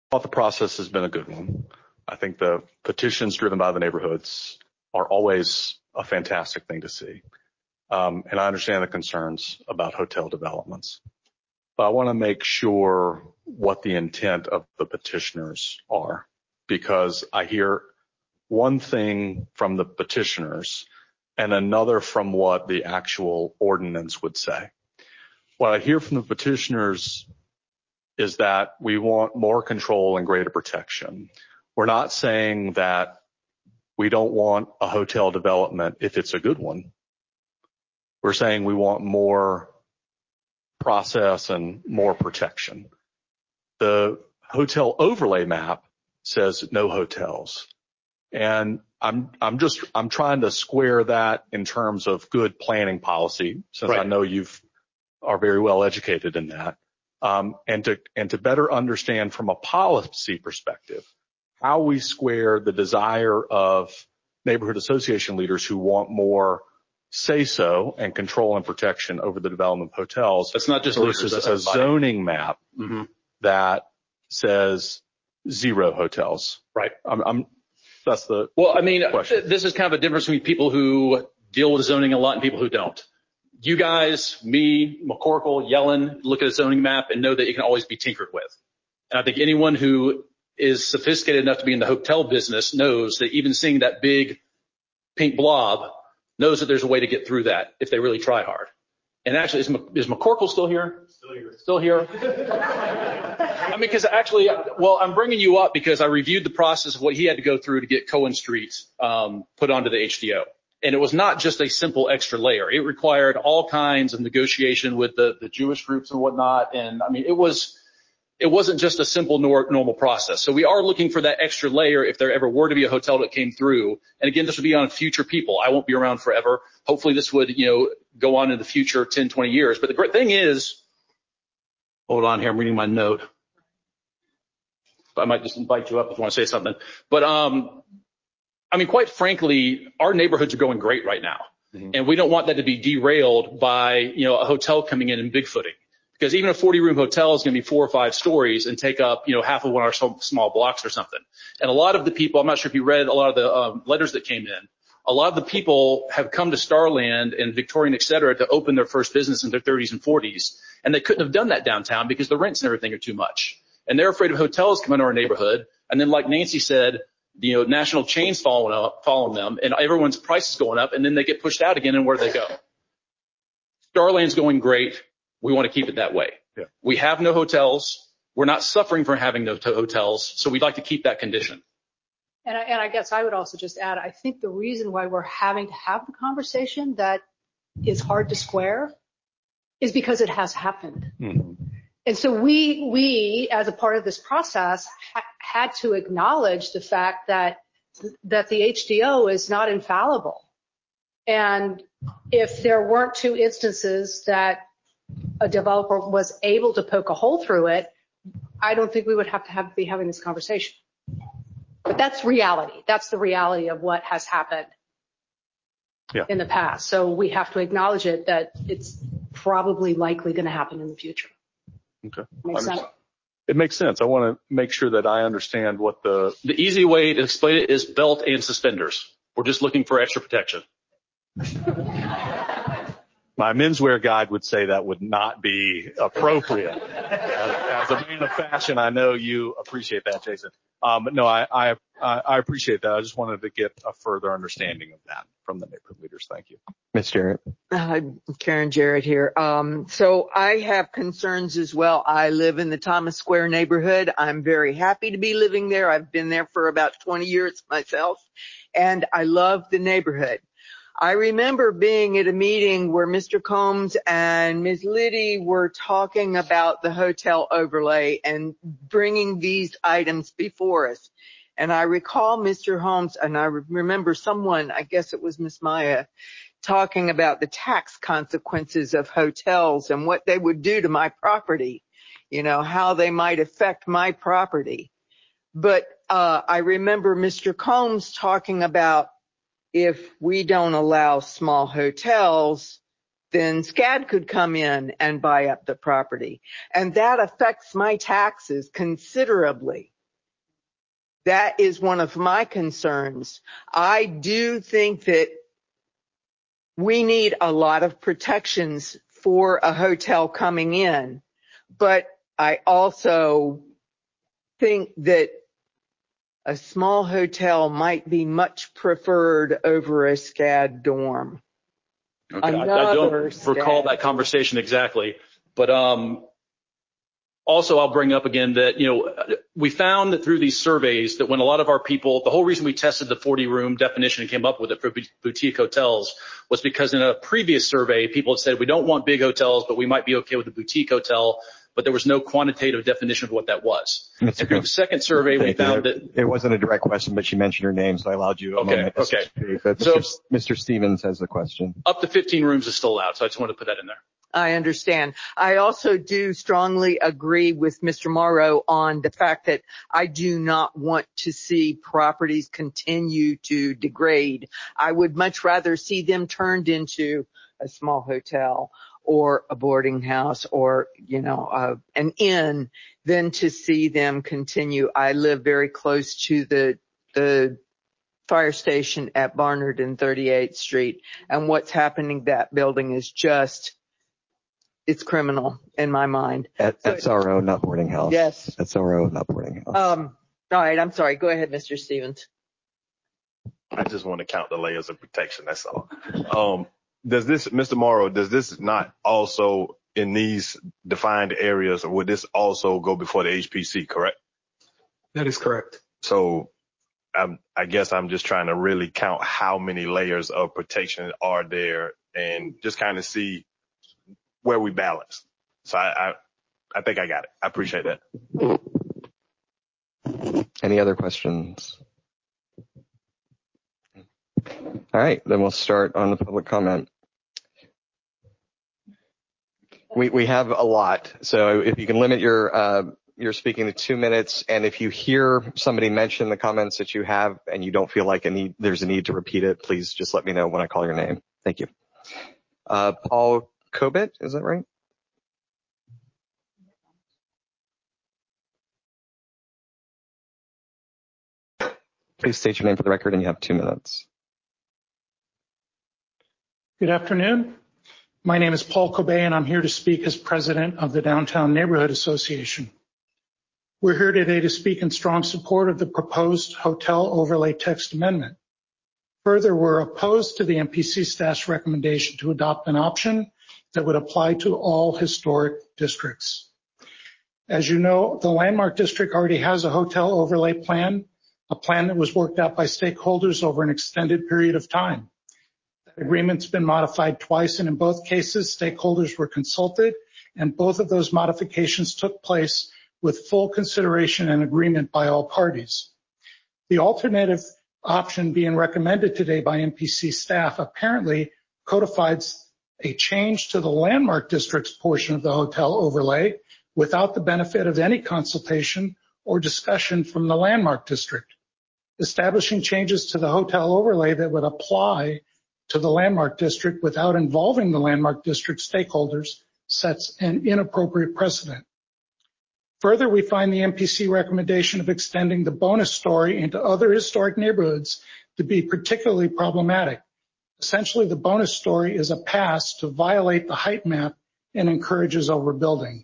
thought the process has been a good one. I think the petitions driven by the neighborhoods are always a fantastic thing to see. Um, and I understand the concerns about hotel developments. But I want to make sure what the intent of the petitioners are, because I hear one thing from the petitioners and another from what the actual ordinance would say. What I hear from the petitioners is that we want more control and greater protection. We're not saying that we don't want a hotel development if it's a good one. We're saying we want more process and more protection. The hotel overlay map says no hotels. And I'm, I'm just, I'm trying to square that in terms of good planning policy, since Right. I know you've are very well educated in that. Um, and to, and to better understand from a policy perspective, how we square the desire of neighborhood association leaders who want more say so and control and protection over the development of hotels. That's not just versus leaders, that's a everybody. zoning map Mm-hmm. that says zero hotels. Right. I'm, I'm that's the well. I mean, question. This is kind of a difference between people who deal with zoning a lot and people who don't. You guys, me, McCorkle, Yellen, look at a zoning map and know that it can always be tinkered with. And I think anyone who is sophisticated enough to be in the hotel business knows that even seeing that big pink blob knows that there's a way to get through that if they really try hard. And actually, is, is McCorkle still here? Still here. Still here. I mean, because actually, well, I'm bringing you up because I reviewed the process of what he had to go through to get Cohen Street um, put onto the H D O. And it was not just a simple extra layer. It required all kinds of negotiation with the, the Jewish groups and whatnot. And I mean, it was, it wasn't just a simple nor, normal process. So we are looking for that extra layer if there ever were to be a hotel that came through. And again, this would be on future people. I won't be around forever. Hopefully this would, you know, go on in the future ten, twenty years. But the great thing is, hold on here, I'm reading my note. I might just invite you up if you want to say something. But, um, I mean, quite frankly, our neighborhoods are going great right now. Mm-hmm. And we don't want that to be derailed by, you know, a hotel coming in and bigfooting. Because even a forty room hotel is going to be four or five stories and take up, you know, half of one of our small blocks or something. And a lot of the people, I'm not sure if you read a lot of the um, letters that came in, a lot of the people have come to Starland and Victorian, et cetera, to open their first business in their thirties and forties. And they couldn't have done that downtown because the rents and everything are too much. And they're afraid of hotels coming to our neighborhood. And then like Nancy said, you know, national chains following up, following them, and everyone's price is going up, and then they get pushed out again, and where do they go? Starland's going great. We want to keep it that way. Yeah. We have no hotels. We're not suffering from having no to- hotels, so we'd like to keep that condition. And I, and I guess I would also just add, I think the reason why we're having to have the conversation that is hard to square is because it has happened. Mm-hmm. And so we, we, as a part of this process, ha- had to acknowledge the fact that, that the H D O is not infallible. And if there weren't two instances that a developer was able to poke a hole through it, I don't think we would have to have, be having this conversation. But that's reality. That's the reality of what has happened yeah. in the past. So we have to acknowledge it, that it's probably likely going to happen in the future. Okay. Makes sense? It makes sense. I want to make sure that I understand what the... The easy way to explain it is belt and suspenders. We're just looking for extra protection. My menswear guide would say that would not be appropriate. As, as a man of fashion, I know you appreciate that, Jason. Um, but no, I, I, I appreciate that. I just wanted to get a further understanding of that from the neighborhood leaders. Thank you. Miz Jarrett. Uh, Karen Jarrett here. Um, so I have concerns as well. I live in the Thomas Square neighborhood. I'm very happy to be living there. I've been there for about twenty years myself, and I love the neighborhood. I remember being at a meeting where Mister Combs and Miz Liddy were talking about the hotel overlay and bringing these items before us. And I recall Mister Holmes, and I remember someone, I guess it was Miss Maya, talking about the tax consequences of hotels and what they would do to my property, you know, how they might affect my property. But uh I remember Mister Combs talking about, if we don't allow small hotels, then SCAD could come in and buy up the property. And that affects my taxes considerably. That is one of my concerns. I do think that we need a lot of protections for a hotel coming in, but I also think that a small hotel might be much preferred over a S C A D dorm. Okay, I, I don't recall that conversation exactly, but um, also I'll bring up again that, you know, we found that through these surveys that when a lot of our people, the whole reason we tested the forty room definition and came up with it for boutique hotels was because in a previous survey, people had said we don't want big hotels, but we might be okay with a boutique hotel, but there was no quantitative definition of what that was. And through the second survey, we found that it wasn't a direct question, but she mentioned her name, so I allowed you a okay, moment. Okay, okay. So Mister Stevens has a question. Up to fifteen rooms is still allowed, so I just wanted to put that in there. I understand. I also do strongly agree with Mister Morrow on the fact that I do not want to see properties continue to degrade. I would much rather see them turned into a small hotel or a boarding house or, you know, uh, an inn than to see them continue. I live very close to the, the fire station at Barnard and thirty-eighth Street. And what's happening to that building is just, it's criminal in my mind. At S R O, not boarding house. Yes. S R O, not boarding house. Um, all right. I'm sorry. Go ahead, Mister Stevens. I just want to count the layers of protection. That's all. Um, does this, Mister Morrow, does this not also in these defined areas, or would this also go before the H P C, correct? That is correct. So I'm, I guess I'm just trying to really count how many layers of protection are there and just kind of see where we balance. So I, I, I think I got it. I appreciate that. Any other questions? All right, then we'll start on the public comment. We we have a lot, so if you can limit your uh, your speaking to two minutes, and if you hear somebody mention the comments that you have and you don't feel like a need, there's a need to repeat it, please just let me know when I call your name. Thank you. Uh, Paul Kobit, is that right? Please state your name for the record, and you have two minutes. Good afternoon. My name is Paul Kobay, and I'm here to speak as president of the Downtown Neighborhood Association. We're here today to speak in strong support of the proposed hotel overlay text amendment. Further, we're opposed to the M P C staff's recommendation to adopt an option that would apply to all historic districts. As you know, the Landmark District already has a hotel overlay plan, a plan that was worked out by stakeholders over an extended period of time. The agreement's been modified twice, and in both cases, stakeholders were consulted, and both of those modifications took place with full consideration and agreement by all parties. The alternative option being recommended today by M P C staff apparently codifies a change to the Landmark District's portion of the hotel overlay without the benefit of any consultation or discussion from the Landmark District. Establishing changes to the hotel overlay that would apply to the Landmark District without involving the Landmark District stakeholders sets an inappropriate precedent. Further, we find the M P C recommendation of extending the bonus story into other historic neighborhoods to be particularly problematic. Essentially, the bonus story is a pass to violate the height map and encourages overbuilding.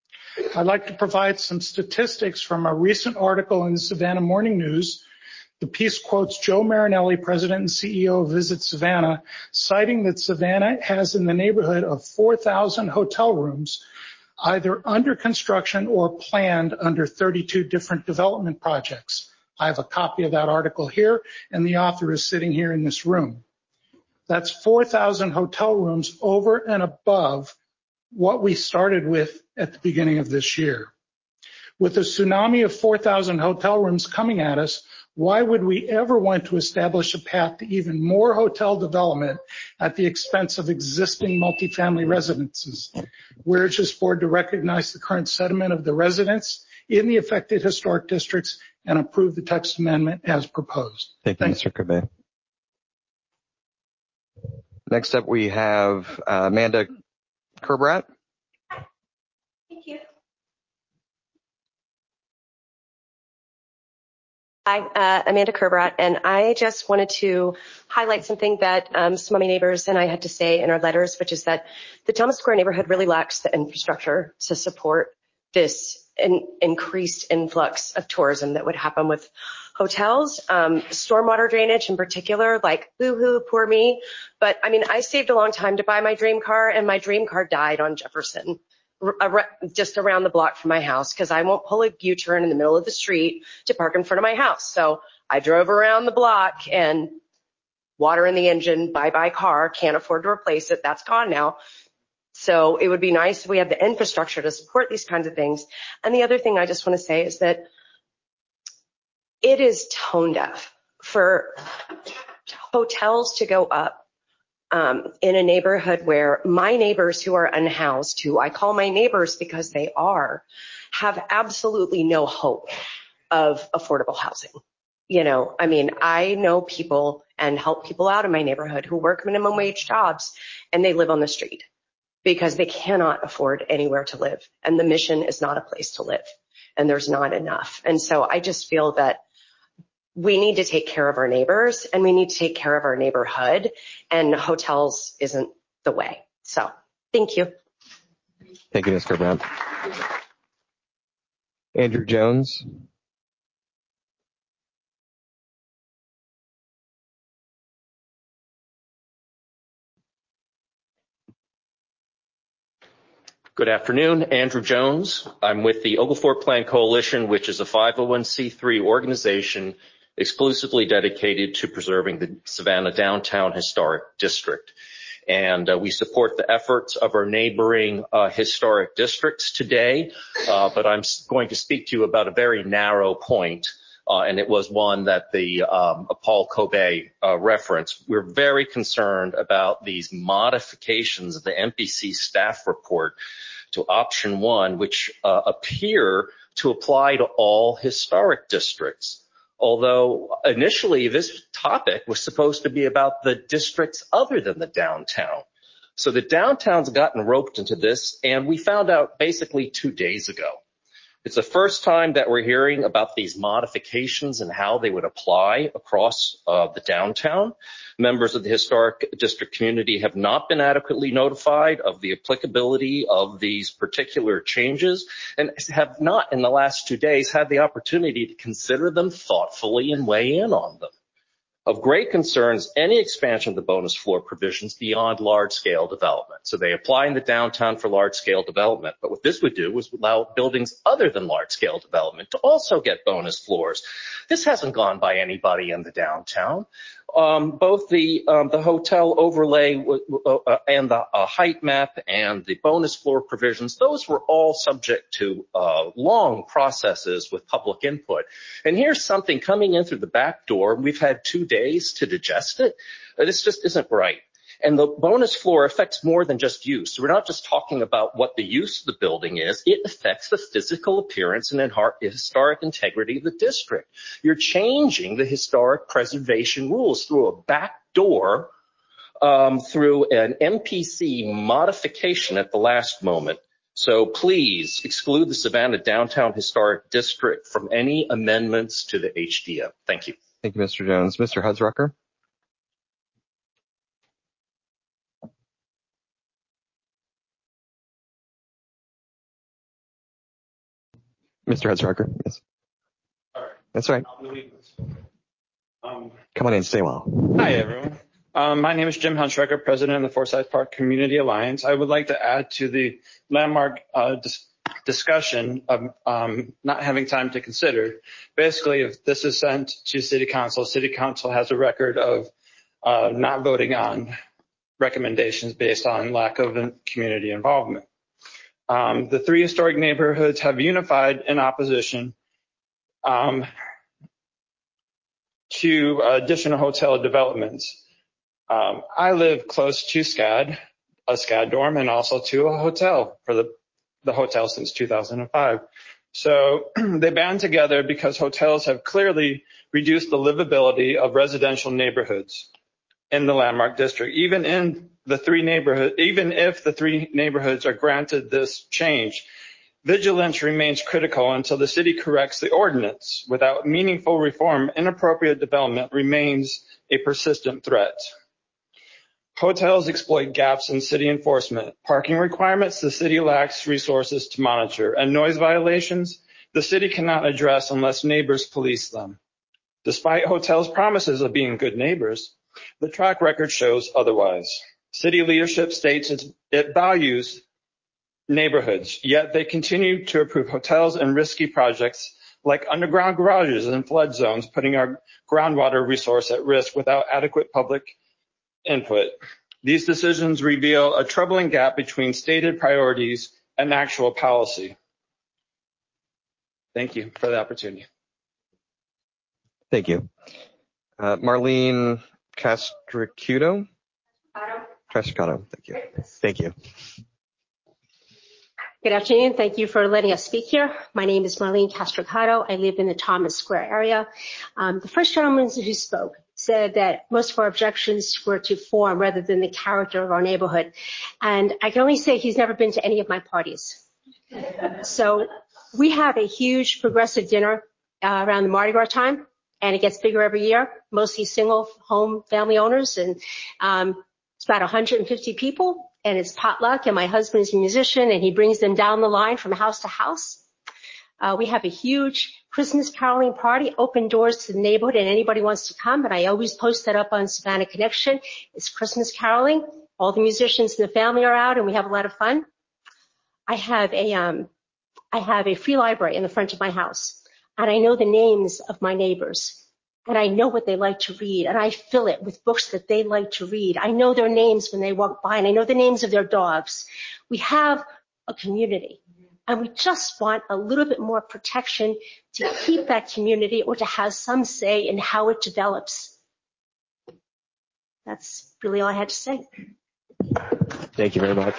I'd like to provide some statistics from a recent article in the Savannah Morning News. The piece quotes Joe Marinelli, president and C E O of Visit Savannah, citing that Savannah has in the neighborhood of four thousand hotel rooms, either under construction or planned under thirty-two different development projects. I have a copy of that article here, and the author is sitting here in this room. That's four thousand hotel rooms over and above what we started with at the beginning of this year. With a tsunami of four thousand hotel rooms coming at us, why would we ever want to establish a path to even more hotel development at the expense of existing multifamily residences? We urge this board to recognize the current sentiment of the residents in the affected historic districts and approve the text amendment as proposed. Thank you, Mister Kobay. Next up, we have uh, Amanda Kerbrat. Thank you. Hi, uh, Amanda Kerbrat, and I just wanted to highlight something that um, some of my neighbors and I had to say in our letters, which is that the Thomas Square neighborhood really lacks the infrastructure to support this in, increased influx of tourism that would happen with hotels, um, stormwater drainage in particular, like boo-hoo, poor me. But I mean, I saved a long time to buy my dream car, and my dream car died on Jefferson, just around the block from my house, because I won't pull a U-turn in the middle of the street to park in front of my house. So I drove around the block and water in the engine, bye-bye car, can't afford to replace it. That's gone now. So it would be nice if we had the infrastructure to support these kinds of things. And the other thing I just want to say is that it is tone deaf for hotels to go up Um, in a neighborhood where my neighbors who are unhoused, who I call my neighbors because they are, have absolutely no hope of affordable housing. You know, I mean, I know people and help people out in my neighborhood who work minimum wage jobs, and they live on the street because they cannot afford anywhere to live. And the Mission is not a place to live, and there's not enough. And so I just feel that we need to take care of our neighbors, and we need to take care of our neighborhood, and hotels isn't the way. So thank you. Thank you, Miz Kerbrat. Andrew Jones. Good afternoon, Andrew Jones. I'm with the Oglethorpe Plan Coalition, which is a five oh one c three organization exclusively dedicated to preserving the Savannah Downtown Historic District. And uh, we support the efforts of our neighboring uh, historic districts today, uh, but I'm going to speak to you about a very narrow point, uh, and it was one that the um, Paul Kobe uh, referenced. We're very concerned about these modifications of the M P C staff report to option one, which uh, appear to apply to all historic districts. Although initially this topic was supposed to be about the districts other than the downtown. So the downtown's gotten roped into this, and we found out basically two days ago. It's the first time that we're hearing about these modifications and how they would apply across uh, the downtown. Members of the historic district community have not been adequately notified of the applicability of these particular changes, and have not in the last two days had the opportunity to consider them thoughtfully and weigh in on them. Of great concern is any expansion of the bonus floor provisions beyond large-scale development. So they apply in the downtown for large-scale development, but what this would do is allow buildings other than large-scale development to also get bonus floors. This hasn't gone by anybody in the downtown. Um, both the um, the hotel overlay w- w- uh, and the uh, height map and the bonus floor provisions, those were all subject to uh, long processes with public input. And here's something coming in through the back door. We've had two days to digest it. This just isn't right. And the bonus floor affects more than just use. So we're not just talking about what the use of the building is. It affects the physical appearance and historic integrity of the district. You're changing the historic preservation rules through a back door, um, through an M P C modification at the last moment. So please exclude the Savannah Downtown Historic District from any amendments to the H D M. Thank you. Thank you, Mister Jones. Mister Hudsrucker. Mister Hudsrucker, yes. All right. That's right. Um, Come on in, stay a while. hi, everyone. Um, my name is Jim Hunsrecker, president of the Forsyth Park Community Alliance. I would like to add to the landmark uh, dis- discussion of um, not having time to consider. Basically, if this is sent to City Council, City Council has a record of uh, not voting on recommendations based on lack of community involvement. Um, the three historic neighborhoods have unified in opposition um, to additional hotel developments. Um, I live close to SCAD, a SCAD dorm, and also to a hotel for the, the hotel since two thousand five. So they band together because hotels have clearly reduced the livability of residential neighborhoods in the landmark district. Even in the three neighborhoods, even if the three neighborhoods are granted this change, Vigilance remains critical until the city corrects the ordinance. Without meaningful reform, inappropriate development remains a persistent threat. Hotels exploit gaps in city enforcement. Parking requirements, the city lacks resources to monitor. And noise violations, the city cannot address unless neighbors police them. Despite hotels' promises of being good neighbors, the track record shows otherwise. City leadership states it values neighborhoods, yet they continue to approve hotels and risky projects like underground garages and flood zones, putting our groundwater resource at risk without adequate public input. These decisions reveal a troubling gap between stated priorities and actual policy. Thank you for the opportunity. Thank you. Uh, Marlene Castricuto? Castricato, thank you. Thank you. Good afternoon. Thank you for letting us speak here. My name is Marlene Castricato. I live in the Thomas Square area. Um, the first gentleman who spoke said that most of our objections were to form rather than the character of our neighborhood. And I can only say he's never been to any of my parties. So we have a huge progressive dinner uh, around the Mardi Gras time, and it gets bigger every year, mostly single home family owners. And um, it's about one hundred fifty people. And it's potluck, and my husband is a musician, and he brings them down the line from house to house. Uh, we have a huge Christmas caroling party, open doors to the neighborhood, and anybody wants to come. And I always post that up on Savannah Connection. It's Christmas caroling. All the musicians in the family are out, and we have a lot of fun. I have a um, I have a free library in the front of my house, and I know the names of my neighbors. And I know what they like to read, and I fill it with books that they like to read. I know their names when they walk by, and I know the names of their dogs. We have a community, and we just want a little bit more protection to keep that community or to have some say in how it develops. That's really all I had to say. Thank you very much.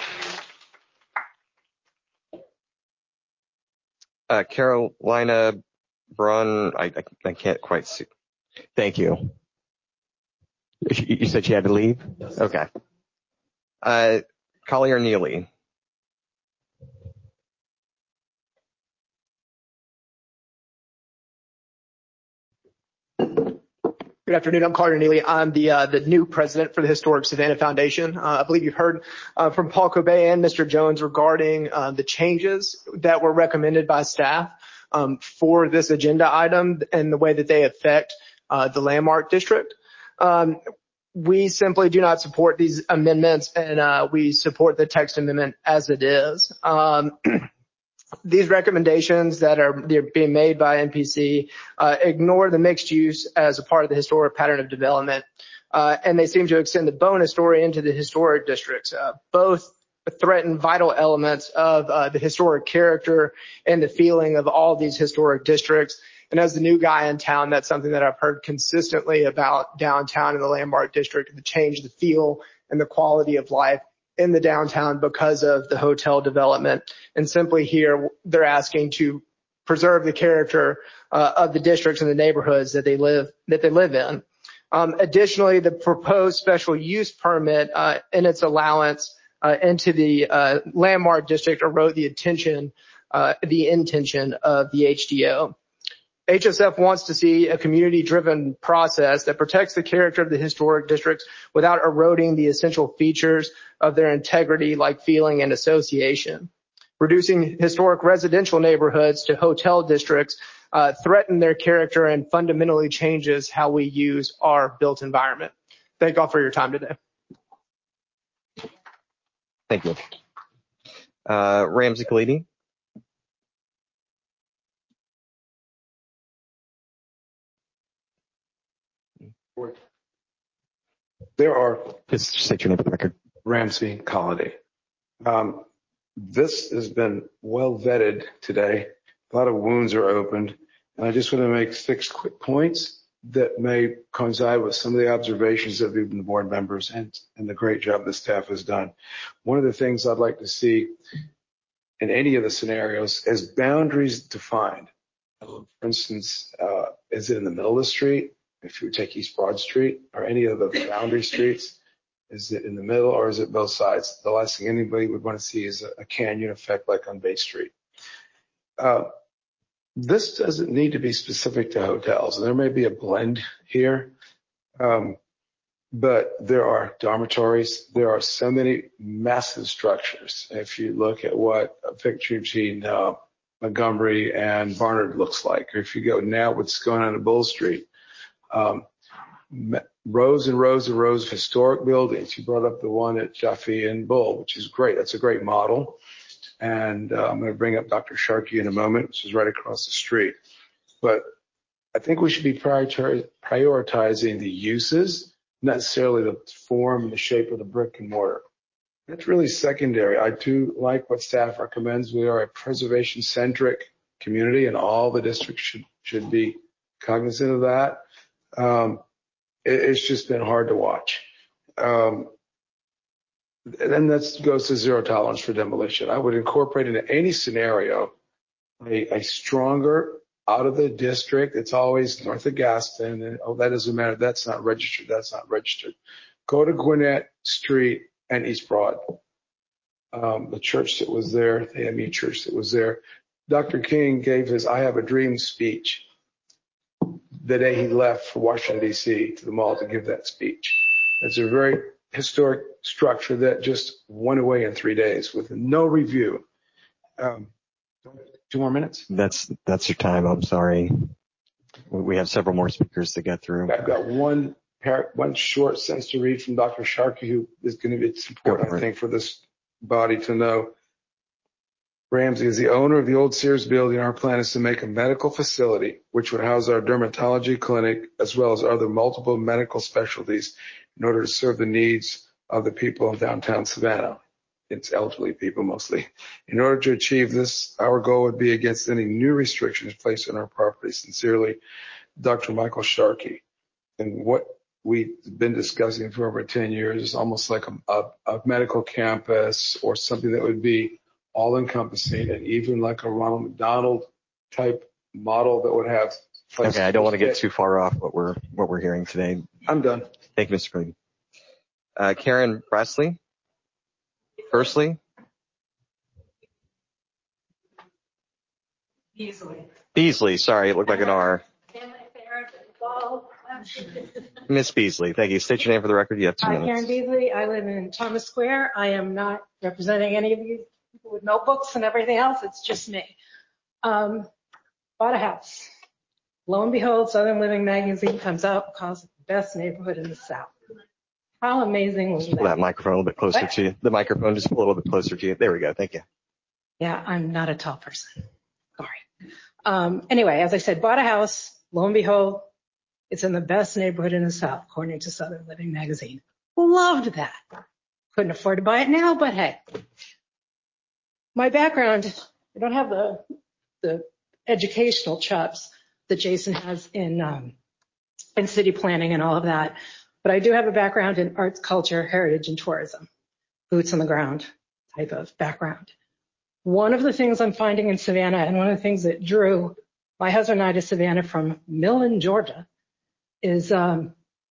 Uh, Carolina Braun, I, I, I can't quite see. Thank you. You said she had to leave? Okay. Uh, Collier Neely. Good afternoon. I'm Collier Neely. I'm the uh, the new president for the Historic Savannah Foundation. Uh, I believe you've heard uh, from Paul Cobain and Mister Jones regarding uh, the changes that were recommended by staff um, for this agenda item and the way that they affect Uh, the landmark district. Um, we simply do not support these amendments, and uh, we support the text amendment as it is. Um, these recommendations that are being made by N P C uh, ignore the mixed use as a part of the historic pattern of development, uh, and they seem to extend the bonus story into the historic districts. Uh, both threaten vital elements of uh, the historic character and the feeling of all these historic districts. And as the new guy in town, that's something that I've heard consistently about downtown in the Landmark District, to change the feel and the quality of life in the downtown because of the hotel development. And simply here, they're asking to preserve the character uh, of the districts and the neighborhoods that they live that they live in. Um, additionally, the proposed special use permit uh, in its allowance uh, into the uh, Landmark District erode the attention, uh, the intention of the H D O. H S F wants to see a community-driven process that protects the character of the historic districts without eroding the essential features of their integrity, like feeling and association. Reducing historic residential neighborhoods to hotel districts uh, threaten their character and fundamentally changes how we use our built environment. Thank you all for your time today. Thank you. Uh, Ramsey Khalidi. There are just state your name for the record. Ramsey Holiday. Um, this has been well vetted today. A lot of wounds are opened, and I just want to make six quick points that may coincide with some of the observations of even the board members and, and the great job the staff has done. One of the things I'd like to see in any of the scenarios is boundaries defined. For instance, uh, is it in the middle of the street? If you take East Broad Street or any of the boundary streets, is it in the middle or is it both sides? The last thing anybody would want to see is a, a canyon effect like on Bay Street. Uh, this doesn't need to be specific to hotels. There may be a blend here, um, but there are dormitories. There are so many massive structures. If you look at what Victor Eugene, uh, Montgomery, and Barnard looks like, or if you go now, what's going on at Bull Street, um, rows and rows and rows of historic buildings. You brought up the one at Jaffe and Bull, which is great. That's a great model. And uh, I'm going to bring up Doctor Sharkey in a moment, which is right across the street. But I think we should be prioritizing the uses, not necessarily the form and the shape of the brick and mortar. That's really secondary. I do like what staff recommends. We are a preservation-centric community, and all the districts should should be cognizant of that. Um, it, it's just been hard to watch. Um, And then that goes to zero tolerance for demolition. I would incorporate into any scenario a, a stronger out of the district. It's always north of Gaston. And, oh, that doesn't matter. That's not registered. That's not registered. Go to Gwinnett Street and East Broad. Um, the church that was there, the A M E church that was there. Doctor King gave his I Have a Dream speech the day he left for Washington, D C to the mall to give that speech. It's a very historic structure that just went away in three days with no review. Um, two more minutes? That's that's your time. I'm sorry. We have several more speakers to get through. I've got one par- one short sentence to read from Doctor Sharkey, who is going to be it's important, I think, for this body to know. Ramsey is the owner of the old Sears building. Our plan is to make a medical facility which would house our dermatology clinic as well as other multiple medical specialties in order to serve the needs of the people of downtown Savannah. It's elderly people mostly. In order to achieve this, our goal would be against any new restrictions placed on our property. Sincerely, Doctor Michael Sharkey. And what we've been discussing for over ten years is almost like a, a, a medical campus or something that would be all-encompassing, and even like a Ronald McDonald type model that would have. Okay, I don't want to get too far off what we're what we're hearing today. I'm done. Thank you, Mister Craig. Uh, Karen Bresley. Firstly. Beasley. Beasley. Sorry, it looked like an R. Miss Beasley, thank you. State your name for the record. You have two Hi, minutes. Karen Beasley. I live in Thomas Square. I am not representing any of you people with notebooks and everything else. It's just me. Um, bought a house. Lo and behold, Southern Living magazine comes out, calls it the best neighborhood in the South. How amazing was that? Pull that microphone a little bit closer what? to you. The microphone just a little bit closer to you. There we go. Thank you. Yeah, I'm not a tall person. Sorry. Um, anyway, as I said, bought a house. Lo and behold, it's in the best neighborhood in the South, according to Southern Living magazine. Loved that. Couldn't afford to buy it now, but hey. My background, I don't have the the educational chops that Jason has in um, in city planning and all of that, but I do have a background in arts, culture, heritage, and tourism, boots on the ground type of background. One of the things I'm finding in Savannah, and one of the things that drew my husband and I to Savannah from Millen, Georgia, is um,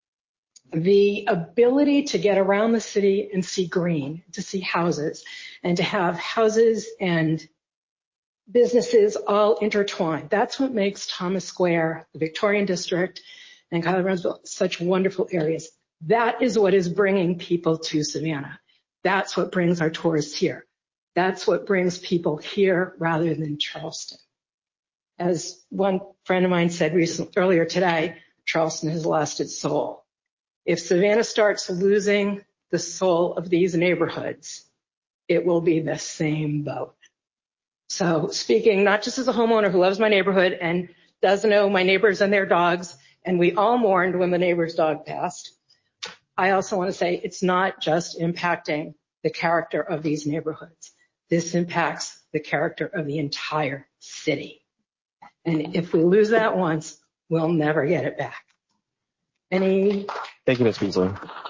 the ability to get around the city and see green, to see houses, and to have houses and businesses all intertwined. That's what makes Thomas Square, the Victorian District, and Kyler Brownsville such wonderful areas. That is what is bringing people to Savannah. That's what brings our tourists here. That's what brings people here rather than Charleston. As one friend of mine said recently, earlier today, Charleston has lost its soul. If Savannah starts losing the soul of these neighborhoods, it will be the same boat. So speaking not just as a homeowner who loves my neighborhood and does know my neighbors and their dogs, and we all mourned when the neighbor's dog passed, I also want to say it's not just impacting the character of these neighborhoods. This impacts the character of the entire city. And if we lose that once, we'll never get it back. Any? Thank you, Miz Beasley.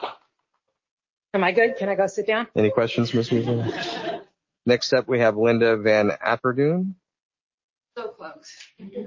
Am I good? Can I go sit down? Any questions, Miz Beasley? Next up, we have Linda Van Apperdoorn. So close.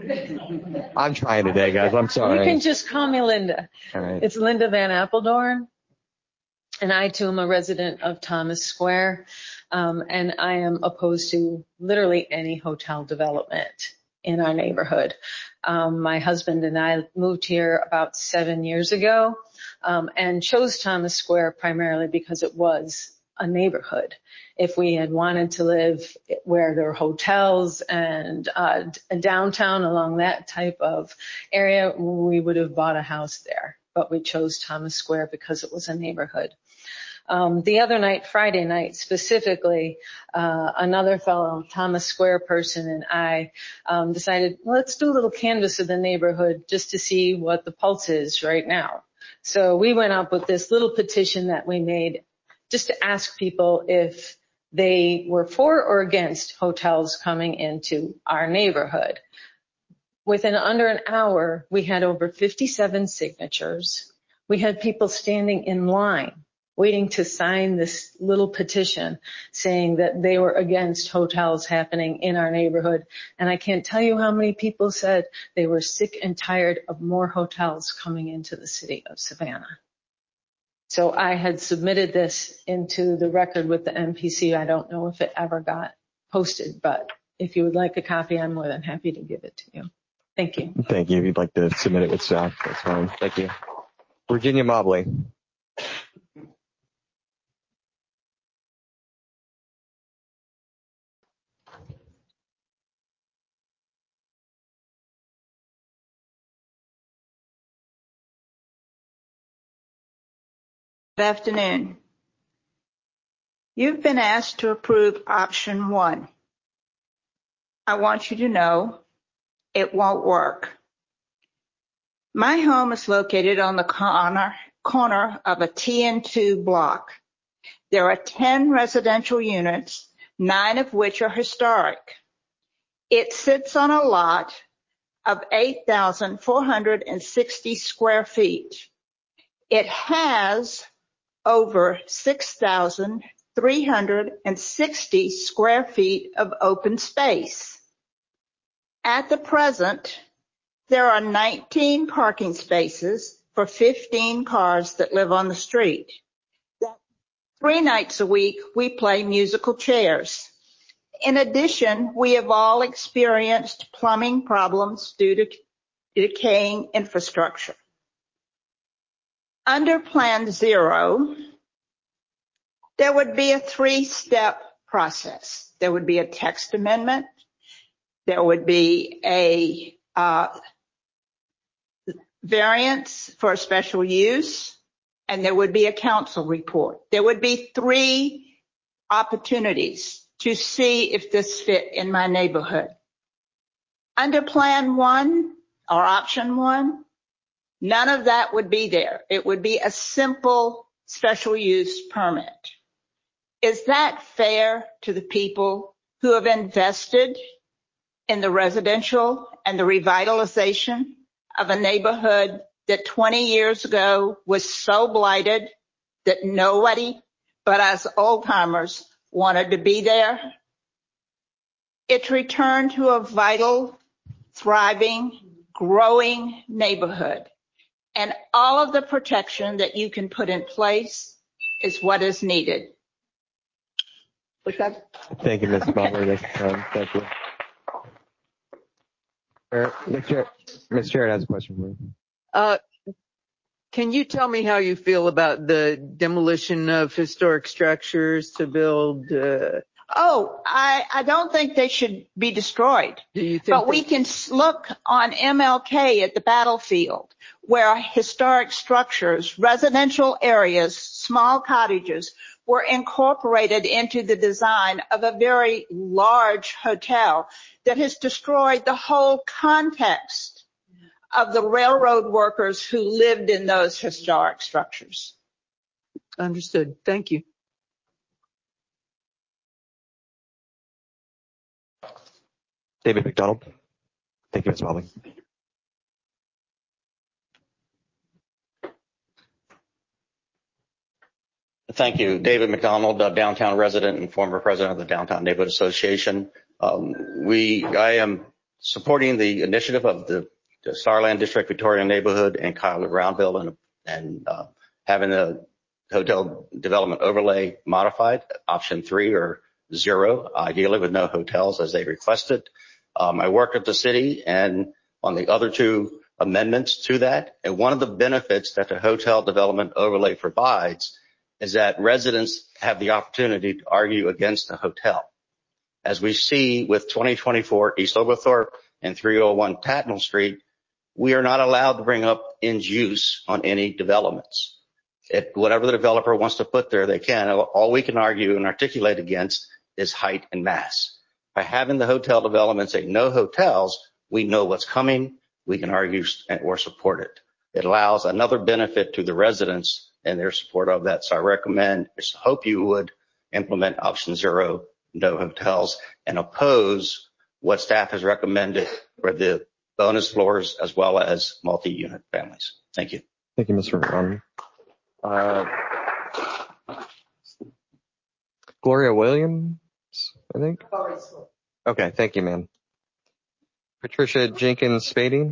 I'm trying today, guys. I'm sorry. You can just call me Linda. All right. It's Linda Van Apeldoorn, and I too am a resident of Thomas Square. Um, and I am opposed to literally any hotel development in our neighborhood. Um, my husband and I moved here about seven years ago, um, and chose Thomas Square primarily because it was a neighborhood. If we had wanted to live where there are hotels and uh, downtown along that type of area, we would have bought a house there. But we chose Thomas Square because it was a neighborhood. Um, the other night, Friday night specifically, uh, another fellow Thomas Square person and I um, decided, well, let's do a little canvass of the neighborhood just to see what the pulse is right now. So we went up with this little petition that we made just to ask people if they were for or against hotels coming into our neighborhood. Within under an hour, we had over fifty-seven signatures. We had people standing in line waiting to sign this little petition saying that they were against hotels happening in our neighborhood. And I can't tell you how many people said they were sick and tired of more hotels coming into the city of Savannah. So I had submitted this into the record with the M P C. I don't know if it ever got posted, but if you would like a copy, I'm more than happy to give it to you. Thank you. Thank you. If you'd like to submit it with staff, that's fine. Thank you. Virginia Mobley. Good afternoon. You've been asked to approve option one. I want you to know it won't work. My home is located on the corner, corner of a T N two block. There are ten residential units, nine of which are historic. It sits on a lot of eight thousand four hundred sixty square feet. It has over six thousand three hundred sixty square feet of open space. At the present, there are nineteen parking spaces for fifteen cars that live on the street. Three nights a week, we play musical chairs. In addition, we have all experienced plumbing problems due to decaying infrastructure. Under Plan Zero, there would be a three-step process. There would be a text amendment. There would be a uh, variance for a special use, and there would be a council report. There would be three opportunities to see if this fit in my neighborhood. Under Plan One or Option One, none of that would be there. It would be a simple special use permit. Is that fair to the people who have invested in the residential and the revitalization of a neighborhood that twenty years ago was so blighted that nobody but us old-timers wanted to be there? It's returned to a vital, thriving, growing neighborhood. And all of the protection that you can put in place is what is needed. That? Thank you, Miz Mobley. Thank you. Miz Jarrett has a question for you. Uh, can you tell me how you feel about the demolition of historic structures to build? Uh, oh, I, I don't think they should be destroyed. Do you think but they- we can look on M L K at the battlefield where historic structures, residential areas, small cottages were incorporated into the design of a very large hotel that has destroyed the whole context of the railroad workers who lived in those historic structures. Understood. Thank you. David McDonald. Thank you, Miz Mobley. Thank you. David McDonald, a downtown resident and former president of the Downtown Neighborhood Association. Um, we, I am supporting the initiative of the, the Starland District Victoria neighborhood and Kyle Brownville and, and uh, having the hotel development overlay modified, option three or zero, ideally with no hotels as they requested. Um, I worked at the city and on the other two amendments to that. And one of the benefits that the hotel development overlay provides is that residents have the opportunity to argue against a hotel. As we see with twenty twenty-four East Oglethorpe and three oh one Tatnall Street, we are not allowed to bring up end use on any developments. If whatever the developer wants to put there, they can. All we can argue and articulate against is height and mass. By having the hotel development say no hotels, we know what's coming. We can argue or support it. It allows another benefit to the residents and their support of that. So I recommend, I hope you would implement option zero, no hotels, and oppose what staff has recommended for the bonus floors as well as multi-unit families. Thank you. Thank you, Mister Ron. Uh, Gloria Williams, I think. Okay, thank you, ma'am. Patricia Jenkins Spading.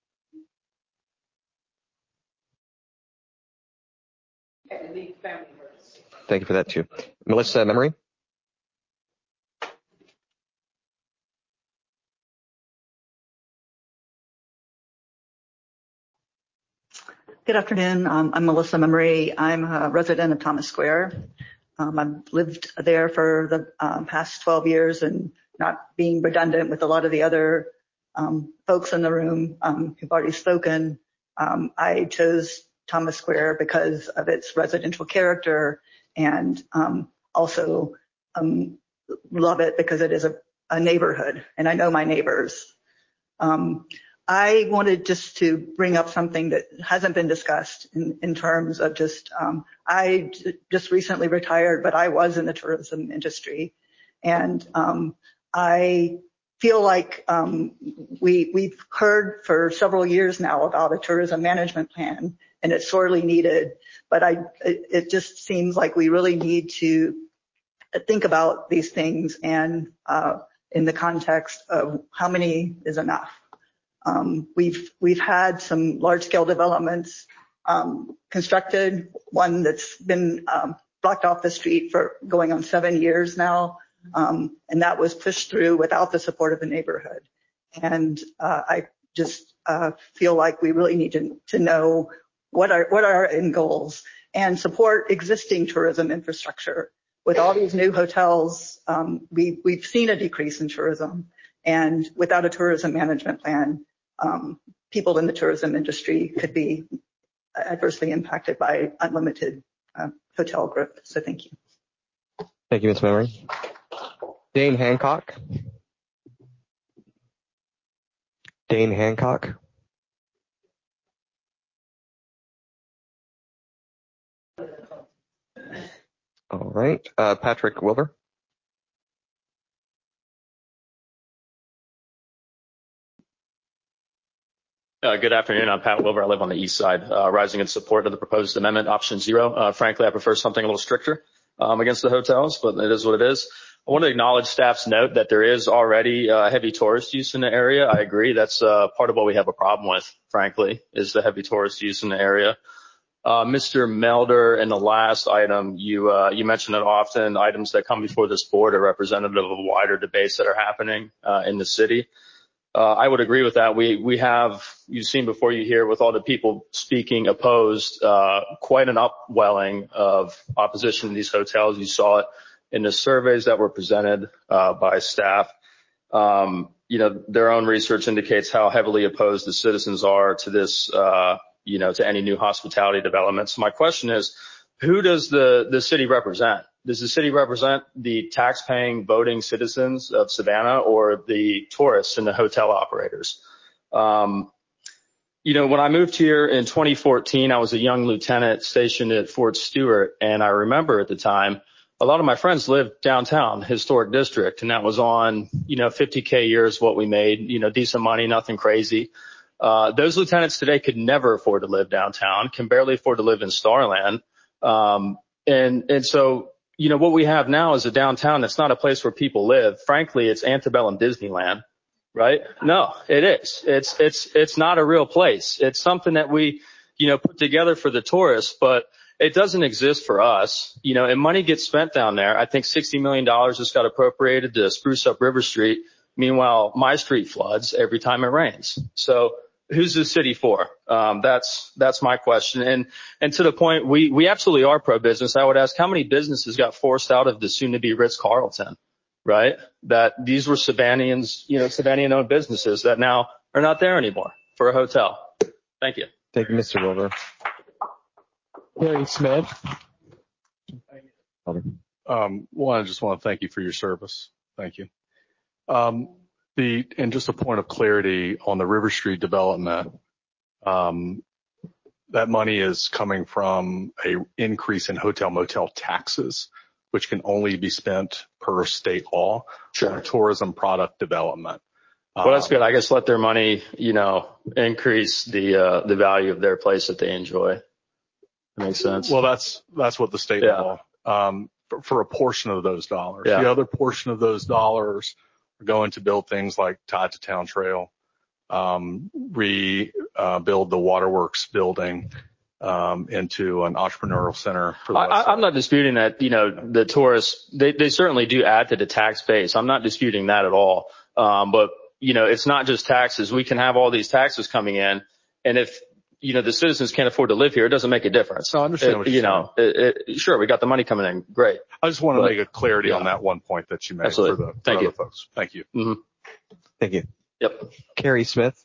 Thank you for that too. Melissa Memory. Good afternoon. Um, I'm Melissa Memory. I'm a resident of Thomas Square. Um, I've lived there for the um, past twelve years, and not being redundant with a lot of the other um, folks in the room um, who've already spoken, um, I chose Thomas Square because of its residential character, and um, also um, love it because it is a, a neighborhood, and I know my neighbors. Um, I wanted just to bring up something that hasn't been discussed in, in terms of just, um, I j- just recently retired, but I was in the tourism industry. And um, I feel like um, we, we've heard for several years now about a tourism management plan, and it's sorely needed. But I, it, it just seems like we really need to think about these things and uh, in the context of how many is enough. Um, we've we've had some large-scale developments um, constructed. One that's been um, blocked off the street for going on seven years now, um, and that was pushed through without the support of the neighborhood. And uh, I just uh, feel like we really need to, to know what are what are our end goals and support existing tourism infrastructure. With all these new hotels, um, we we've seen a decrease in tourism, and without a tourism management plan, Um, people in the tourism industry could be adversely impacted by unlimited uh, hotel growth. So thank you. Thank you, Miz Memory. Dane Hancock. Dane Hancock. All right. Uh, Patrick Wilbur. Uh, good afternoon. I'm Pat Wilbur. I live on the east side, uh, rising in support of the proposed amendment, option zero. Uh, frankly, I prefer something a little stricter um, against the hotels, but it is what it is. I want to acknowledge staff's note that there is already uh, heavy tourist use in the area. I agree. That's uh, part of what we have a problem with, frankly, is the heavy tourist use in the area. Uh, Mister Melder, in the last item, you uh, you mentioned it often, items that come before this board are representative of wider debates that are happening uh, in the city. Uh, I would agree with that. We we have, you've seen before you hear with all the people speaking opposed, uh, quite an upwelling of opposition to these hotels. You saw it in the surveys that were presented uh, by staff. Um, you know, their own research indicates how heavily opposed the citizens are to this, uh, you know, to any new hospitality developments. So my question is, who does the, the city represent? Does the city represent the tax-paying voting citizens of Savannah or the tourists and the hotel operators? Um, you know, when I moved here in twenty fourteen, I was a young lieutenant stationed at Fort Stewart, and I remember at the time, a lot of my friends lived downtown, historic district, and that was on, you know, fifty K a year is what we made, you know, decent money, nothing crazy. Uh, those lieutenants today could never afford to live downtown, can barely afford to live in Starland. Um, and, and so, you know, what we have now is a downtown that's not a place where people live. Frankly, it's antebellum Disneyland, right? No, it is. It's, it's, it's not a real place. It's something that we, you know, put together for the tourists, but it doesn't exist for us, you know, and money gets spent down there. I think sixty million dollars just got appropriated to spruce up River Street. Meanwhile, my street floods every time it rains. So who's the city for? Um, that's, that's my question. And, and to the point, we, we absolutely are pro-business. I would ask how many businesses got forced out of the soon-to-be Ritz-Carlton, right? That these were Savannahans, you know, Savannah-owned businesses that now are not there anymore for a hotel. Thank you. Thank you, Mister Wilbur. Harry Smith. Um, one, I just want to thank you for your service. Thank you. Um, the, and just a point of clarity on the River Street development, um, that money is coming from a increase in hotel motel taxes, which can only be spent per state law for tourism product development. Well, that's good. I guess let their money, you know, increase the, uh, the value of their place that they enjoy. That makes sense. Well, that's, that's what the state yeah. law, um, for, for a portion of those dollars. Yeah. The other portion of those dollars are going to build things like Tied to Town Trail, um, re, uh, build the Waterworks building, um, into an entrepreneurial center. For the I, I'm not disputing that, you know, the tourists, they, they certainly do add to the tax base. I'm not disputing that at all. Um, but, you know, it's not just taxes. We can have all these taxes coming in, and if, you know, the citizens can't afford to live here, it doesn't make a difference. No, I understand it, what you're you know, it, it, sure, we got the money coming in. Great. I just want to but, make a clarity yeah. on that one point that you made Absolutely. for the for Thank other you. folks. Thank you. Mm-hmm. Thank you. Yep. Carrie Smith.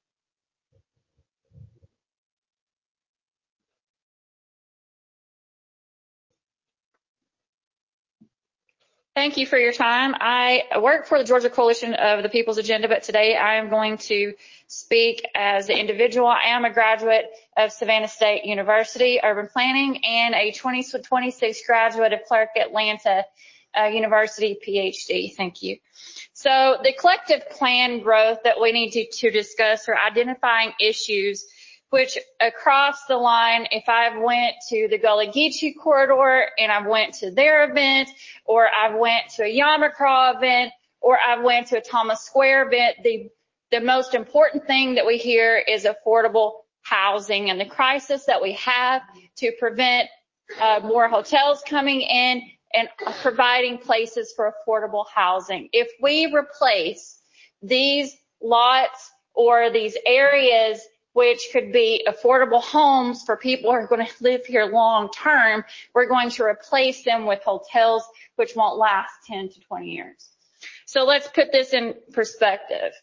Thank you for your time. I work for the Georgia Coalition of the People's Agenda, but today I am going to speak as an individual. I am a graduate of Savannah State University, urban planning, and a twenty twenty-six graduate of Clark Atlanta uh, University, P H D. Thank you. So the collective plan growth that we need to, to discuss are identifying issues which across the line, if I went to the Gullah Geechee corridor and I went to their event, or I went to a Yamacraw event, or I went to a Thomas Square event, the, the most important thing that we hear is affordable housing and the crisis that we have to prevent uh, more hotels coming in and providing places for affordable housing. If we replace these lots or these areas which could be affordable homes for people who are going to live here long term, we're going to replace them with hotels which won't last ten to twenty years. So let's put this in perspective.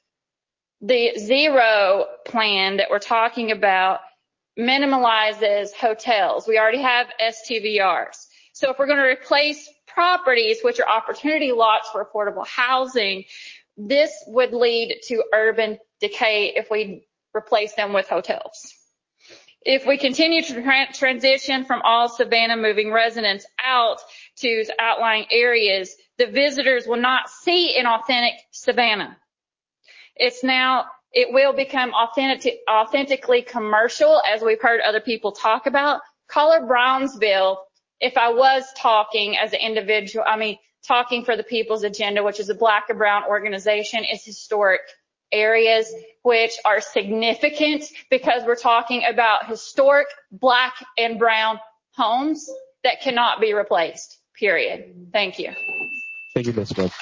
The zero plan that we're talking about minimalizes hotels. We already have S T V Rs. So if we're going to replace properties, which are opportunity lots for affordable housing, this would lead to urban decay if we replace them with hotels. If we continue to tra- transition from all Savannah moving residents out to outlying areas, the visitors will not see an authentic Savannah. It's now, it will become authentic, authentically commercial, as we've heard other people talk about. Call it Brownsville. If I was talking as an individual, I mean, talking for the People's Agenda, which is a black and brown organization, is historic areas which are significant because we're talking about historic black and brown homes that cannot be replaced, period. Thank you. Thank you, Miz Smith.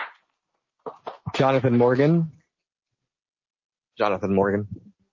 Jonathan Morgan. Jonathan Morgan.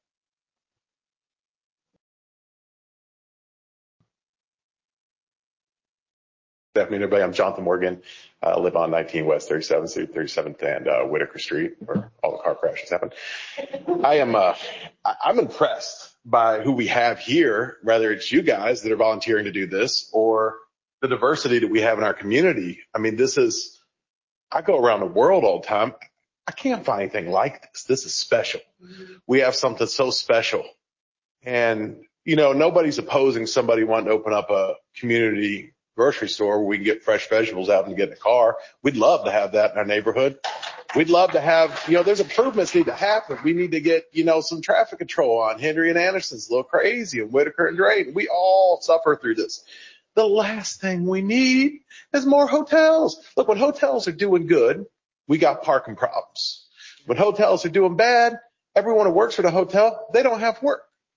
Good afternoon, everybody. I'm Jonathan Morgan. I uh, live on nineteen West thirty-seventh Street, thirty-seventh and uh, Whitaker Street, where all the car crashes happen. I am, uh, I'm impressed by who we have here, whether it's you guys that are volunteering to do this or the diversity that we have in our community. I mean, this is, I go around the world all the time. I can't find anything like this. This is special. We have something so special. And, you know, nobody's opposing somebody wanting to open up a community grocery store where we can get fresh vegetables out and get in the car. We'd love to have that in our neighborhood. We'd love to have, you know, there's improvements need to happen. We need to get, you know, some traffic control on Henry and Anderson's a little crazy, and Whitaker and Drayton. We all suffer through this. The last thing we need is more hotels. Look, when hotels are doing good, we got parking problems. When hotels are doing bad, everyone who works for the hotel, they don't have work.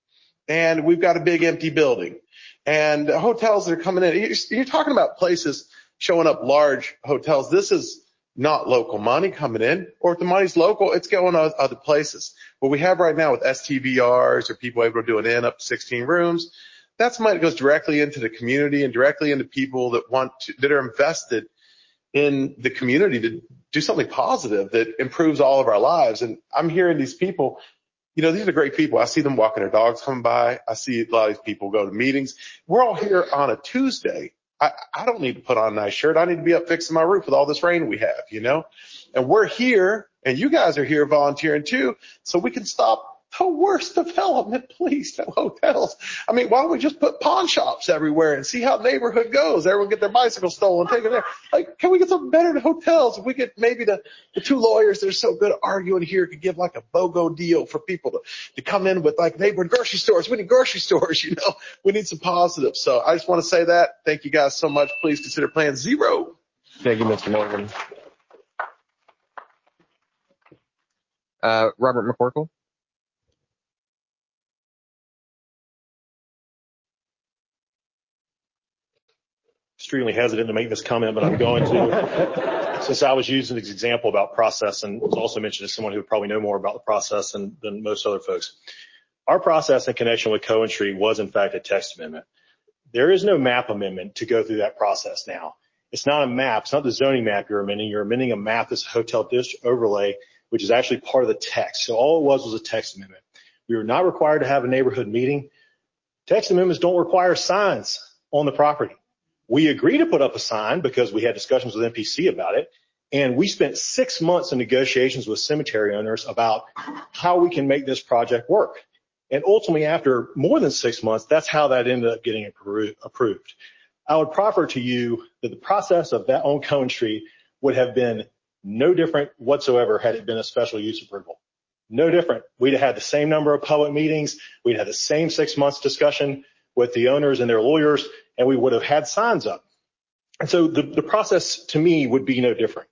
and we've got a big empty building. And hotels that are coming in, you're, you're talking about places showing up, large hotels. This is not local money coming in, or if the money's local, it's going to other places. What we have right now with S T V Rs or people able to do an in up to sixteen rooms, that's money that goes directly into the community and directly into people that want to, that are invested in the community to do something positive that improves all of our lives. And I'm hearing these people, you know, these are great people. I see them walking their dogs coming by. I see a lot of these people go to meetings. We're all here on a Tuesday. I, I don't need to put on a nice shirt. I need to be up fixing my roof with all this rain we have, you know, and we're here and you guys are here volunteering too, so we can stop the worst development, please, to hotels. I mean, why don't we just put pawn shops everywhere and see how the neighborhood goes? Everyone get their bicycles stolen, take it there. Like, can we get something better to hotels? If we get maybe the, the two lawyers that are so good at arguing here could give like a BOGO deal for people to, to come in with like neighborhood grocery stores. We need grocery stores, you know, we need some positives. So I just want to say that. Thank you guys so much. Please consider Plan Zero. Thank you, Mister Morgan. Uh, Robert McCorkle. Extremely hesitant to make this comment, but I'm going to, since I was using this example about process and was also mentioned as someone who would probably know more about the process than, than most other folks. Our process in connection with Cohen Street was in fact a text amendment. There is no map amendment to go through that process now. It's not a map. It's not the zoning map you're amending. You're amending a map that's a hotel district overlay, which is actually part of the text. So all it was was a text amendment. We were not required to have a neighborhood meeting. Text amendments don't require signs on the property. We agreed to put up a sign because we had discussions with N P C about it. And we spent six months in negotiations with cemetery owners about how we can make this project work. And ultimately, after more than six months, that's how that ended up getting approved. I would proffer to you that the process of that on Cohen Street would have been no different whatsoever had it been a special use approval. No different. We'd have had the same number of public meetings. We'd had the same six months discussion with the owners and their lawyers, and we would have had signs up. And so the, the process to me would be no different.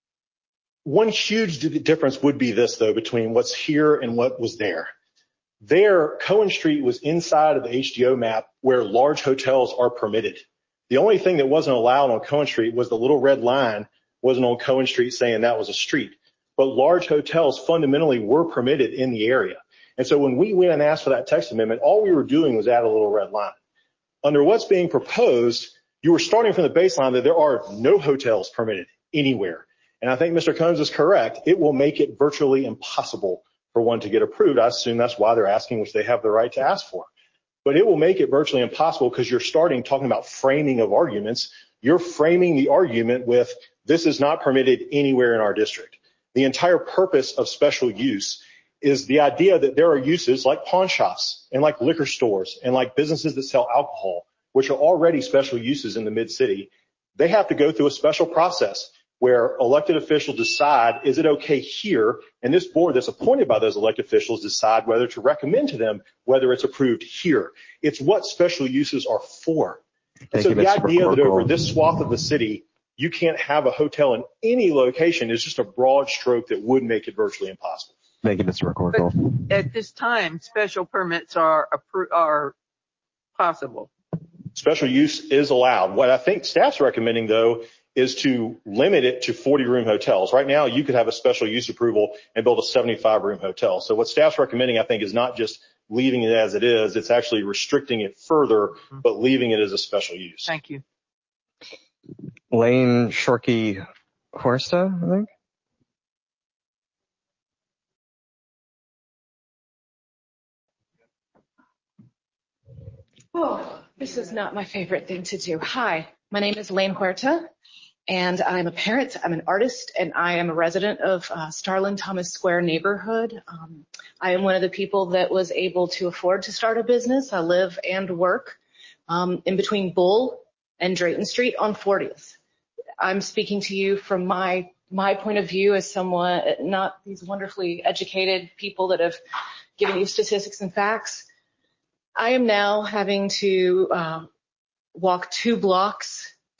One huge difference would be this, though, between what's here and what was there. There, Cohen Street was inside of the H D O map where large hotels are permitted. The only thing that wasn't allowed on Cohen Street was the little red line wasn't on Cohen Street saying that was a street. But large hotels fundamentally were permitted in the area. And so when we went and asked for that text amendment, all we were doing was add a little red line. Under what's being proposed, you were starting from the baseline that there are no hotels permitted anywhere. And I think Mister Combs is correct. It will make it virtually impossible for one to get approved. I assume that's why they're asking, which they have the right to ask for. But it will make it virtually impossible because you're starting talking about framing of arguments. You're framing the argument with this is not permitted anywhere in our district. The entire purpose of special use is the idea that there are uses like pawn shops and like liquor stores and like businesses that sell alcohol, which are already special uses in the mid-city. They have to go through a special process where elected officials decide, is it okay here? And this board that's appointed by those elected officials decide whether to recommend to them whether it's approved here. It's what special uses are for. And so the idea that over this swath of the city, you can't have a hotel in any location is just a broad stroke that would make it virtually impossible. Thank you, Mister McCorkle. At this time, special permits are are possible. Special use is allowed. What I think staff's recommending, though, is to limit it to forty room hotels. Right now, you could have a special use approval and build a seventy-five room hotel. So what staff's recommending, I think, is not just leaving it as it is. It's actually restricting it further, mm-hmm. but leaving it as a special use. Thank you. Lane Shorkey Horsta, I think. Oh, this is not my favorite thing to do. Hi, my name is Lane Huerta, and I'm a parent, I'm an artist, and I am a resident of uh, Starland Thomas Square neighborhood. Um, I am one of the people that was able to afford to start a business. I live and work um, in between Bull and Drayton Street on fortieth. I'm speaking to you from my my point of view as someone, not these wonderfully educated people that have given you statistics and facts. I am now having to uh, walk two blocks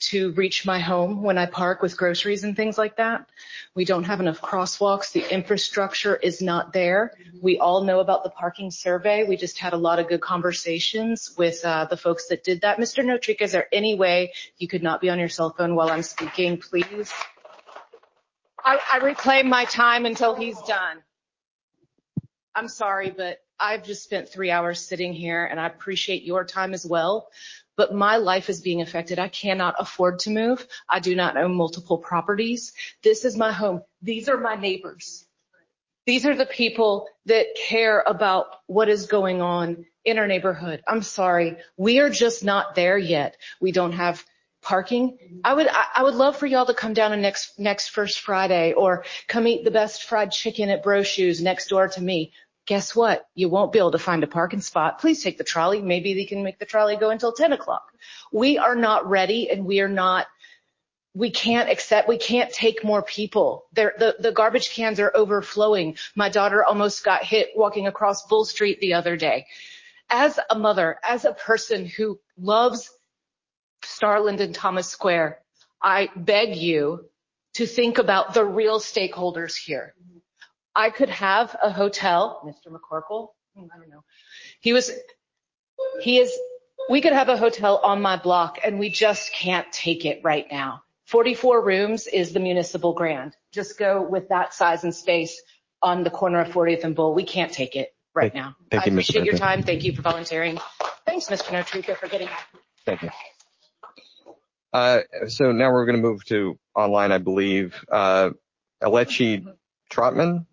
to reach my home when I park with groceries and things like that. We don't have enough crosswalks. The infrastructure is not there. We all know about the parking survey. We just had a lot of good conversations with uh, the folks that did that. Mister Notrica, is there any way you could not be on your cell phone while I'm speaking, please? I, I reclaim my time until he's done. I'm sorry, but I've just spent three hours sitting here, and I appreciate your time as well. But my life is being affected. I cannot afford to move. I do not own multiple properties. This is my home. These are my neighbors. These are the people that care about what is going on in our neighborhood. I'm sorry. We are just not there yet. We don't have parking. I would, I would love for y'all to come down on next, next First Friday, or come eat the best fried chicken at Bro Shoes next door to me. Guess what? You won't be able to find a parking spot. Please take the trolley. Maybe they can make the trolley go until ten o'clock. We are not ready, and we are not, we can't accept, we can't take more people. They're, the, the garbage cans are overflowing. My daughter almost got hit walking across Bull Street the other day. As a mother, as a person who loves Starland and Thomas Square, I beg you to think about the real stakeholders here. I could have a hotel, Mister McCorkle, I don't know. He was, he is, we could have a hotel on my block, and we just can't take it right now. forty-four rooms is the municipal grand. Just go with that size and space on the corner of fortieth and Bull. We can't take it right Thank, now. thank I you, appreciate Mister your time. Thank you for volunteering. Thanks, Mister Notrica, for getting up. Thank you. Uh, so now we're going to move to online, I believe. Uh, Alechi Trotman.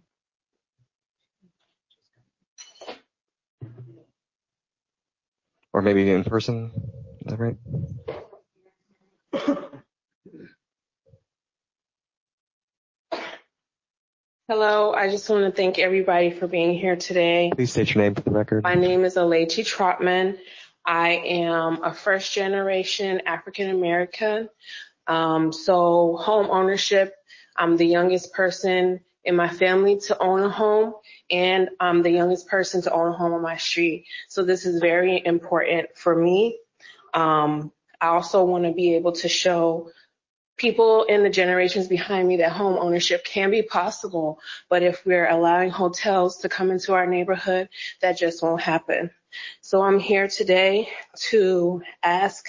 Or maybe in person. Is that right? Hello, I just want to thank everybody for being here today. Please state your name for the record. My name is Alechi Trotman. I am a first generation African American. Um, so home ownership, I'm the youngest person in my family to own a home, and I'm the youngest person to own a home on my street. So this is very important for me. Um, I also want to be able to show people in the generations behind me that home ownership can be possible, but if we're allowing hotels to come into our neighborhood, that just won't happen. So I'm here today to ask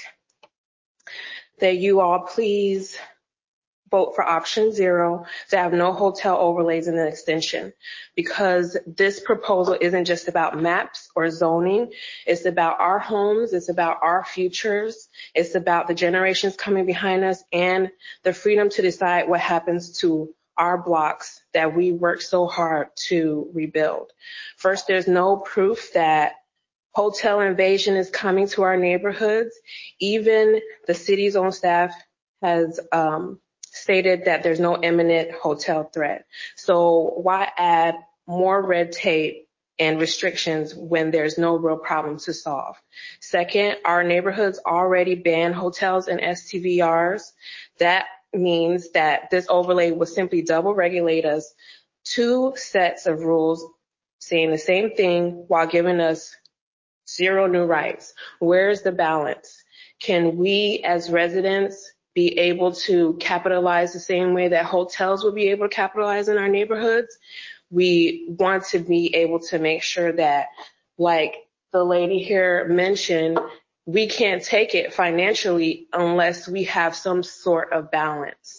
that you all please vote for option zero to have no hotel overlays in the extension, because this proposal isn't just about maps or zoning. It's about our homes. It's about our futures. It's about the generations coming behind us and the freedom to decide what happens to our blocks that we work so hard to rebuild. First, there's no proof that hotel invasion is coming to our neighborhoods. Even the city's own staff has um, stated that there's no imminent hotel threat. So why add more red tape and restrictions when there's no real problem to solve? Second, our neighborhoods already ban hotels and S T V Rs. That means that this overlay will simply double regulate us, two sets of rules saying the same thing while giving us zero new rights. Where's the balance? Can we as residents be able to capitalize the same way that hotels will be able to capitalize in our neighborhoods? We want to be able to make sure that, like the lady here mentioned, we can't take it financially unless we have some sort of balance.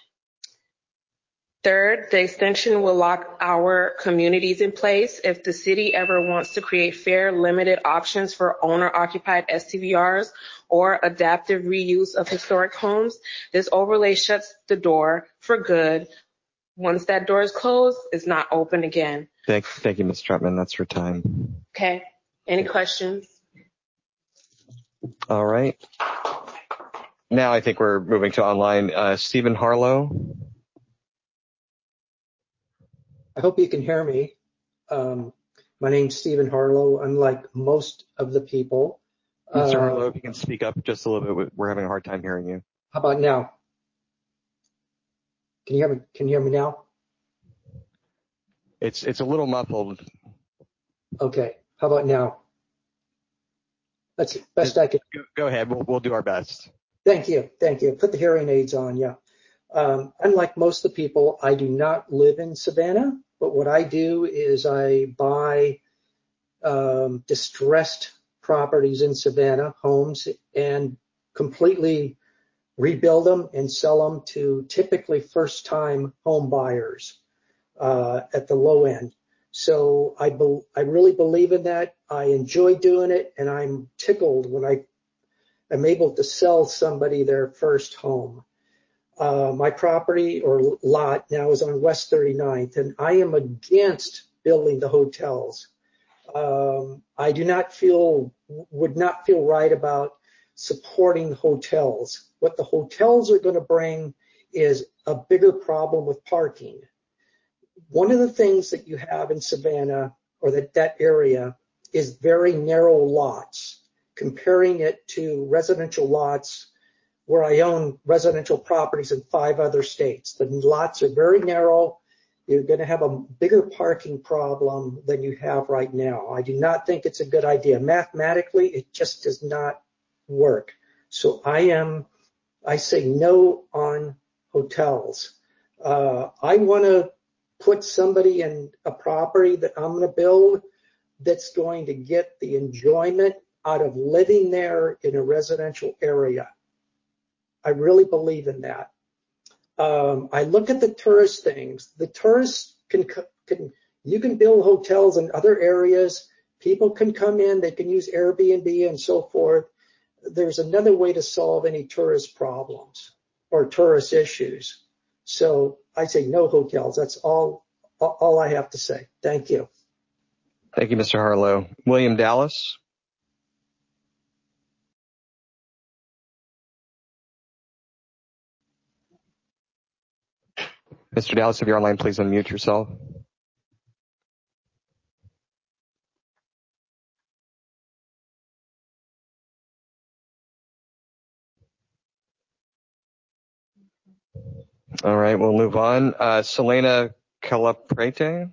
Third, the extension will lock our communities in place. If the city ever wants to create fair, limited options for owner-occupied S T V Rs or adaptive reuse of historic homes, this overlay shuts the door for good. Once that door is closed, it's not open again. Thank, thank you, Miz Trotman. That's your time. Okay. Any questions? All right. Now I think we're moving to online. Uh, Stephen Harlow. I hope you can hear me. Um, my name's Stephen Harlow. Unlike most of the people. Mister Uh, Harlow, if you can speak up just a little bit, we're having a hard time hearing you. How about now? Can you hear me? Can you hear me now? It's it's a little muffled. Okay. How about now? That's best I can. Go, go ahead. We'll we'll do our best. Thank you. Thank you. Put the hearing aids on. Yeah. Um, unlike most of the people, I do not live in Savannah, but what I do is I buy um, distressed properties in Savannah, homes, and completely rebuild them and sell them to typically first-time home buyers uh, at the low end. So I, be- I really believe in that. I enjoy doing it, and I'm tickled when I am able to sell somebody their first home. Uh, my property or lot now is on West thirty-ninth, and I am against building the hotels. Um, I do not feel, would not feel right about supporting hotels. What the hotels are going to bring is a bigger problem with parking. One of the things that you have in Savannah or that, that area is very narrow lots, comparing it to residential lots where I own residential properties in five other states. The lots are very narrow. You're going to have a bigger parking problem than you have right now. I do not think it's a good idea. Mathematically, it just does not work. So I am, I say no on hotels. Uh, I want to put somebody in a property that I'm going to build that's going to get the enjoyment out of living there in a residential area. I really believe in that. Um, I look at the tourist things. The tourists can, can, you can build hotels in other areas. People can come in, they can use Airbnb and so forth. There's another way to solve any tourist problems or tourist issues. So I say no hotels. That's all, all I have to say. Thank you. Thank you, Mister Harlow. William Dallas. Mister Dallas, if you're online, please unmute yourself. All right, we'll move on. Uh, Selena Calaprete.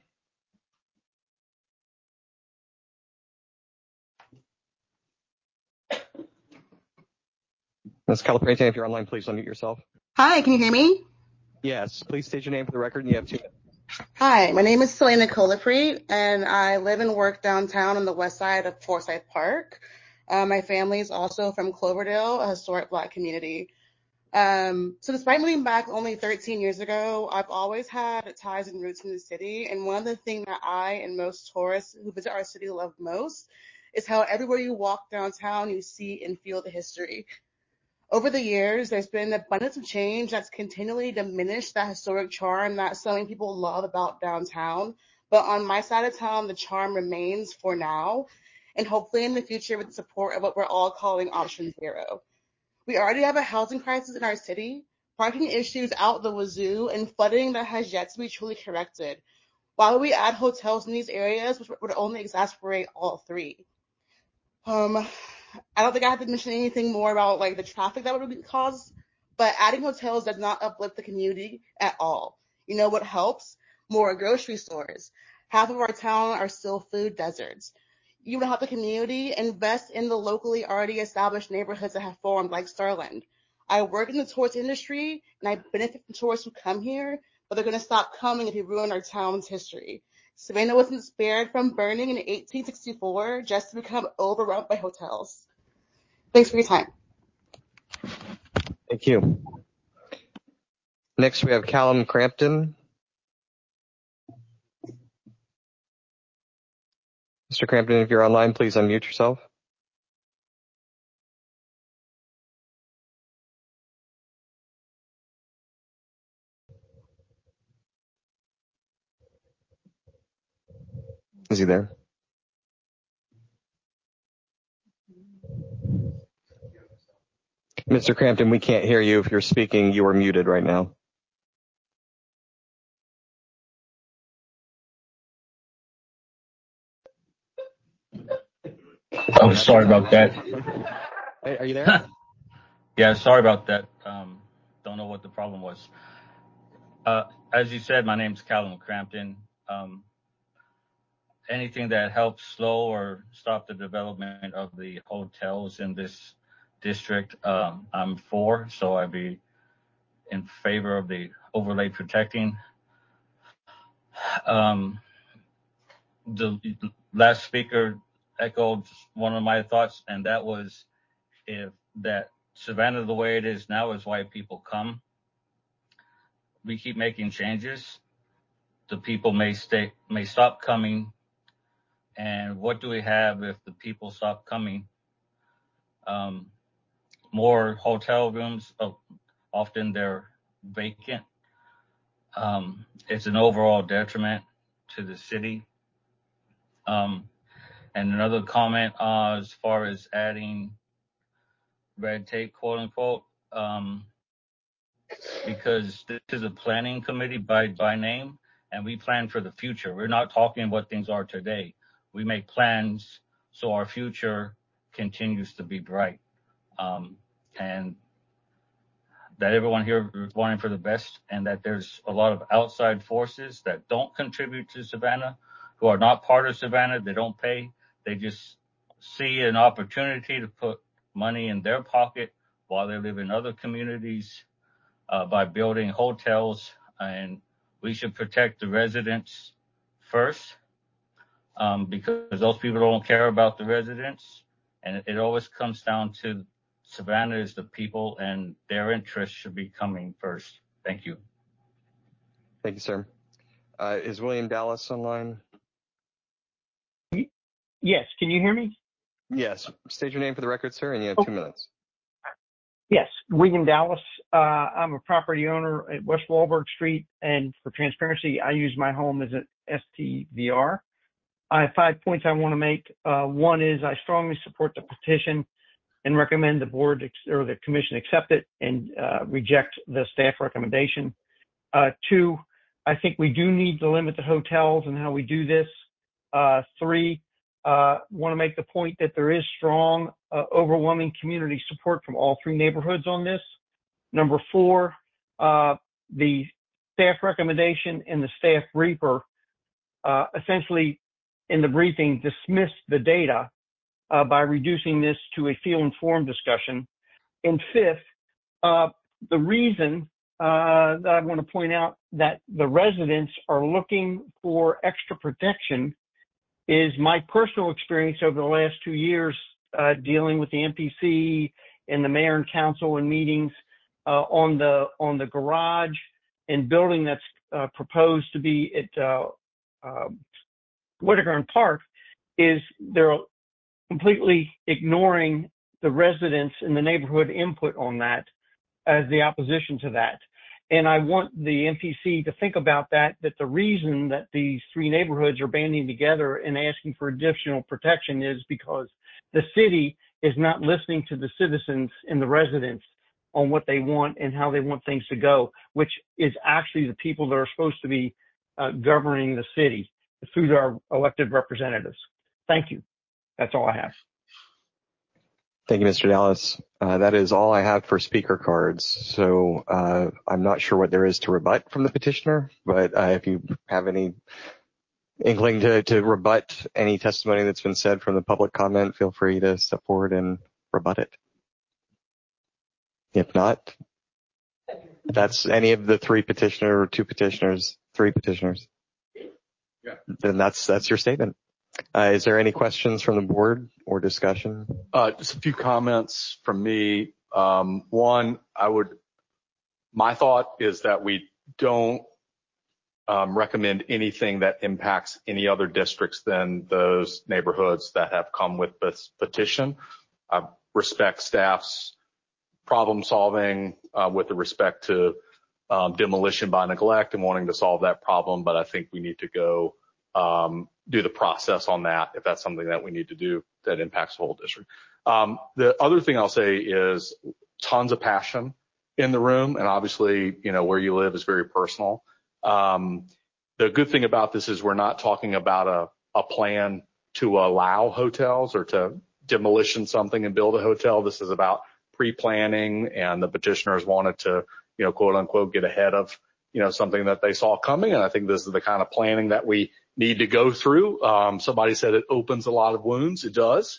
Miz Calaprete, if you're online, please unmute yourself. Hi, can you hear me? Yes, please state your name for the record, and you have two minutes. Hi, my name is Selena Colapre, and I live and work downtown on the west side of Forsyth Park. Uh, my family is also from Cloverdale, a historic Black community. Um, so despite moving back only thirteen years ago, I've always had ties and roots in the city, and one of the things that I and most tourists who visit our city love most is how everywhere you walk downtown, you see and feel the history. Over the years, there's been an abundance of change that's continually diminished that historic charm that so many people love about downtown. But on my side of town, the charm remains for now, and hopefully in the future with the support of what we're all calling Option Zero. We already have a housing crisis in our city, parking issues out the wazoo, and flooding that has yet to be truly corrected. Why would we add hotels in these areas, which would only exacerbate all three? Um, I don't think I have to mention anything more about like the traffic that would be caused, but adding hotels does not uplift the community at all. You know what helps? More grocery stores. Half of our town are still food deserts. You would help the community invest in the locally already established neighborhoods that have formed, like Starland. I work in the tourist industry, and I benefit from tourists who come here, but they're going to stop coming if you ruin our town's history. Savannah wasn't spared from burning in eighteen sixty-four just to become overrun by hotels. Thanks for your time. Thank you. Next, we have Callum Crampton. Mister Crampton, if you're online, please unmute yourself. Is he there? Mister Crampton, we can't hear you. If you're speaking, you are muted right now. Oh, sorry about that. Hey, are you there? Yeah, sorry about that. Um, don't know what the problem was. Uh, as you said, my name's Callum Crampton. Um, anything that helps slow or stop the development of the hotels in this district. Um, I'm for, so I'd be in favor of the overlay protecting. Um, the last speaker echoed one of my thoughts, and that was if that Savannah the way it is now is why people come. We keep making changes, the people may stay, may stop coming. And what do we have if the people stop coming? Um, more hotel rooms, oh, often they're vacant. Um, it's an overall detriment to the city. Um, and another comment uh, as far as adding red tape, quote unquote, um, because this is a planning committee by, by name, and we plan for the future. We're not talking what things are today. We make plans so our future continues to be bright. Um, and that everyone here is wanting for the best, and that there's a lot of outside forces that don't contribute to Savannah, who are not part of Savannah. They don't pay. They just see an opportunity to put money in their pocket while they live in other communities uh, by building hotels. And we should protect the residents first, um, because those people don't care about the residents. And it, it always comes down to Savannah is the people, and their interests should be coming first. Thank you. Thank you, sir. Uh, is William Dallas online? Yes. Can you hear me? Yes. State your name for the record, sir, and you have oh. two minutes. Yes. William Dallas. Uh, I'm a property owner at West Wahlberg Street, and for transparency, I use my home as an S T V R. I have five points I want to make. Uh, one is I strongly support the petition and recommend the board ex- or the commission accept it and uh, reject the staff recommendation. Uh, two, I think we do need to limit the hotels and how we do this. Uh, three, uh, want to make the point that there is strong, uh, overwhelming community support from all three neighborhoods on this. Number four, uh, the staff recommendation and the staff briefer uh, essentially in the briefing dismissed the data uh, by reducing this to a feel-informed discussion. And fifth, uh, the reason uh, that I want to point out that the residents are looking for extra protection is my personal experience over the last two years uh, dealing with the M P C and the mayor and council in meetings uh, on the on the garage and building that's uh, proposed to be at uh, uh, Whitaker and Park. Is they're completely ignoring the residents in the neighborhood input on that as the opposition to that. And I want the M P C to think about that, that the reason that these three neighborhoods are banding together and asking for additional protection is because the city is not listening to the citizens and the residents on what they want and how they want things to go, which is actually the people that are supposed to be uh, governing the city through their elected representatives. Thank you. That's all I have. Thank you, Mister Dallas. Uh, that is all I have for speaker cards. So uh, I'm not sure what there is to rebut from the petitioner, but uh, if you have any inkling to, to rebut any testimony that's been said from the public comment, feel free to step forward and rebut it. If not, that's any of the three petitioner or two petitioners, three petitioners. Yeah. Then that's that's your statement. Uh, is there any questions from the board or discussion? Uh, just a few comments from me. Um, one, I would, my thought is that we don't um, recommend anything that impacts any other districts than those neighborhoods that have come with this petition. I respect staff's problem solving uh, with respect to um, demolition by neglect and wanting to solve that problem, but I think we need to go um, do the process on that if that's something that we need to do that impacts the whole district. Um, the other thing I'll say is tons of passion in the room, and obviously, you know, where you live is very personal. Um, the good thing about this is we're not talking about a, a plan to allow hotels or to demolition something and build a hotel. This is about pre-planning, and the petitioners wanted to, you know, quote unquote, get ahead of, you know, something that they saw coming. And I think this is the kind of planning that we need to go through. Um, somebody said it opens a lot of wounds. It does.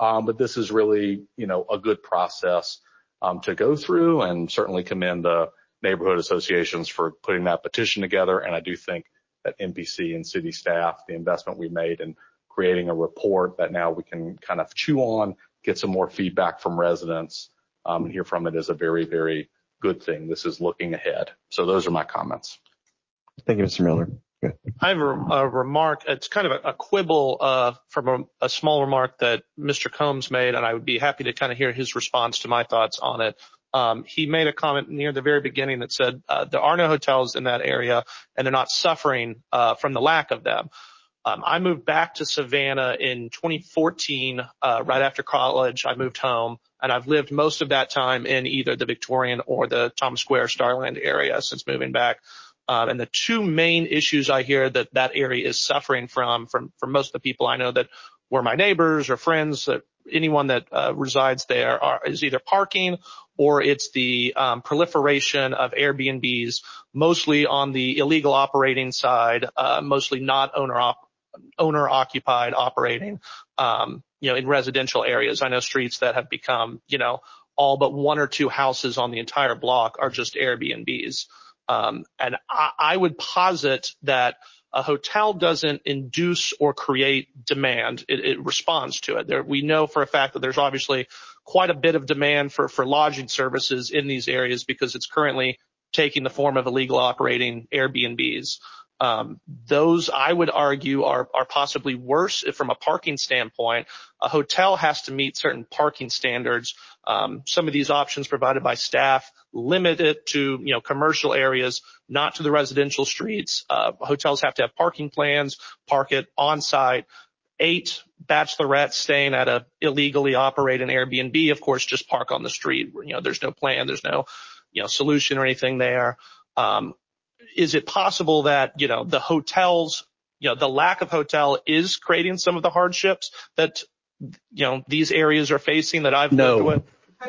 Um, but this is really, you know, a good process um, to go through, and certainly commend the neighborhood associations for putting that petition together. And I do think that N P C and city staff, the investment we made in creating a report that now we can kind of chew on, get some more feedback from residents, um, and hear from it is a very, very good thing. This is looking ahead. So those are my comments. Thank you, Mister Miller. Good. I have a, a remark. It's kind of a, a quibble uh, from a, a small remark that Mister Combs made, and I would be happy to kind of hear his response to my thoughts on it. Um, he made a comment near the very beginning that said uh, there are no hotels in that area, and they're not suffering uh, from the lack of them. Um, I moved back to Savannah in twenty fourteen, uh, right after college. I moved home, and I've lived most of that time in either the Victorian or the Thomas Square Starland area since moving back. Um, and the two main issues I hear that that area is suffering from, from, from most of the people I know that were my neighbors or friends, that anyone that uh, resides there are, is either parking or it's the um, proliferation of Airbnbs, mostly on the illegal operating side, uh, mostly not owner op- owner occupied operating, um, you know, in residential areas. I know streets that have become, you know, all but one or two houses on the entire block are just Airbnbs. Um, and I, I would posit that a hotel doesn't induce or create demand. It, it responds to it. There, we know for a fact that there's obviously quite a bit of demand for, for lodging services in these areas because it's currently taking the form of illegal operating Airbnbs. Um, those, I would argue, are, are possibly worse if from a parking standpoint. A hotel has to meet certain parking standards. Um, some of these options provided by staff limit it to, you know, commercial areas, not to the residential streets. Uh, hotels have to have parking plans, park it on site. Eight bachelorettes staying at a illegally operating Airbnb, of course, just park on the street. You know, there's no plan, there's no, you know, solution or anything there. Um, Is it possible that, you know, the hotels, you know, the lack of hotel is creating some of the hardships that, you know, these areas are facing that I've no. lived with?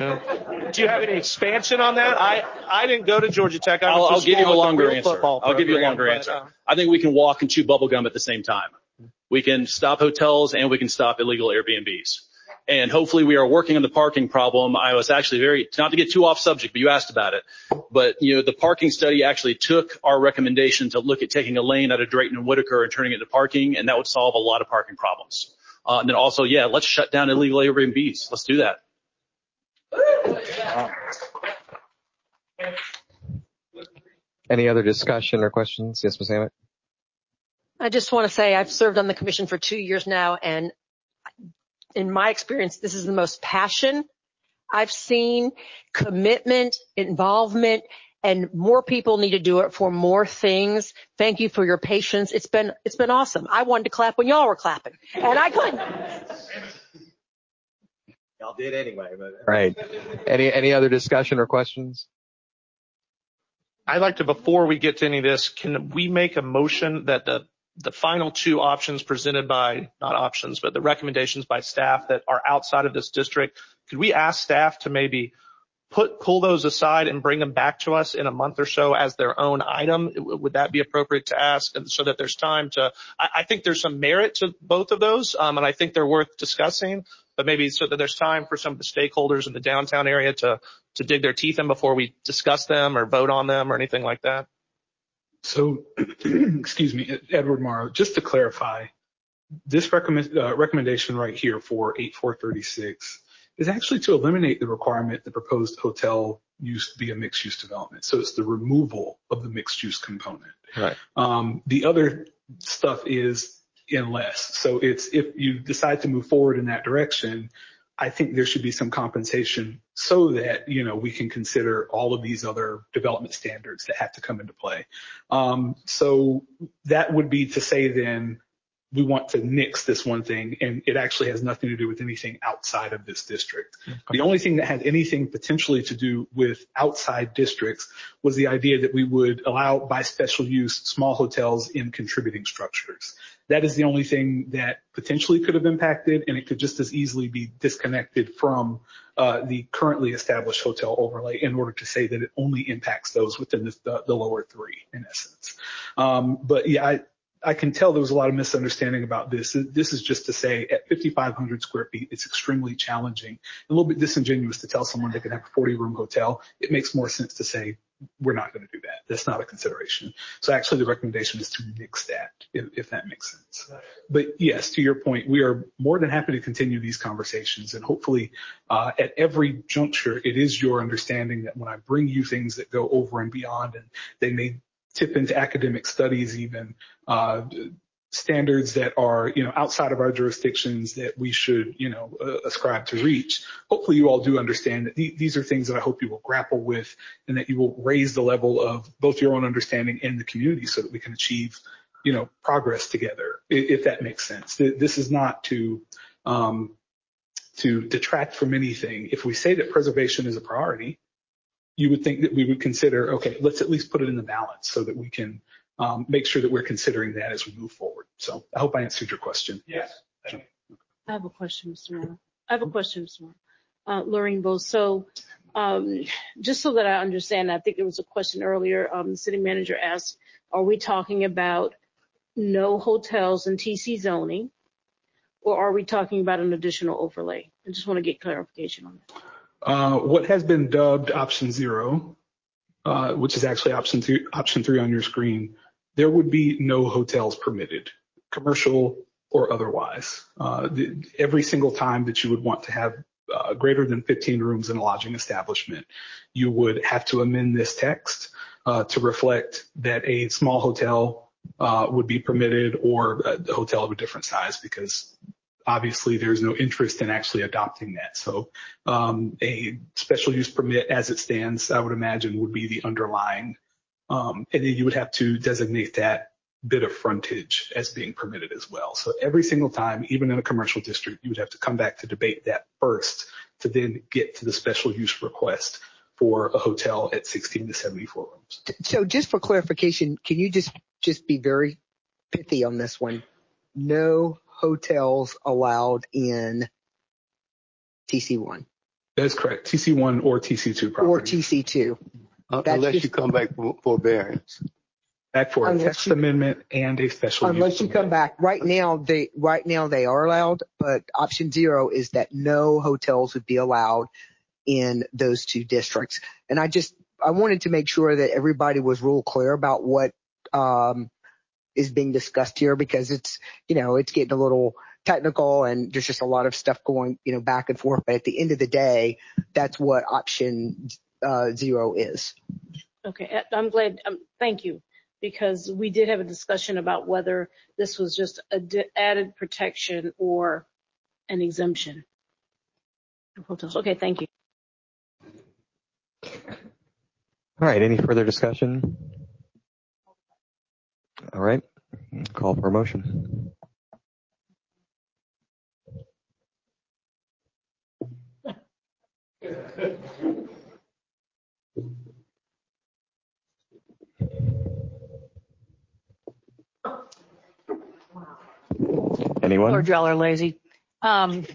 No. Do you have any expansion on that? I, I didn't go to Georgia Tech. I I'll, I'll give you a longer a answer. I'll give you a longer but, answer. Uh, I think we can walk and chew bubble gum at the same time. We can stop hotels and we can stop illegal Airbnbs. And hopefully we are working on the parking problem. I was actually very, not to get too off subject, but you asked about it. But, you know, the parking study actually took our recommendation to look at taking a lane out of Drayton and Whitaker and turning it into parking, and that would solve a lot of parking problems. Uh, and then also, yeah, let's shut down illegal Airbnbs. Let's do that. Any other discussion or questions? Yes, Miz Hammett. I just want to say I've served on the commission for two years now, and in my experience, this is the most passion I've seen, commitment, involvement, and more people need to do it for more things. Thank you for your patience. It's been, it's been awesome. I wanted to clap when y'all were clapping, and I couldn't. Y'all did anyway. But. Right. Any, any other discussion or questions? I'd like to, before we get to any of this, can we make a motion that the the final two options presented by, not options, but the recommendations by staff that are outside of this district, could we ask staff to maybe put, pull those aside and bring them back to us in a month or so as their own item? Would that be appropriate to ask? And so that there's time to, I, I think there's some merit to both of those. Um, and I think they're worth discussing, but maybe so that there's time for some of the stakeholders in the downtown area to, to dig their teeth in before we discuss them or vote on them or anything like that. So, excuse me, Edward Morrow, just to clarify, this recommend, uh, recommendation right here for eight four thirty-six is actually to eliminate the requirement that proposed hotel use be a mixed-use development. So it's the removal of the mixed-use component. Right. Um, the other stuff is unless. So it's if you decide to move forward in that direction, I think there should be some compensation so that, you know, we can consider all of these other development standards that have to come into play. Um, so that would be to say then we want to nix this one thing, and it actually has nothing to do with anything outside of this district. Okay. The only thing that had anything potentially to do with outside districts was the idea that we would allow by special use small hotels in contributing structures. That is the only thing that potentially could have impacted, and it could just as easily be disconnected from uh, the currently established hotel overlay in order to say that it only impacts those within the, the, the lower three, in essence. Um, but yeah, I, I can tell there was a lot of misunderstanding about this. This is just to say at fifty-five hundred square feet, it's extremely challenging, a little bit disingenuous to tell someone they can have a forty room hotel. It makes more sense to say, we're not going to do that. That's not a consideration. So actually the recommendation is to nix that, if, if that makes sense. But yes, to your point, we are more than happy to continue these conversations, and hopefully uh, at every juncture, it is your understanding that when I bring you things that go over and beyond, and they may tip into academic studies, even uh, standards that are, you know, outside of our jurisdictions that we should, you know, uh, ascribe to reach. Hopefully you all do understand that th- these are things that I hope you will grapple with, and that you will raise the level of both your own understanding and the community so that we can achieve, you know, progress together, if, if that makes sense. Th- this is not to, um, to detract from anything. If we say that preservation is a priority, you would think that we would consider, okay, let's at least put it in the balance so that we can um, make sure that we're considering that as we move forward. So I hope I answered your question. Yes. Thank you. I have a question, Mister Mayor. I have a question, Mister Mayor. Uh, Lorraine Bose. So um, just so that I understand, I think there was a question earlier. Um, the city manager asked, are we talking about no hotels in T C zoning, or are we talking about an additional overlay? I just want to get clarification on that. Uh, what has been dubbed option zero, uh, which is actually option three, option three on your screen, there would be no hotels permitted, commercial or otherwise. Uh, the, every single time that you would want to have uh, greater than fifteen rooms in a lodging establishment, you would have to amend this text uh, to reflect that a small hotel uh, would be permitted, or a hotel of a different size, because obviously there's no interest in actually adopting that. So um, a special use permit as it stands, I would imagine, would be the underlying, um, and then you would have to designate that bit of frontage as being permitted as well. So every single time, even in a commercial district, you would have to come back to debate that first to then get to the special use request for a hotel at sixteen to seventy-four rooms. So just for clarification, can you just, just be very pithy on this one? No hotels allowed in T C one. That's correct. T C one or T C two property. Or T C two. Uh, unless just, you come back for, for variance. Back for a text you, amendment and a special use. Unless you come back. Right now, they right now they are allowed, but option zero is that no hotels would be allowed in those two districts. And I just I wanted to make sure that everybody was real clear about what um is being discussed here, because it's, you know, it's getting a little technical and there's just a lot of stuff going, you know, back and forth. But at the end of the day, that's what option uh, zero is. Okay, I'm glad. Um, thank you, because we did have a discussion about whether this was just an added protection or an exemption of hotels. Okay, thank you. All right, any further discussion? All right, call for a motion. Anyone? Or y'all are lazy. Um,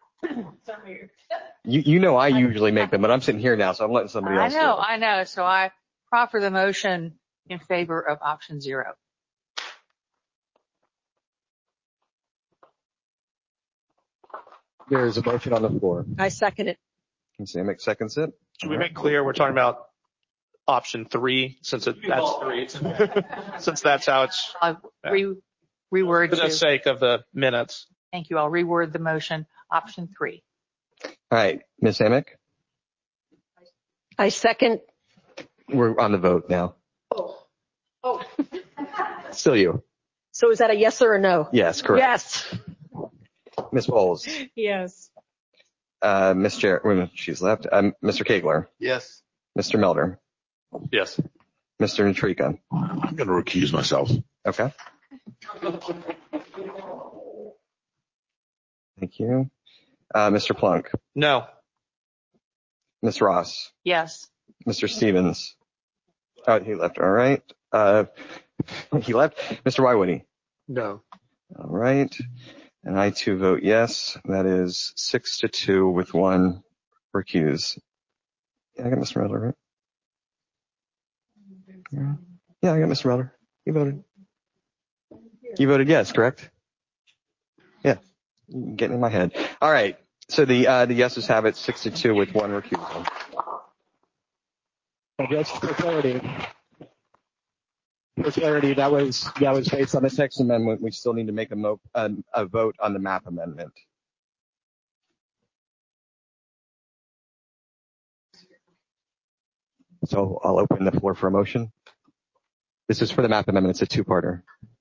you you know I usually make them, but I'm sitting here now, so I'm letting somebody I else know, do it. I know. So I proffer the motion in favor of option zero. There is a motion on the floor. I second it. Can Samick seconds it? Should we make clear we're talking about option three, since it, that's three, since that's how it's I'll re- reword for the you. sake of the minutes. Thank you. I'll reword the motion. Option three. All right, Miz Samick? I second. We're on the vote now. Oh. Oh. Still you. So is that a yes or a no? Yes, correct. Yes. Miz Bowles? Yes. Uh, Miz Jer- well, she's left. Um, Mister Kegler? Yes. Mister Melder? Yes. Mister Nitrika? I'm going to recuse myself. Okay. Thank you. Uh, Mister Plunk? No. Miz Ross? Yes. Mister Stevens? Oh, he left. All right. Uh, he left. Mister Wywitty? No. All right. And I too vote yes. That is six to two with one recuse. Yeah, I got Mister Melder, right? Yeah, I got Mister Melder. He voted. You voted yes, correct? Yeah. Getting in my head. All right. So the, uh, the yeses have it six to two with one recusal. Just for clarity, for clarity, that was, that was based on the text amendment. We still need to make a, mo- a, a vote on the map amendment. So I'll open the floor for a motion. This is for the map amendment. It's a two-parter.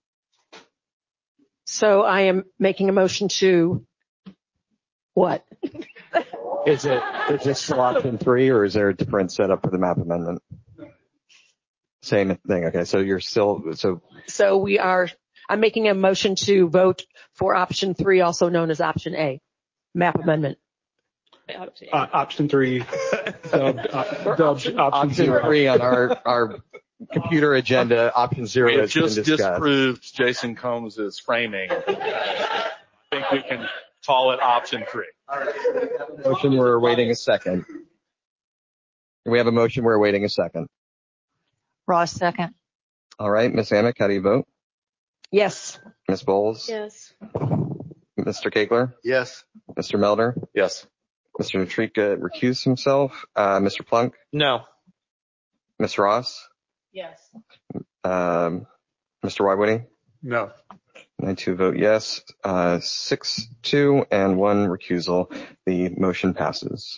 So I am making a motion to what? Is it, is this still option three, or is there a different setup for the map amendment? Same thing. Okay. So you're still, so. So we are, I'm making a motion to vote for option three, also known as option A, map amendment. Uh, option three, dubbed, uh, dubbed option, option zero. three on our, our computer agenda. Option zero We have has been just discussed. disproved Jason Combs' framing. I think we can call it option three. Motion, we're awaiting a second. We have a motion, we're awaiting a second. Ross, second. All right, Miz Amick, how do you vote? Yes. Miz Bowles? Yes. Mister Kegler? Yes. Mister Melder? Yes. Mister Natrika recused himself. Uh, Mister Plunk? No. Miz Ross? Yes. Um, Mister Wywitty? No. I two vote yes. Uh, six, two, and one recusal. The motion passes.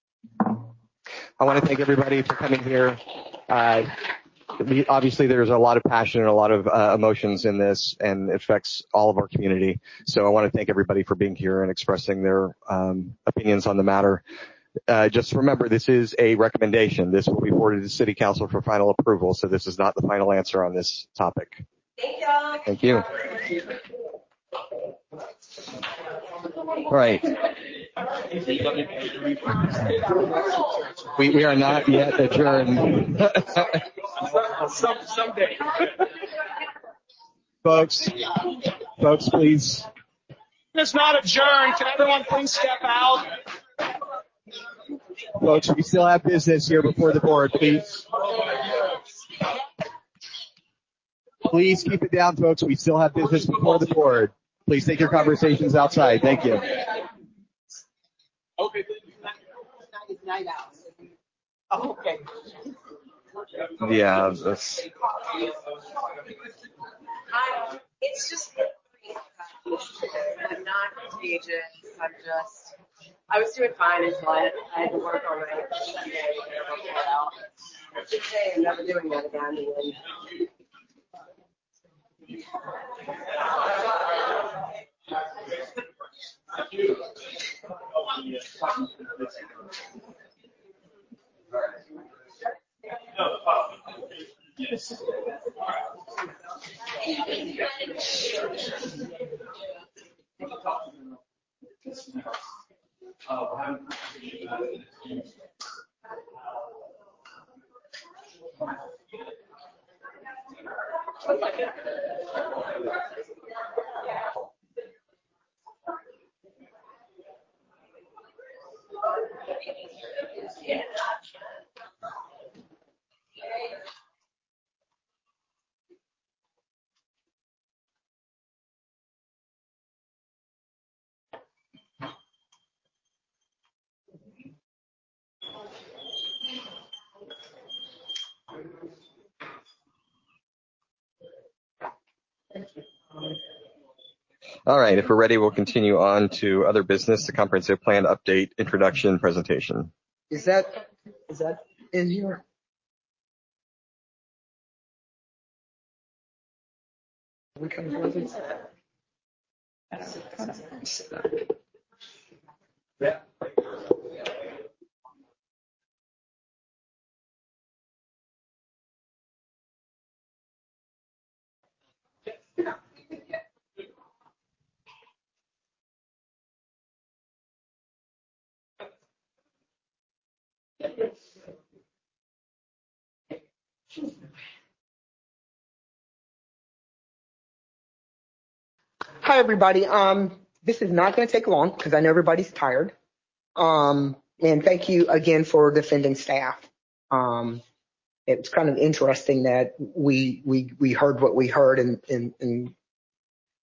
I want to thank everybody for coming here. Uh, we, obviously there's a lot of passion and a lot of uh, emotions in this, and it affects all of our community. So I want to thank everybody for being here and expressing their um, opinions on the matter. Uh, just remember, this is a recommendation. This will be forwarded to City Council for final approval, so this is not the final answer on this topic. Thank you. Thank you. All right. We, we are not yet adjourned. Some, someday. Folks, folks, please. It's not adjourned. Can everyone please step out? Folks, we still have business here before the board, please. Please keep it down, folks. We still have business before the board. Please take your conversations outside. Thank you. Okay. Oh, okay. Yeah, that's. I, it's just, I'm not contagious. I'm just, I was doing fine until I had, I had to work all night. Today, I'm never doing that again. And then, Yes. All right, if we're ready, we'll continue on to other business, the comprehensive plan update, introduction, presentation. Is that, is that in here? We can close it. Yeah. Hi, everybody. Um, this is not going to take long because I know everybody's tired. Um, and thank you again for defending staff. Um, it's kind of interesting that we we we heard what we heard, and and, and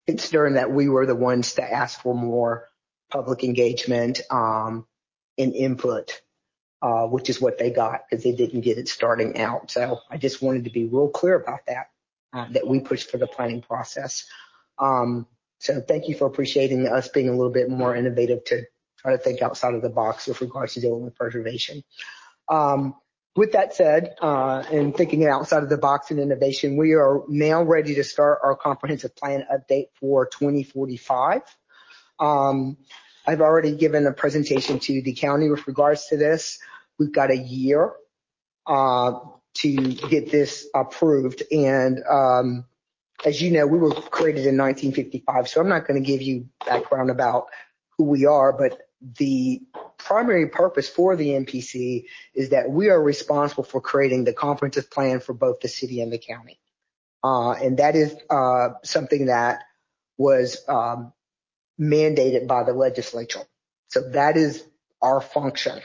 considering that we were the ones to ask for more public engagement um, and input, uh, which is what they got because they didn't get it starting out. So I just wanted to be real clear about that, uh, that we pushed for the planning process. Um, so thank you for appreciating us being a little bit more innovative to try to think outside of the box with regards to dealing with preservation. Um, with that said, uh, and thinking outside of the box and innovation, we are now ready to start our comprehensive plan update for twenty forty-five. Um, I've already given a presentation to the county with regards to this. We've got a year uh, to get this approved. And um, as you know, we were created in nineteen fifty-five, so I'm not going to give you background about who we are, but the primary purpose for the N P C is that we are responsible for creating the comprehensive plan for both the city and the county. Uh, and that is uh, something that was um, mandated by the legislature. So that is our function.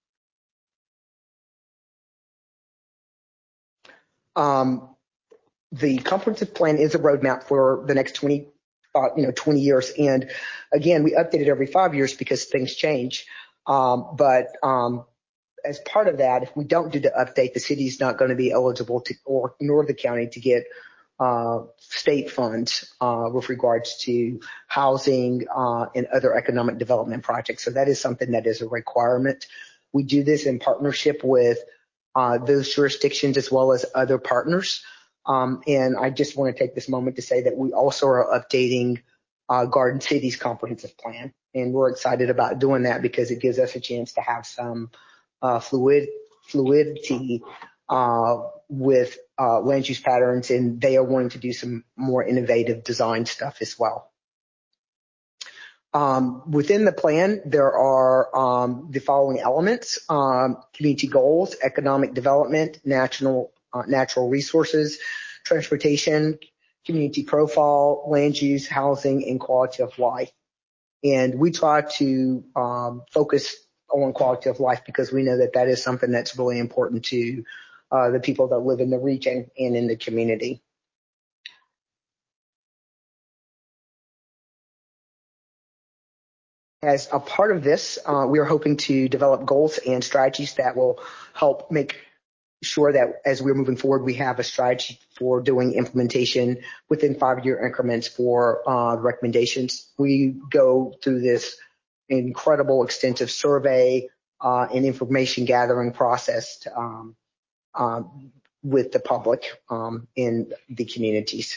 Um, the comprehensive plan is a roadmap for the next twenty, uh, you know, twenty years. And again, we update it every five years because things change. Um, but um, as part of that, if we don't do the update, the city is not going to be eligible to, or nor the county, to get uh, state funds uh, with regards to housing uh, and other economic development projects. So that is something that is a requirement. We do this in partnership with uh, those jurisdictions as well as other partners. Um, and I just want to take this moment to say that we also are updating uh, Garden City's comprehensive plan. And we're excited about doing that because it gives us a chance to have some uh, fluid, fluidity uh, with uh, land use patterns, and they are wanting to do some more innovative design stuff as well. Um, within the plan, there are um, the following elements: um, community goals, economic development, national uh, natural resources, transportation, community profile, land use, housing, and quality of life. And we try to um, focus on quality of life because we know that that is something that's really important to uh, the people that live in the region and in the community. As a part of this, uh, we are hoping to develop goals and strategies that will help make sure that as we're moving forward, we have a strategy for doing implementation within five-year increments for uh, recommendations. We go through this incredible extensive survey uh, and information gathering process to, um, uh, with the public um, in the communities.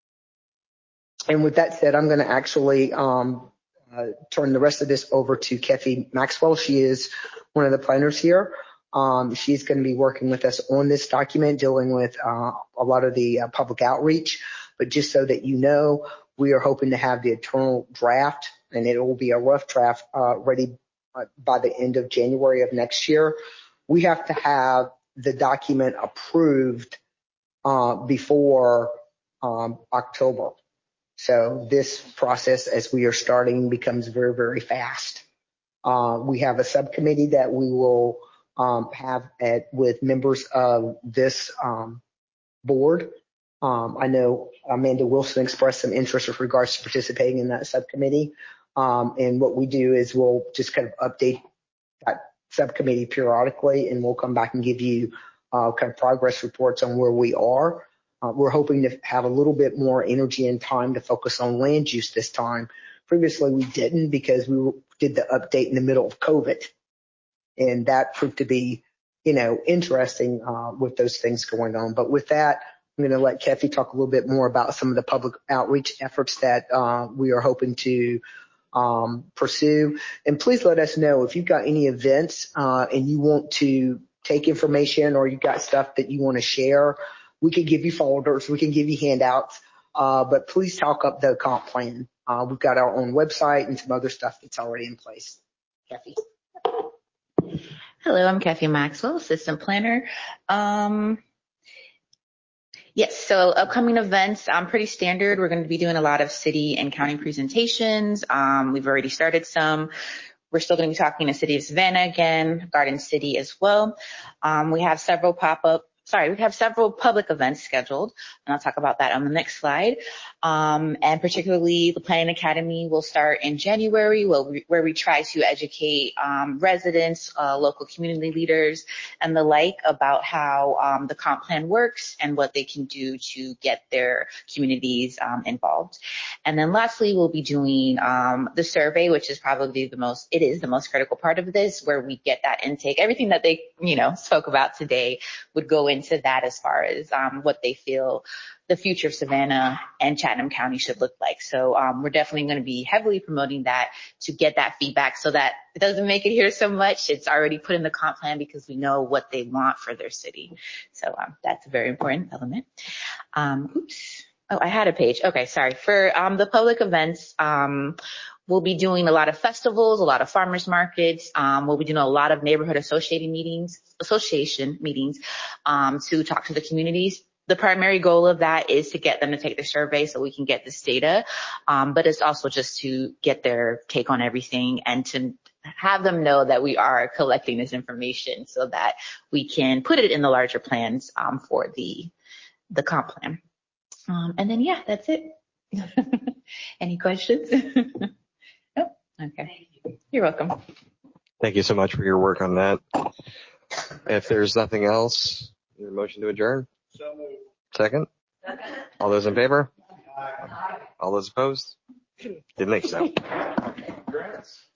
And with that said, I'm going to actually um, uh, turn the rest of this over to Kathy Maxwell. She is one of the planners here. Um, she's going to be working with us on this document, dealing with uh, a lot of the uh, public outreach. But just so that you know, we are hoping to have the internal draft, and it will be a rough draft uh, ready uh, by the end of January of next year. We have to have the document approved uh, before um, October. So this process, as we are starting, becomes very, very fast. Uh, we have a subcommittee that we will Um, have at, with members of this um, board. Um, I know Amanda Wilson expressed some interest with regards to participating in that subcommittee. Um, and what we do is we'll just kind of update that subcommittee periodically, and we'll come back and give you uh, kind of progress reports on where we are. Uh, we're hoping to have a little bit more energy and time to focus on land use this time. Previously, we didn't because we did the update in the middle of COVID. And that proved to be, you know, interesting uh, with those things going on. But with that, I'm going to let Kathy talk a little bit more about some of the public outreach efforts that uh, we are hoping to um, pursue. And please let us know if you've got any events uh, and you want to take information or you've got stuff that you want to share. We can give you folders, we can give you handouts, uh, but please talk up the comp plan. Uh, we've got our own website and some other stuff that's already in place. Kathy. Hello, I'm Kathy Maxwell, Assistant Planner. Um, yes, so upcoming events, um, pretty standard. We're going to be doing a lot of city and county presentations. Um, we've already started some. We're still going to be talking to City of Savannah again, Garden City as well. Um, we have several pop-up sorry, we have several public events scheduled, and I'll talk about that on the next slide. Um, and particularly the Planning Academy will start in January, where we, where we try to educate um, residents, uh, local community leaders, and the like about how um, the comp plan works and what they can do to get their communities um, involved. And then lastly, we'll be doing um, the survey, which is probably the most, it is the most critical part of this, where we get that intake. Everything that they, you know, spoke about today would go into that as far as um, what they feel the future of Savannah and Chatham County should look like. So um, we're definitely going to be heavily promoting that to get that feedback so that it doesn't make it here so much. It's already put in the comp plan because we know what they want for their city. So um, that's a very important element. Um, oops. Oh, I had a page. Okay, sorry. For um, the public events, um, we'll be doing a lot of festivals, a lot of farmers markets. Um, we'll be doing a lot of neighborhood associated meetings, association meetings um, to talk to the communities. The primary goal of that is to get them to take the survey so we can get this data, um, but it's also just to get their take on everything and to have them know that we are collecting this information so that we can put it in the larger plans um, for the the comp plan. Um, and then, yeah, that's it. Any questions? Nope. Okay. You're welcome. Thank you so much for your work on that. If there's nothing else, your motion to adjourn? So moved. Second? Second. All those in favor? Aye. All those opposed? Didn't think so. Congrats.